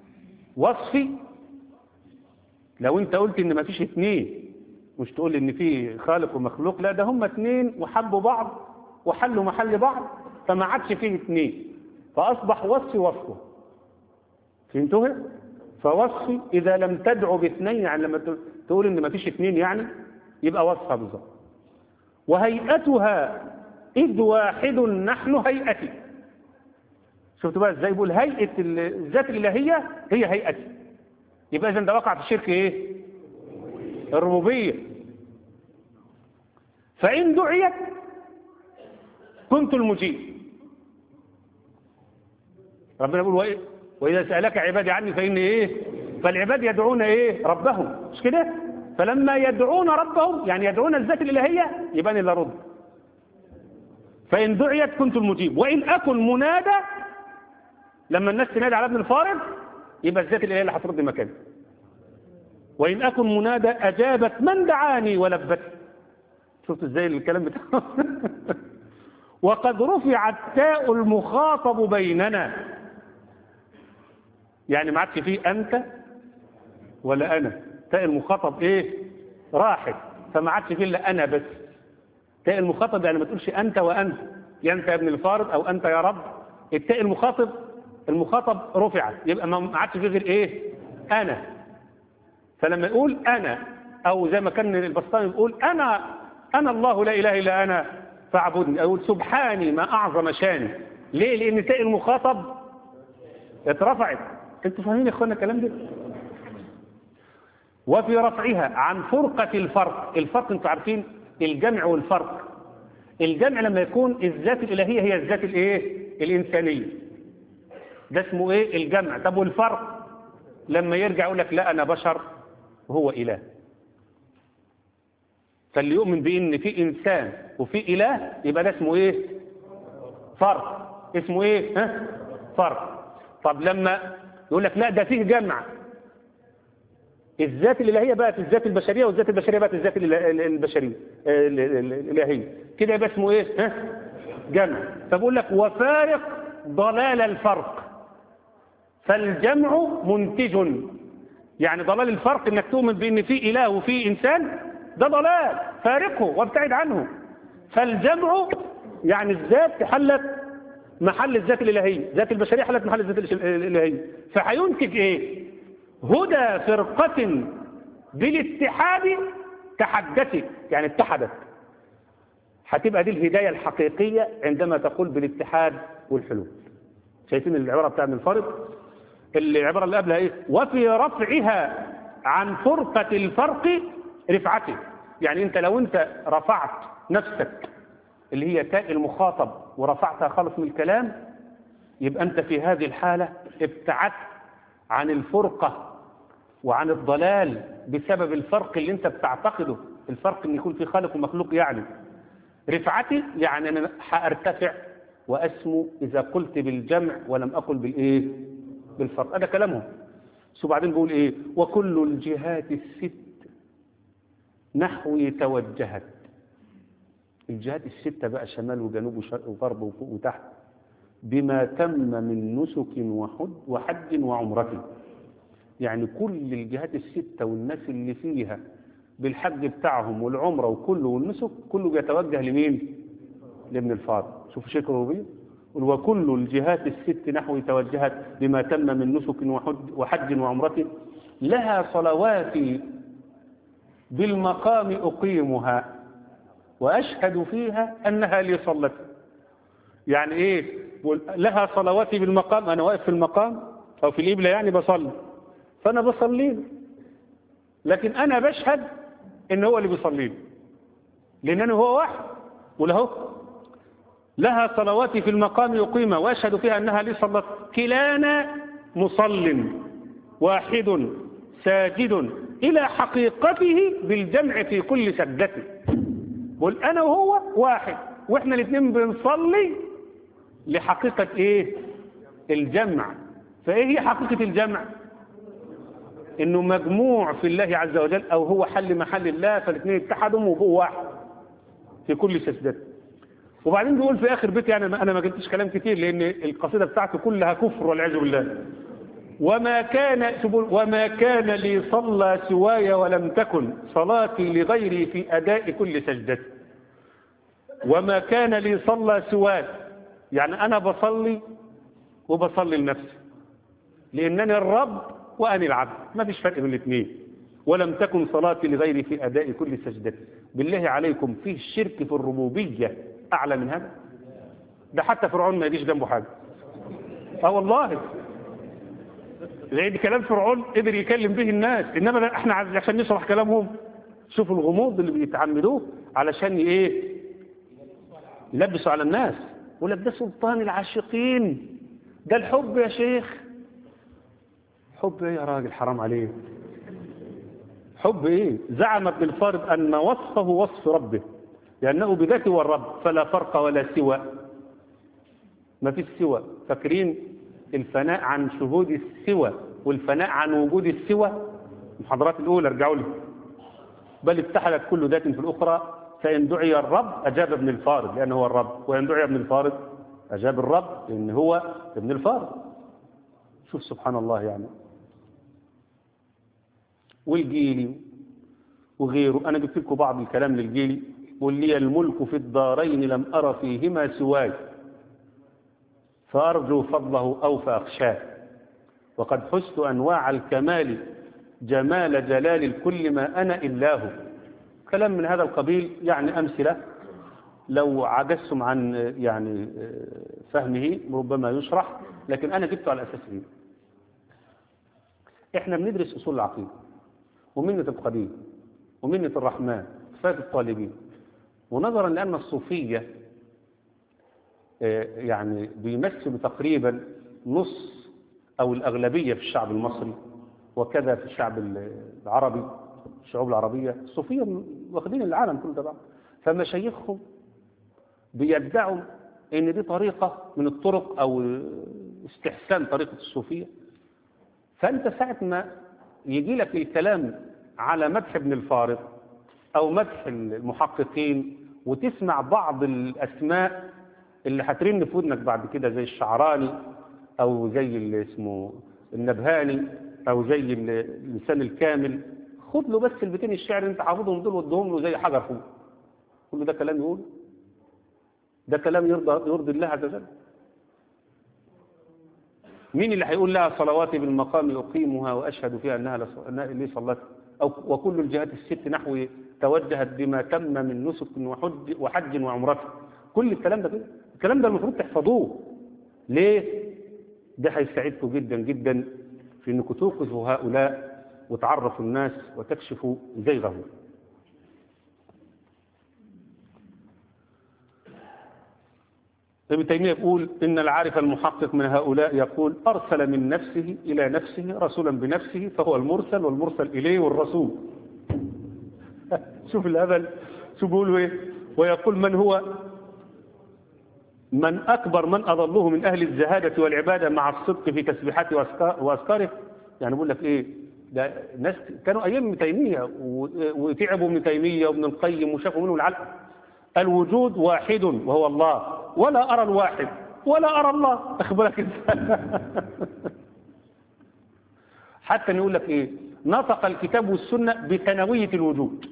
وصفي. لو انت قلت ان ما فيش اتنين، مش تقول ان في خالق ومخلوق، لا ده هم اتنين وحبوا بعض وحلوا محل بعض، فما عادش فيه اتنين، فاصبح وصفي وصفه. فهمتوها؟ فوصفي اذا لم تدعو باثنين، يعني لما تقول ان ما فيش اتنين يعني يبقى وصفها بالظبط. وهيئتها اذ واحد نحن هيئتي. شفتوا بقى ازاي بيقول هيئه الذات الالهيه هي هيئتي، يبقى اذا ده وقع في الشرك ايه؟ الربوبيه. فان دعيت كنت المجيب. ربنا يقول واذا سالك عبادي عني فاني ايه؟ فالعباد يدعون ايه؟ ربهم، مش كده؟ فلما يدعون ربهم يعني يدعون الذات الالهيه يبقى انا اللي ارد. فان دعيت كنت المجيب، وان اكن منادى لما الناس تنادي على ابن الفارض يبقى الذات الالهيه اللي هترد مكانه. وان اكن منادى اجابت من دعاني ولبت. شفت ازاي الكلام بتاعه؟ وقد رفعت تاء المخاطب بيننا، يعني ما عادش فيه انت ولا انا، تاء المخاطب ايه؟ راحت، فما عادش فيه الا انا بس. تاء المخاطب يعني ما تقولش انت وانت، يا انت يا ابن الفارض او انت يا رب. التاء المخاطب المخاطب رفعت، يبقى ما عادش فيه غير ايه؟ انا. فلما يقول انا، او زي ما كان البسطامي يقول انا انا الله لا اله الا انا فاعبدني، اقول سبحاني ما اعظم شاني. ليه؟ لان تاء المخاطب اترفعت. انتوا فاهمين يا اخوانا الكلام ده؟ وفي رفعها عن فرقة الفرق. الفرق انتوا عارفين الجمع والفرق. الجمع لما يكون الذات الالهية هي الذات الايه؟ الانسانية، ده اسمه ايه؟ الجمع. طب والفرق لما يرجع يقول لك لا انا بشر وهو اله. فاللي يؤمن بان في انسان وفي اله يبقى ده اسمه ايه؟ فرق. اسمه ايه؟ ها؟ فرق. طب لما يقول لك لا ده فيه جمع، الذات الالهيه بقت الذات البشريه والذات البشريه بقت الذات البشريه الالهيه، كده يبقى اسمه ايه؟ ها؟ جمع. فبقول لك وفارق ضلال الفرق، فالجمع منتج. يعني ضلال الفرق انك تؤمن بان في اله وفي انسان، ده ضلال، فارقه وابتعد عنه. فالجمع يعني الذات حلت محل الذات الالهيه، ذات البشريه حلت محل الذات الالهيه، فهينتج ايه؟ هدى فرقة بالاتحاد تحدثت، يعني اتحدت. هتبقى دي الهداية الحقيقية عندما تقول بالاتحاد والحلول. شايفين العبارة بتاع ابن الفارض؟ العبارة اللي قبلها ايه؟ وفي رفعها عن فرقة الفرق رفعته. يعني انت لو انت رفعت نفسك اللي هي تاء المخاطب ورفعتها خالص من الكلام، يبقى انت في هذه الحالة ابتعدت عن الفرقة وعن الضلال بسبب الفرق اللي انت بتعتقده، الفرق ان يكون في خالق ومخلوق. يعني رفعتي يعني انا هارتفع واسمو اذا قلت بالجمع ولم اقل بالايه؟ بالفرق. هذا كلامهم. وبعدين بيقول ايه؟ وكل الجهات الست نحوي توجهت. الجهات الستة بقى شمال وجنوب وشرق وغرب وفوق وتحت، بما تم من نسك وحج وحج وعمرة. يعني كل الجهات الستة والناس اللي فيها بالحج بتاعهم والعمرة وكله والنسك كله بيتوجه لمين؟ لابن الفارض. شوفوا شيخ الربيع، وكل الجهات الست نحو توجهت بما تم من نسك وحج, وحج وعمرة، لها صلوات بالمقام أقيمها وأشهد فيها أنها لي صلت. يعني إيه؟ لها صلواتي بالمقام، أنا واقف في المقام أو في الإبلة يعني بصلي، فأنا بصلي، لكن أنا بشهد إن هو اللي بيصلي، لأنه هو واحد. وله لها صلواتي في المقام يقيمة وأشهد فيها أنها لي صلت، كلانا مصل واحد ساجد إلى حقيقته بالجمع في كل سجدته. قل أنا وهو واحد، وإحنا الاثنين بنصلي لحقيقة إيه؟ الجمع. فإيه هي حقيقة الجمع؟ إنه مجموع في الله عز وجل، أو هو حل محل الله، فالاثنين اتحدوا وهو واحد في كل سجدته. وبعدين بيقول في آخر بيت، يعني أنا ما قلتش كلام كتير لأن القصيدة بتاعته كلها كفر والعياذ بالله. وما كان وما كان لي صلى سواي ولم تكن صلاتي لغيري في أداء كل سجدة. وما كان لي صلى سواي يعني أنا بصلي وبصلي لنفسي لأنني الرب وأنا العبد، ما فيش فرق بين الاثنين. ولم تكن صلاتي لغيري في أداء كل سجدة. بالله عليكم فيه الشرك في الربوبية أعلى من هذا؟ ده حتى فرعون ما يجيش جنبه حاجة. اه والله زي كلام فرعون قدر يكلم به الناس، انما احنا عشان نشرح كلامهم شوفوا الغموض اللي بيتعمدوه علشان ايه يلبسوا على الناس. يقول لك ده سلطان العاشقين، ده الحب يا شيخ. حب ايه يا راجل حرام عليك؟ حب ايه؟ زعم ابن الفارض ان وصفه وصف ربه لانه بذاته هو الرب فلا فرق ولا سوى، ما فيش سوى. فاكرين الفناء عن شهود السوى والفناء عن وجود السوى؟ المحاضرات الأولى ارجعوا لي. بل اتحدت كل ذات في الأخرى، فإن دعي الرب أجاب ابن الفارض لأنه هو الرب، وإن دعي ابن الفارض أجاب الرب لأنه هو ابن الفارض. شوف سبحان الله يعني. والجيلي وغيره، أنا جبت لكم بعض الكلام للجيلي. قل لي الملك في الدارين لم أرى فيهما سواي فأرجو فضله أو فأخشاه وقد حست أنواع الكمال جمال جلال الكل ما أنا إلاه. كلام من هذا القبيل يعني أمثلة لو عجزتم عن يعني فهمه ربما يشرح، لكن أنا جبته على أساس إيه؟ إحنا بندرس أصول العقيدة ومنة القدير ومنة الرحمن صفات الطالبين، ونظرا لأن الصوفية يعني بيمثلوا تقريبا نص أو الأغلبية في الشعب المصري وكذا في الشعب العربي، الشعوب العربية الصوفية واخدين العالم كله تبع، فمشايخهم بيدعوا ان دي طريقة من الطرق او استحسان طريقة الصوفية. فانت ساعة ما يجي لك الكلام على مدح ابن الفارض او مدح المحققين وتسمع بعض الاسماء اللي هترن في ودنك بعد كده زي الشعراني او زي اللي اسمه النبهاني او زي اللسان الكامل، خد له بس البيتين الشعر انت حافظهم دول وادهم له زي حجر فوق. كل ده كلام يقول؟ ده كلام يرضى يرضي الله عز وجل؟ مين اللي هيقول لها صلواتي بالمقام اقيمها واشهد فيها انها لي صلت او وكل الجهات الست نحو توجهت بما تم من نسك وحج وحج وعمرته؟ كل الكلام ده كده، الكلام ده المفروض تحفظوه. ليه؟ ده هيساعدكم جدا جدا في انكم توقظوا هؤلاء وتعرفوا الناس وتكشفوا زيغهم. ابن تيمية يقول إن العارف المحقق من هؤلاء يقول أرسل من نفسه إلى نفسه رسولا بنفسه فهو المرسل والمرسل إليه والرسول. شوف الهبل، شوف بيقولوا إيه؟ ويقول من هو من أكبر من أضله من أهل الزهادة والعبادة مع الصدق في تسبيحاته وأذكاره. يعني بقول لك إيه؟ ده ناس كانوا أيام ابن تيمية وتعبوا ابن تيمية وابن القيم وشافوا منه العلق. الوجود واحد وهو الله ولا أرى الواحد ولا أرى الله. أخبرك حتى نقول لك إيه؟ نطق الكتاب والسنة بثانوية الوجود.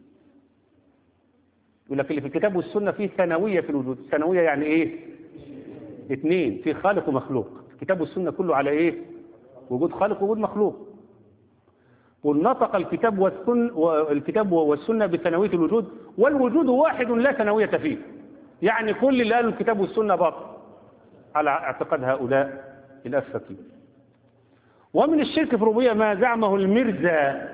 يقول لك اللي في الكتاب والسنة فيه ثانوية في الوجود. ثانوية يعني إيه؟ اثنين، في خالق ومخلوق. الكتاب والسنة كله على إيه؟ وجود خالق ووجود مخلوق. ونطق الكتاب والسنة والكتاب والسنة بثانوية الوجود، والوجود واحد لا ثانوية فيه. يعني كل اللي قالوا الكتاب والسنة باطل على اعتقاد هؤلاء الأفاكين. ومن الشرك في الربوبية ما زعمه الميرزا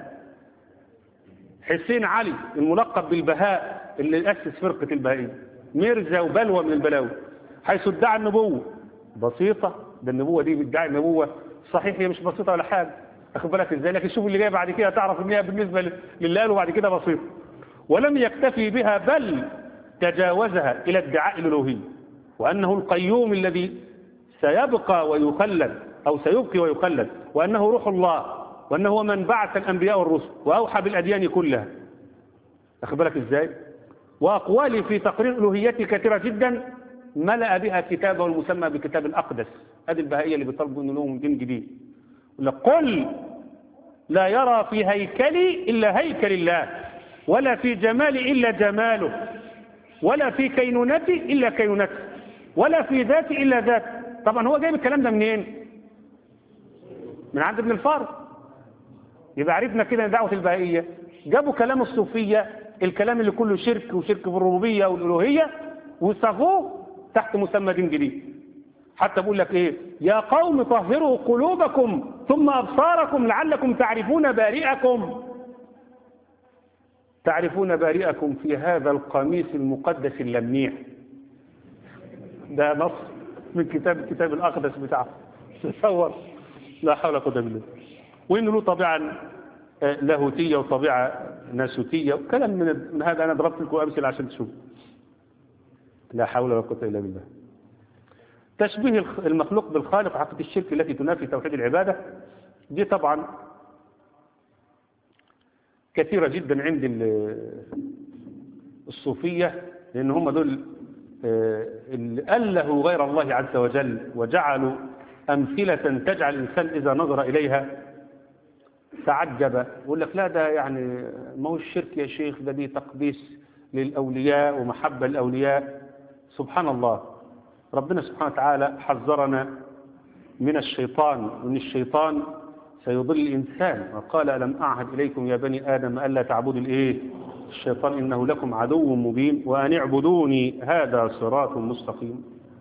حسين علي الملقب بالبهاء اللي أسس فرقة البهائية. ميرزا وبلوى من البلاوي، حيث ادعى النبوة. بسيطة، ده النبوة دي بيدعي النبوة صحيح، هي مش بسيطة ولا حاجة، أخذ بالك إزاي؟ لكن شوف اللي جاي بعد كده تعرف إن هي بالنسبة لله قالوا بعد كده بسيطة. ولم يكتفي بها بل تجاوزها إلى ادعاء الألوهية، وأنه القيوم الذي سيبقى ويخلد أو سيبقي ويخلد، وأنه روح الله، وأنه هو من بعث الأنبياء والرسل وأوحى بالأديان كلها. أخذ بالك إزاي؟ وأقوالي في تقرير ألوهيته كثيرة جدا ملأ بها كتابه المسمى بكتاب الأقدس. هذه البهائية اللي بيطلبوا إنه لهم دين جديد. قل لا يرى في هيكلي إلا هيكل الله، ولا في جمالي إلا جماله، ولا في كينونتي إلا كينونته، ولا في ذاتي إلا ذاته. طبعا هو جايب الكلام ده منين؟ من عند ابن الفارض. يبقى عرفنا كده ان دعوة البهائية جابوا كلام الصوفية، الكلام اللي كله شرك وشرك في الربوبية والألوهية، وصاغوه تحت مسمى دين جديد. حتى بقول لك ايه؟ يا قوم طهروا قلوبكم ثم أبصاركم لعلكم تعرفون بارئكم. تعرفون بارئكم في هذا القميص المقدس اللميع. ده نص من كتاب الكتاب الأقدس بتاعه. تصور، لا حول ولا قوة إلا بالله. وإنه له طبيعة لاهوتية وطبيعة ناسوتية وكلام من هذا. أنا ضربت لكم أمثلة عشان تشوف. لا حول ولا قوة إلا بالله. تشبيه المخلوق بالخالق، عقيدة الشرك التي تنافي توحيد العبادة، دي طبعا كثيرة جدا عند الصوفية، لأن هم دول اللي ألهوا غير الله عز وجل وجعلوا أمثلة تجعل الإنسان إذا نظر إليها تعجب. يقول لك لا ده يعني ما هو الشرك يا شيخ، ده دي تقديس للأولياء ومحبة للأولياء. سبحان الله، ربنا سبحانه وتعالى حذرنا من الشيطان، وأن الشيطان سيضل الإنسان، وقال ألم أعهد إليكم يا بني آدم ألا تعبدوا الإيه؟ الشيطان إنه لكم عدو مبين وأن اعبدوني هذا صراط مستقيم.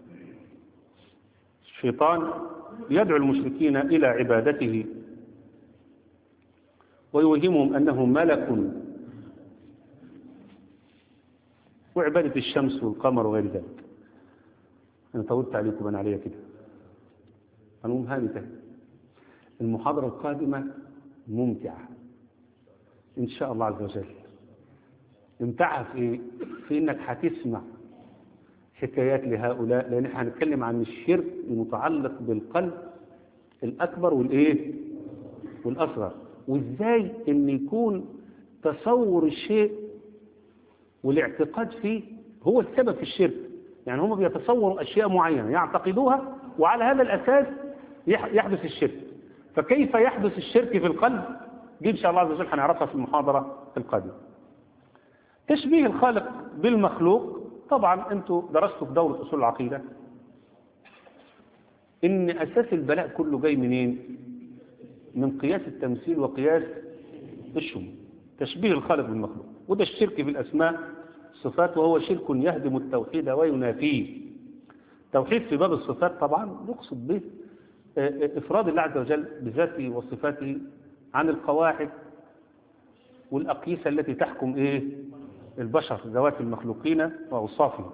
الشيطان يدعو المشركين إلى عبادته ويوهمهم أنه ملك، وعبادة الشمس والقمر وغير ذلك. أنا طولت عليكم أنا عليا كده. المهم هذه المحاضرة القادمة ممتعة إن شاء الله عز وجل. امتعها في إيه؟ في إنك هتسمع حكايات لهؤلاء، لأن احنا هنتكلم عن الشرك المتعلق بالقلب الأكبر والإيه والأصغر، وإزاي إن يكون تصور الشيء والاعتقاد فيه هو السبب في الشرك. يعني هم بيتصوروا أشياء معينة يعتقدوها، وعلى هذا الأساس يحدث الشرك. فكيف يحدث الشرك في القلب؟ دي إن شاء الله عز وجل هنعرفها في المحاضرة القادمة. تشبيه الخالق بالمخلوق، طبعا أنتوا درستوا في دورة أصول العقيدة إن أساس البلاء كله جاي منين؟ من قياس التمثيل وقياس الشمول. تشبيه الخالق بالمخلوق، وده الشرك في الأسماء الصفات، وهو شرك يهدم التوحيد وينافيه. توحيد في باب الصفات طبعا يقصد به إفراد الله عز وجل بذاته وصفاته عن القواعد والأقيسة التي تحكم إيه؟ البشر، ذوات المخلوقين وأوصافهم.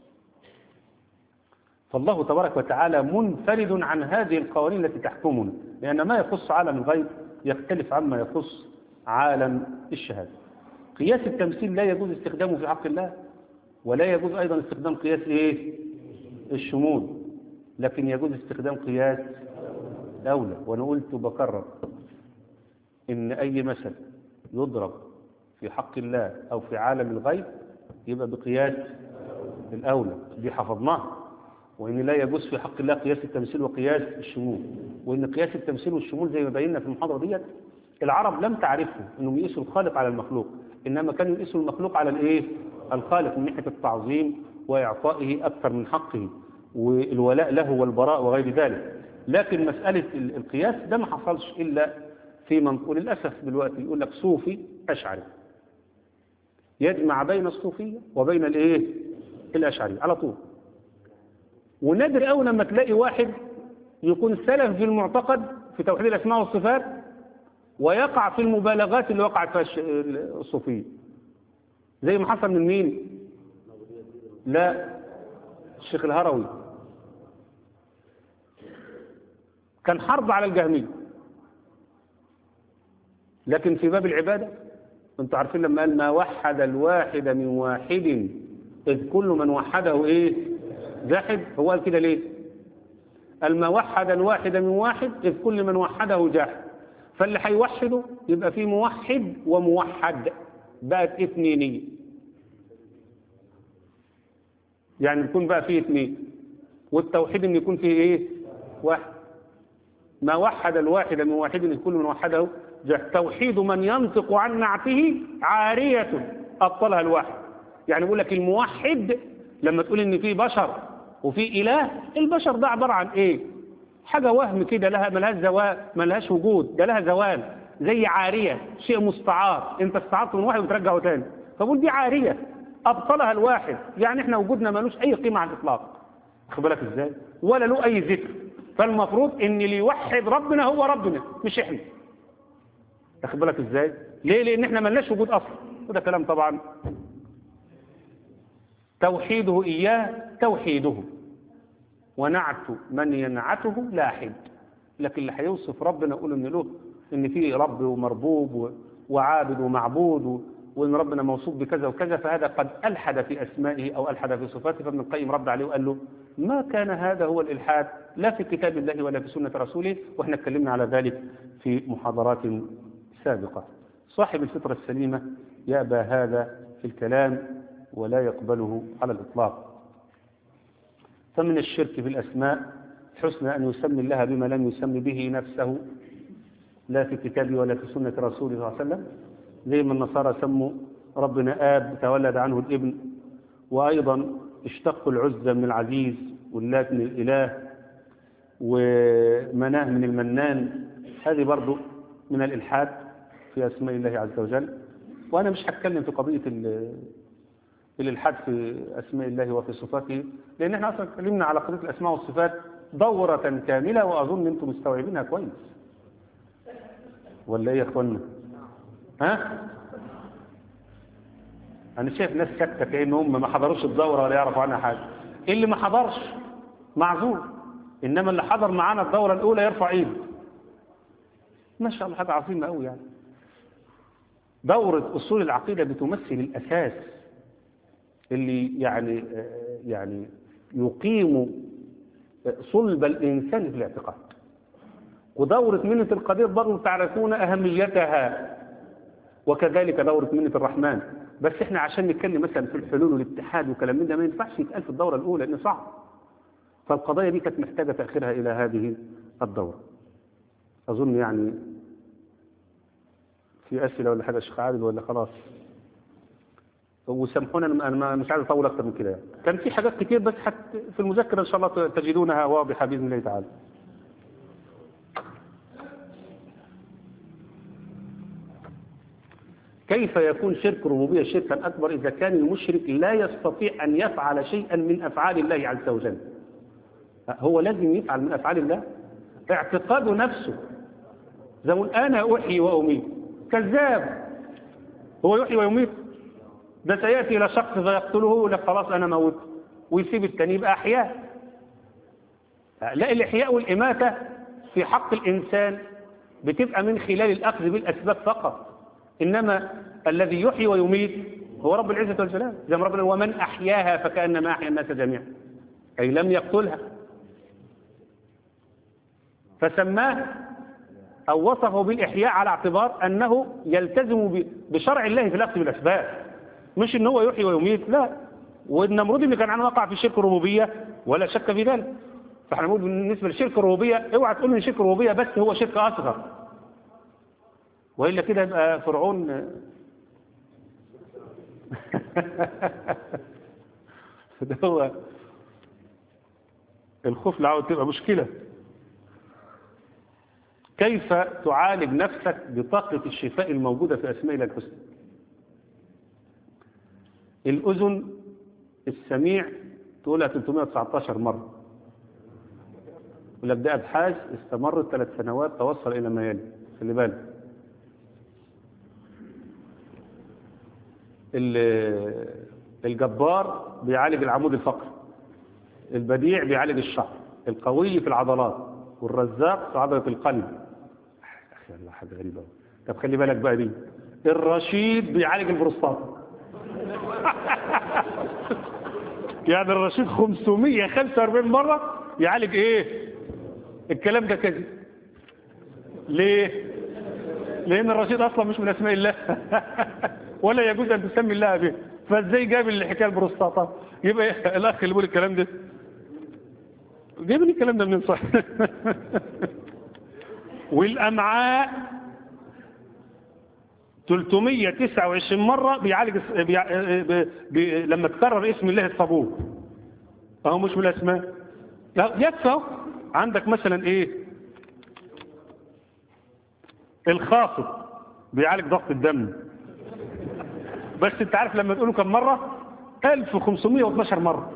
فالله تبارك وتعالى منفرد عن هذه القوانين التي تحكمنا، لأن ما يخص عالم الغيب يختلف عما يخص عالم الشهادة. قياس التمثيل لا يجوز استخدامه في حق الله، ولا يجوز أيضا استخدام قياس إيه؟ الشمول، لكن يجوز استخدام قياس أولى. وأنا قلت وبكرر إن أي مثل يضرب في حق الله أو في عالم الغيب يبقى بقياس الأولى، دي حفظناها. وإن لا يجوز في حق الله قياس التمثيل وقياس الشمول، وإن قياس التمثيل والشمول زي ما بينا في المحاضرة ديت العرب لم تعرفه إنهم يقيسوا الخالق على المخلوق، إنما كانوا يقيسوا المخلوق على الإيه؟ الخالق، من ناحية التعظيم وإعطائه أكثر من حقه والولاء له والبراء وغير ذلك. لكن مسألة القياس ده ما حصلش إلا في منطق، للأسف دلوقتي يقول لك صوفي أشعري، يجمع بين الصوفية وبين الإيه؟ الأشعري على طول. ونادر أول لما تلاقي واحد يكون سلف في المعتقد في توحيد الأسماء والصفات ويقع في المبالغات اللي وقعت فيها الصوفية، زي ما حصل من مين؟ لا، الشيخ الهروي كان حرب على الجهمية، لكن في باب العبادة انتوا عارفين لما قال ما وحد الواحد من واحد إذ كل من وحده إيه؟ جاحد. هو قال كده ليه؟ قال ما وحد الواحد من واحد إذ كل من وحده جاحد. فاللي هيوحده يبقى فيه موحد وموحد، بقت اثنينية، يعني يكون بقى فيه اثنين، والتوحيد ان يكون فيه ايه؟ واحد. ما وحد الواحد من واحد كل من وحده توحيد من ينطق عن نعته عارية أبطلها الواحد. يعني بيقول لك الموحد لما تقول إن في بشر وفي إله، البشر ده عبارة عن إيه؟ حاجة وهم كده، لها ملهاش زوال، ملهاش وجود، ده لها زوال، زي عارية، شيء مستعار، أنت استعرت من واحد وترجعه تاني، فبقول دي عارية أبطلها الواحد. يعني إحنا وجودنا ملوش أي قيمة على الإطلاق، خد بالك إزاي؟ ولا له أي ذكر. فالمفروض إن اللي يوحد ربنا هو ربنا مش إحنا، خد بالك إزاي؟ ليه؟ لأن إحنا ملناش وجود أصلا. وده كلام طبعا توحيده إياه توحيده، ونعت من ينعته لاحد. لكن اللي هيوصف ربنا يقول إن له إن فيه رب ومربوب وعابد ومعبود، وإن ربنا موصوف بكذا وكذا، فهذا قد ألحد في أسمائه أو ألحد في صفاته. فابن القيم رد عليه وقال له ما كان هذا هو الإلحاد لا في كتاب الله ولا في سنة رسوله، وإحنا اتكلمنا على ذلك في محاضرات سابقة. صاحب الفطرة السليمة يأبى هذا في الكلام ولا يقبله على الإطلاق. فمن الشرك في الأسماء حسن أن يسمي الله بما لم يسمي به نفسه لا في كتابه ولا في سنة رسوله صلى الله عليه وسلم، زي ما النصارى سموا ربنا آب تولد عنه الابن، وأيضا اشتقوا العزة من العزيز واللات من الإله ومناه من المنان. هذه برضو من الإلحاد في أسماء الله عز وجل. وأنا مش هتكلم في قضية الإلحاد في أسماء الله وفي صفاته، لأن احنا أصلا اتكلمنا على قضية الأسماء والصفات دورة كاملة، وأظن أنتم مستوعبينها كويس ولا إيه يا أخوانا؟ ها؟ أنا شايف ناس ساكتة كأنهم ما حضروش الدورة ولا يعرفوا عنها حاجة. اللي ما حضرش معذور، إنما اللي حضر معانا الدورة الأولى يرفع إيده. ما شاء الله حاجة عظيمة قوي. يعني دورة أصول العقيدة بتمثل الأساس اللي يعني يعني يقيم صلب الإنسان في الاعتقاد. ودورة منة القدير برضو تعرفون أهميتها، وكذلك دورة منة الرحمن. بس احنا عشان نتكلم مثلا في الحلول والاتحاد وكلام من ده ما ينفعش يتقال في الدورة الأولى لأنه صعب. فالقضايا دي كانت محتاجة تأخيرها إلى هذه الدورة. أظن يعني في أسئلة ولا حاجة يا شيخ عادل ولا خلاص؟ وسامحونا أنا مش عايز أطول أكتر من كده. يعني كان في حاجات كتير بس حتى في المذكرة إن شاء الله تجدونها واضحة بإذن الله تعالى. كيف يكون شرك الربوبية شركا أكبر إذا كان المشرك لا يستطيع أن يفعل شيئا من أفعال الله عز وجل؟ هو لازم يفعل من أفعال الله. اعتقاده نفسه زي ما أنا أحيي وأميت، كذاب. هو يحيي ويميت؟ ده سيأتي إلى شخص فيقتله لك خلاص أنا موت، ويسيب التاني يبقى أحياء. لا، الإحياء والإماتة في حق الإنسان بتبقى من خلال الأخذ بالأسباب فقط، إنما الذي يحيي ويميت هو رب العزة والجلال. زي ما ربنا ومن أحياها فكأنما أحيا الناس جميعا، أي لم يقتلها. فسماه أو وصفه بالإحياء على اعتبار أنه يلتزم بشرع الله في الأخذ بالأسباب، مش إن هو يحيي ويميت. لا، والنمرود اللي كان عنه وقع في شرك الربوبية ولا شك في ذلك. فاحنا نقول بالنسبة لشرك الربوبية اوعى تقول ان شرك الربوبية بس هو شرك أصغر، وإلا كده يبقى فرعون ده هو الخوف لعود تبقى مشكلة. كيف تعالج نفسك بطاقة الشفاء الموجودة في أسماء الله الحسنى؟ الأذن السميع تقولها ثلاثمائة وتسعة عشر مرة، ولك ده أبحاث استمرت ثلاث سنوات توصل إلى ما يلي. خلي بالك، الجبار بيعالج العمود الفقري، البديع بيعالج الشعر، القوي في العضلات، والرزاق في عضلة القلب. أخي الله حاجة غريبة. طب خلي بالك بقى دي، الرشيد بيعالج البروستات. يعني الرشيد خمسمائة وخمسة وأربعين مرة يعالج ايه الكلام ده كذب. ليه؟ لان الرشيد اصلا مش من اسماء الله ولا يجوز ان تسمي الله به، فازاي جاب الحكايه البروستاتا؟ يبقى الاخ اللي بيقول الكلام ده جايب لي الكلام ده منين؟ صح. والأمعاء ثلاثمية وتسعة وعشرين مرة بيعالج بيع... بي... بي... لما تكرر اسم الله الصبور. اهو مش من الاسماء، لا يكفى. عندك مثلا ايه الخافض بيعالج ضغط الدم، بس انت عارف لما تقوله كم مرة؟ ألف وخمسمية واثناشر مرة.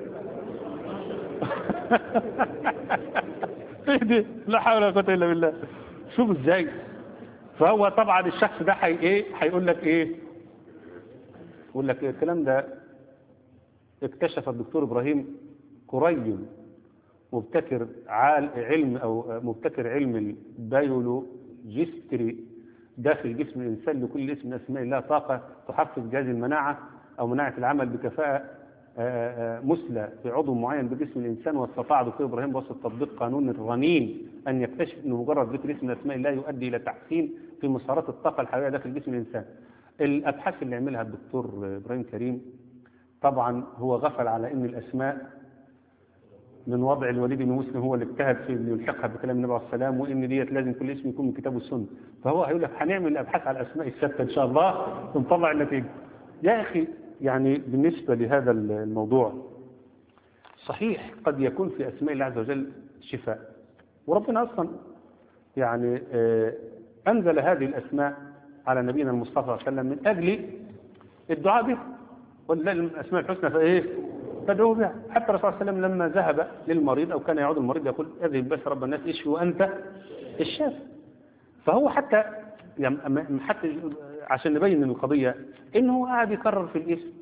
ايه دي؟ لا حول ولا قوة الا بالله. شوف ازاي. فهو طبعا الشخص ده حي ايه هيقول لك ايه؟ يقول لك إيه الكلام ده؟ اكتشف الدكتور ابراهيم كريم مبتكر علم او مبتكر علم البيولوجيستري داخل جسم الانسان لكل اسم من اسماء الله طاقه تحفز جهاز المناعه او مناعه العمل بكفاءه مثلى في عضو معين بجسم الانسان. واستطاع دكتور ابراهيم بواسطه تطبيق قانون الرنين ان يكتشف ان مجرد ذكر اسم من اسماء الله يؤدي الى تحسين في مسارات الطاقه الحيويه داخل جسم الانسان. الابحاث اللي عملها الدكتور ابراهيم كريم طبعا هو غفل على ان الاسماء من وضع الوليد بن مسلم هو اللي اجتهد في انه يلحقها بكلام النبي عليه السلام، وان ديت لازم كل اسم يكون من كتاب والسنه. فهو هيقول لك هنعمل ابحاث على الاسماء السته ان شاء الله ونطلع النتيجه. يا اخي يعني بالنسبه لهذا الموضوع صحيح قد يكون في اسماء الله عز وجل شفاء، وربنا اصلا يعني انزل هذه الاسماء على نبينا المصطفى صلى الله عليه وسلم من اجل الدعاء به. ولله الاسماء الحسنى فايه؟ فادعوه بها. حتى الرسول صلى الله عليه وسلم لما ذهب للمريض او كان يعود المريض يقول اذهب بس رب الناس اشفي وانت الشافي. فهو حتى يعني حتى عشان نبين القضيه انه قاعد يكرر في الاسم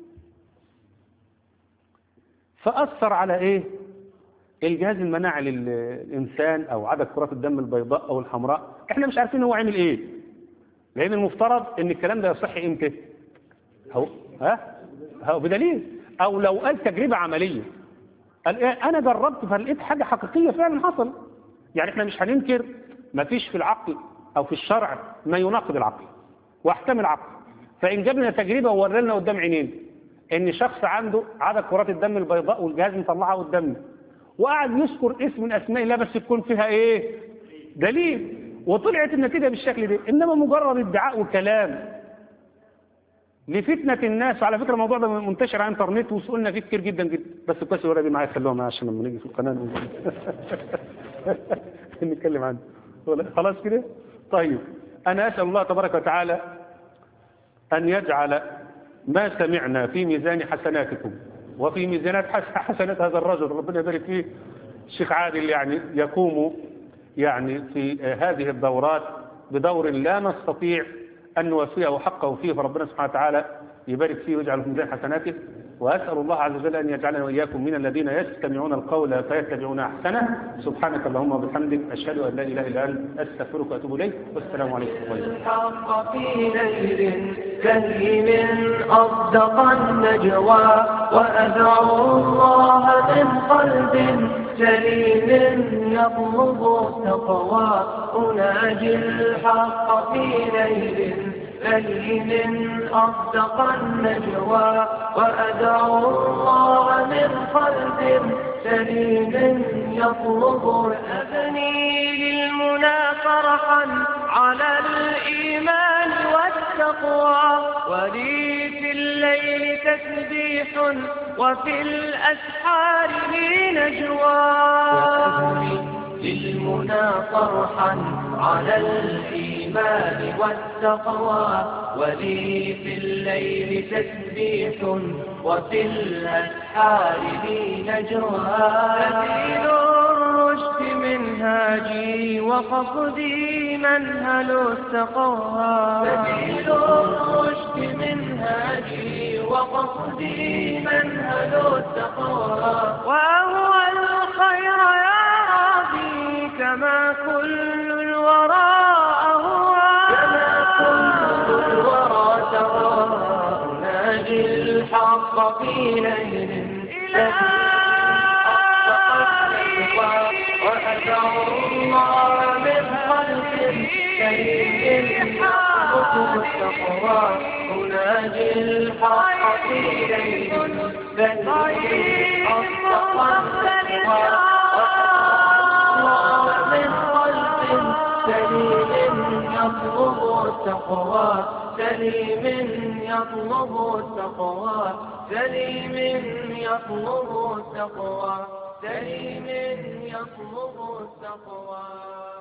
فاثر على ايه؟ الجهاز المناعي للانسان او عدد كرات الدم البيضاء او الحمراء. احنا مش عارفين هو عامل ايه، لان المفترض ان الكلام ده يصح امتى؟ اهو ها هو بدليل، او لو قال تجربه عمليه قال إيه؟ انا جربت فلقيت حاجه حقيقيه فعلا حصل. يعني احنا مش هننكر ما فيش في العقل او في الشرع ما يناقض العقل واحكام العقل. فان جاب لنا تجربه وورى لنا قدام عينين ان شخص عنده عدد كرات الدم البيضاء والجهاز مطلعها قدامنا وقعد يذكر اسم من اسماء الله بس تكون فيها ايه؟ دليل، وطلعت النتيجه بالشكل ده. انما مجرد ادعاء وكلام لفتنة الناس. وعلى فكرة الموضوع ده منتشر على الانترنت وسئلنا فيه كتير جدا جدا، بس كويس الورقة دي معايا خلوها معايا عشان لما نيجي في القناة نتكلم عنه. خلاص كده؟ طيب أنا أسأل الله تبارك وتعالى أن يجعل ما سمعنا في ميزان حسناتكم وفي ميزانات حسنات هذا الرجل ربنا يبارك فيه الشيخ عادل، يعني يقوم يعني في هذه الدورات بدور لا نستطيع أن نوفيه حقه فيه، فربنا سبحانه وتعالى يبارك فيه ويجعله في ميزان حسناته. وأسأل الله عز وجل أن يجعلنا وإياكم من الذين يستمعون القول فيتبعون أحسنه. سبحانك اللهم وبحمدك أشهد أن لا إله إلا أنت أستغفرك وأتوب إليك، والسلام عليكم ورحمة الله. الحق في ليل كهيم أصدق النجوى وأدعو الله من قلب سليم يطلب التقوى أناجي الحق في ليل كهيم أصدق النجوى وأدعو الله من قلب سليم يطلب أبني للمنى فرحا على الإيمان والتقوى ولي في الليل تسبيح وفي الأسحار لي نجوى للمنى فرحا على الإيمان والتقوى ولي في الليل تسبيح وفي الأسحار لي نجوى سبيل الرشد منهاجي وقصدي منهل التقوى سبيل الرشد منهاجي وقصدي منهل التقوى وهو الخير يا ربي كما كل الورى أهوى كما كل الورى ترى أناجي الحق في ليل إلى وأدعو الله من خلق سليم يطلب التقوى أناجي الحق في ليل سليم أصدق التقوى وأدعو الله من خلق سليم يطلب التقوى سليم يطلب التقوى سليم يطلب التقوى سليم يطلب التقوى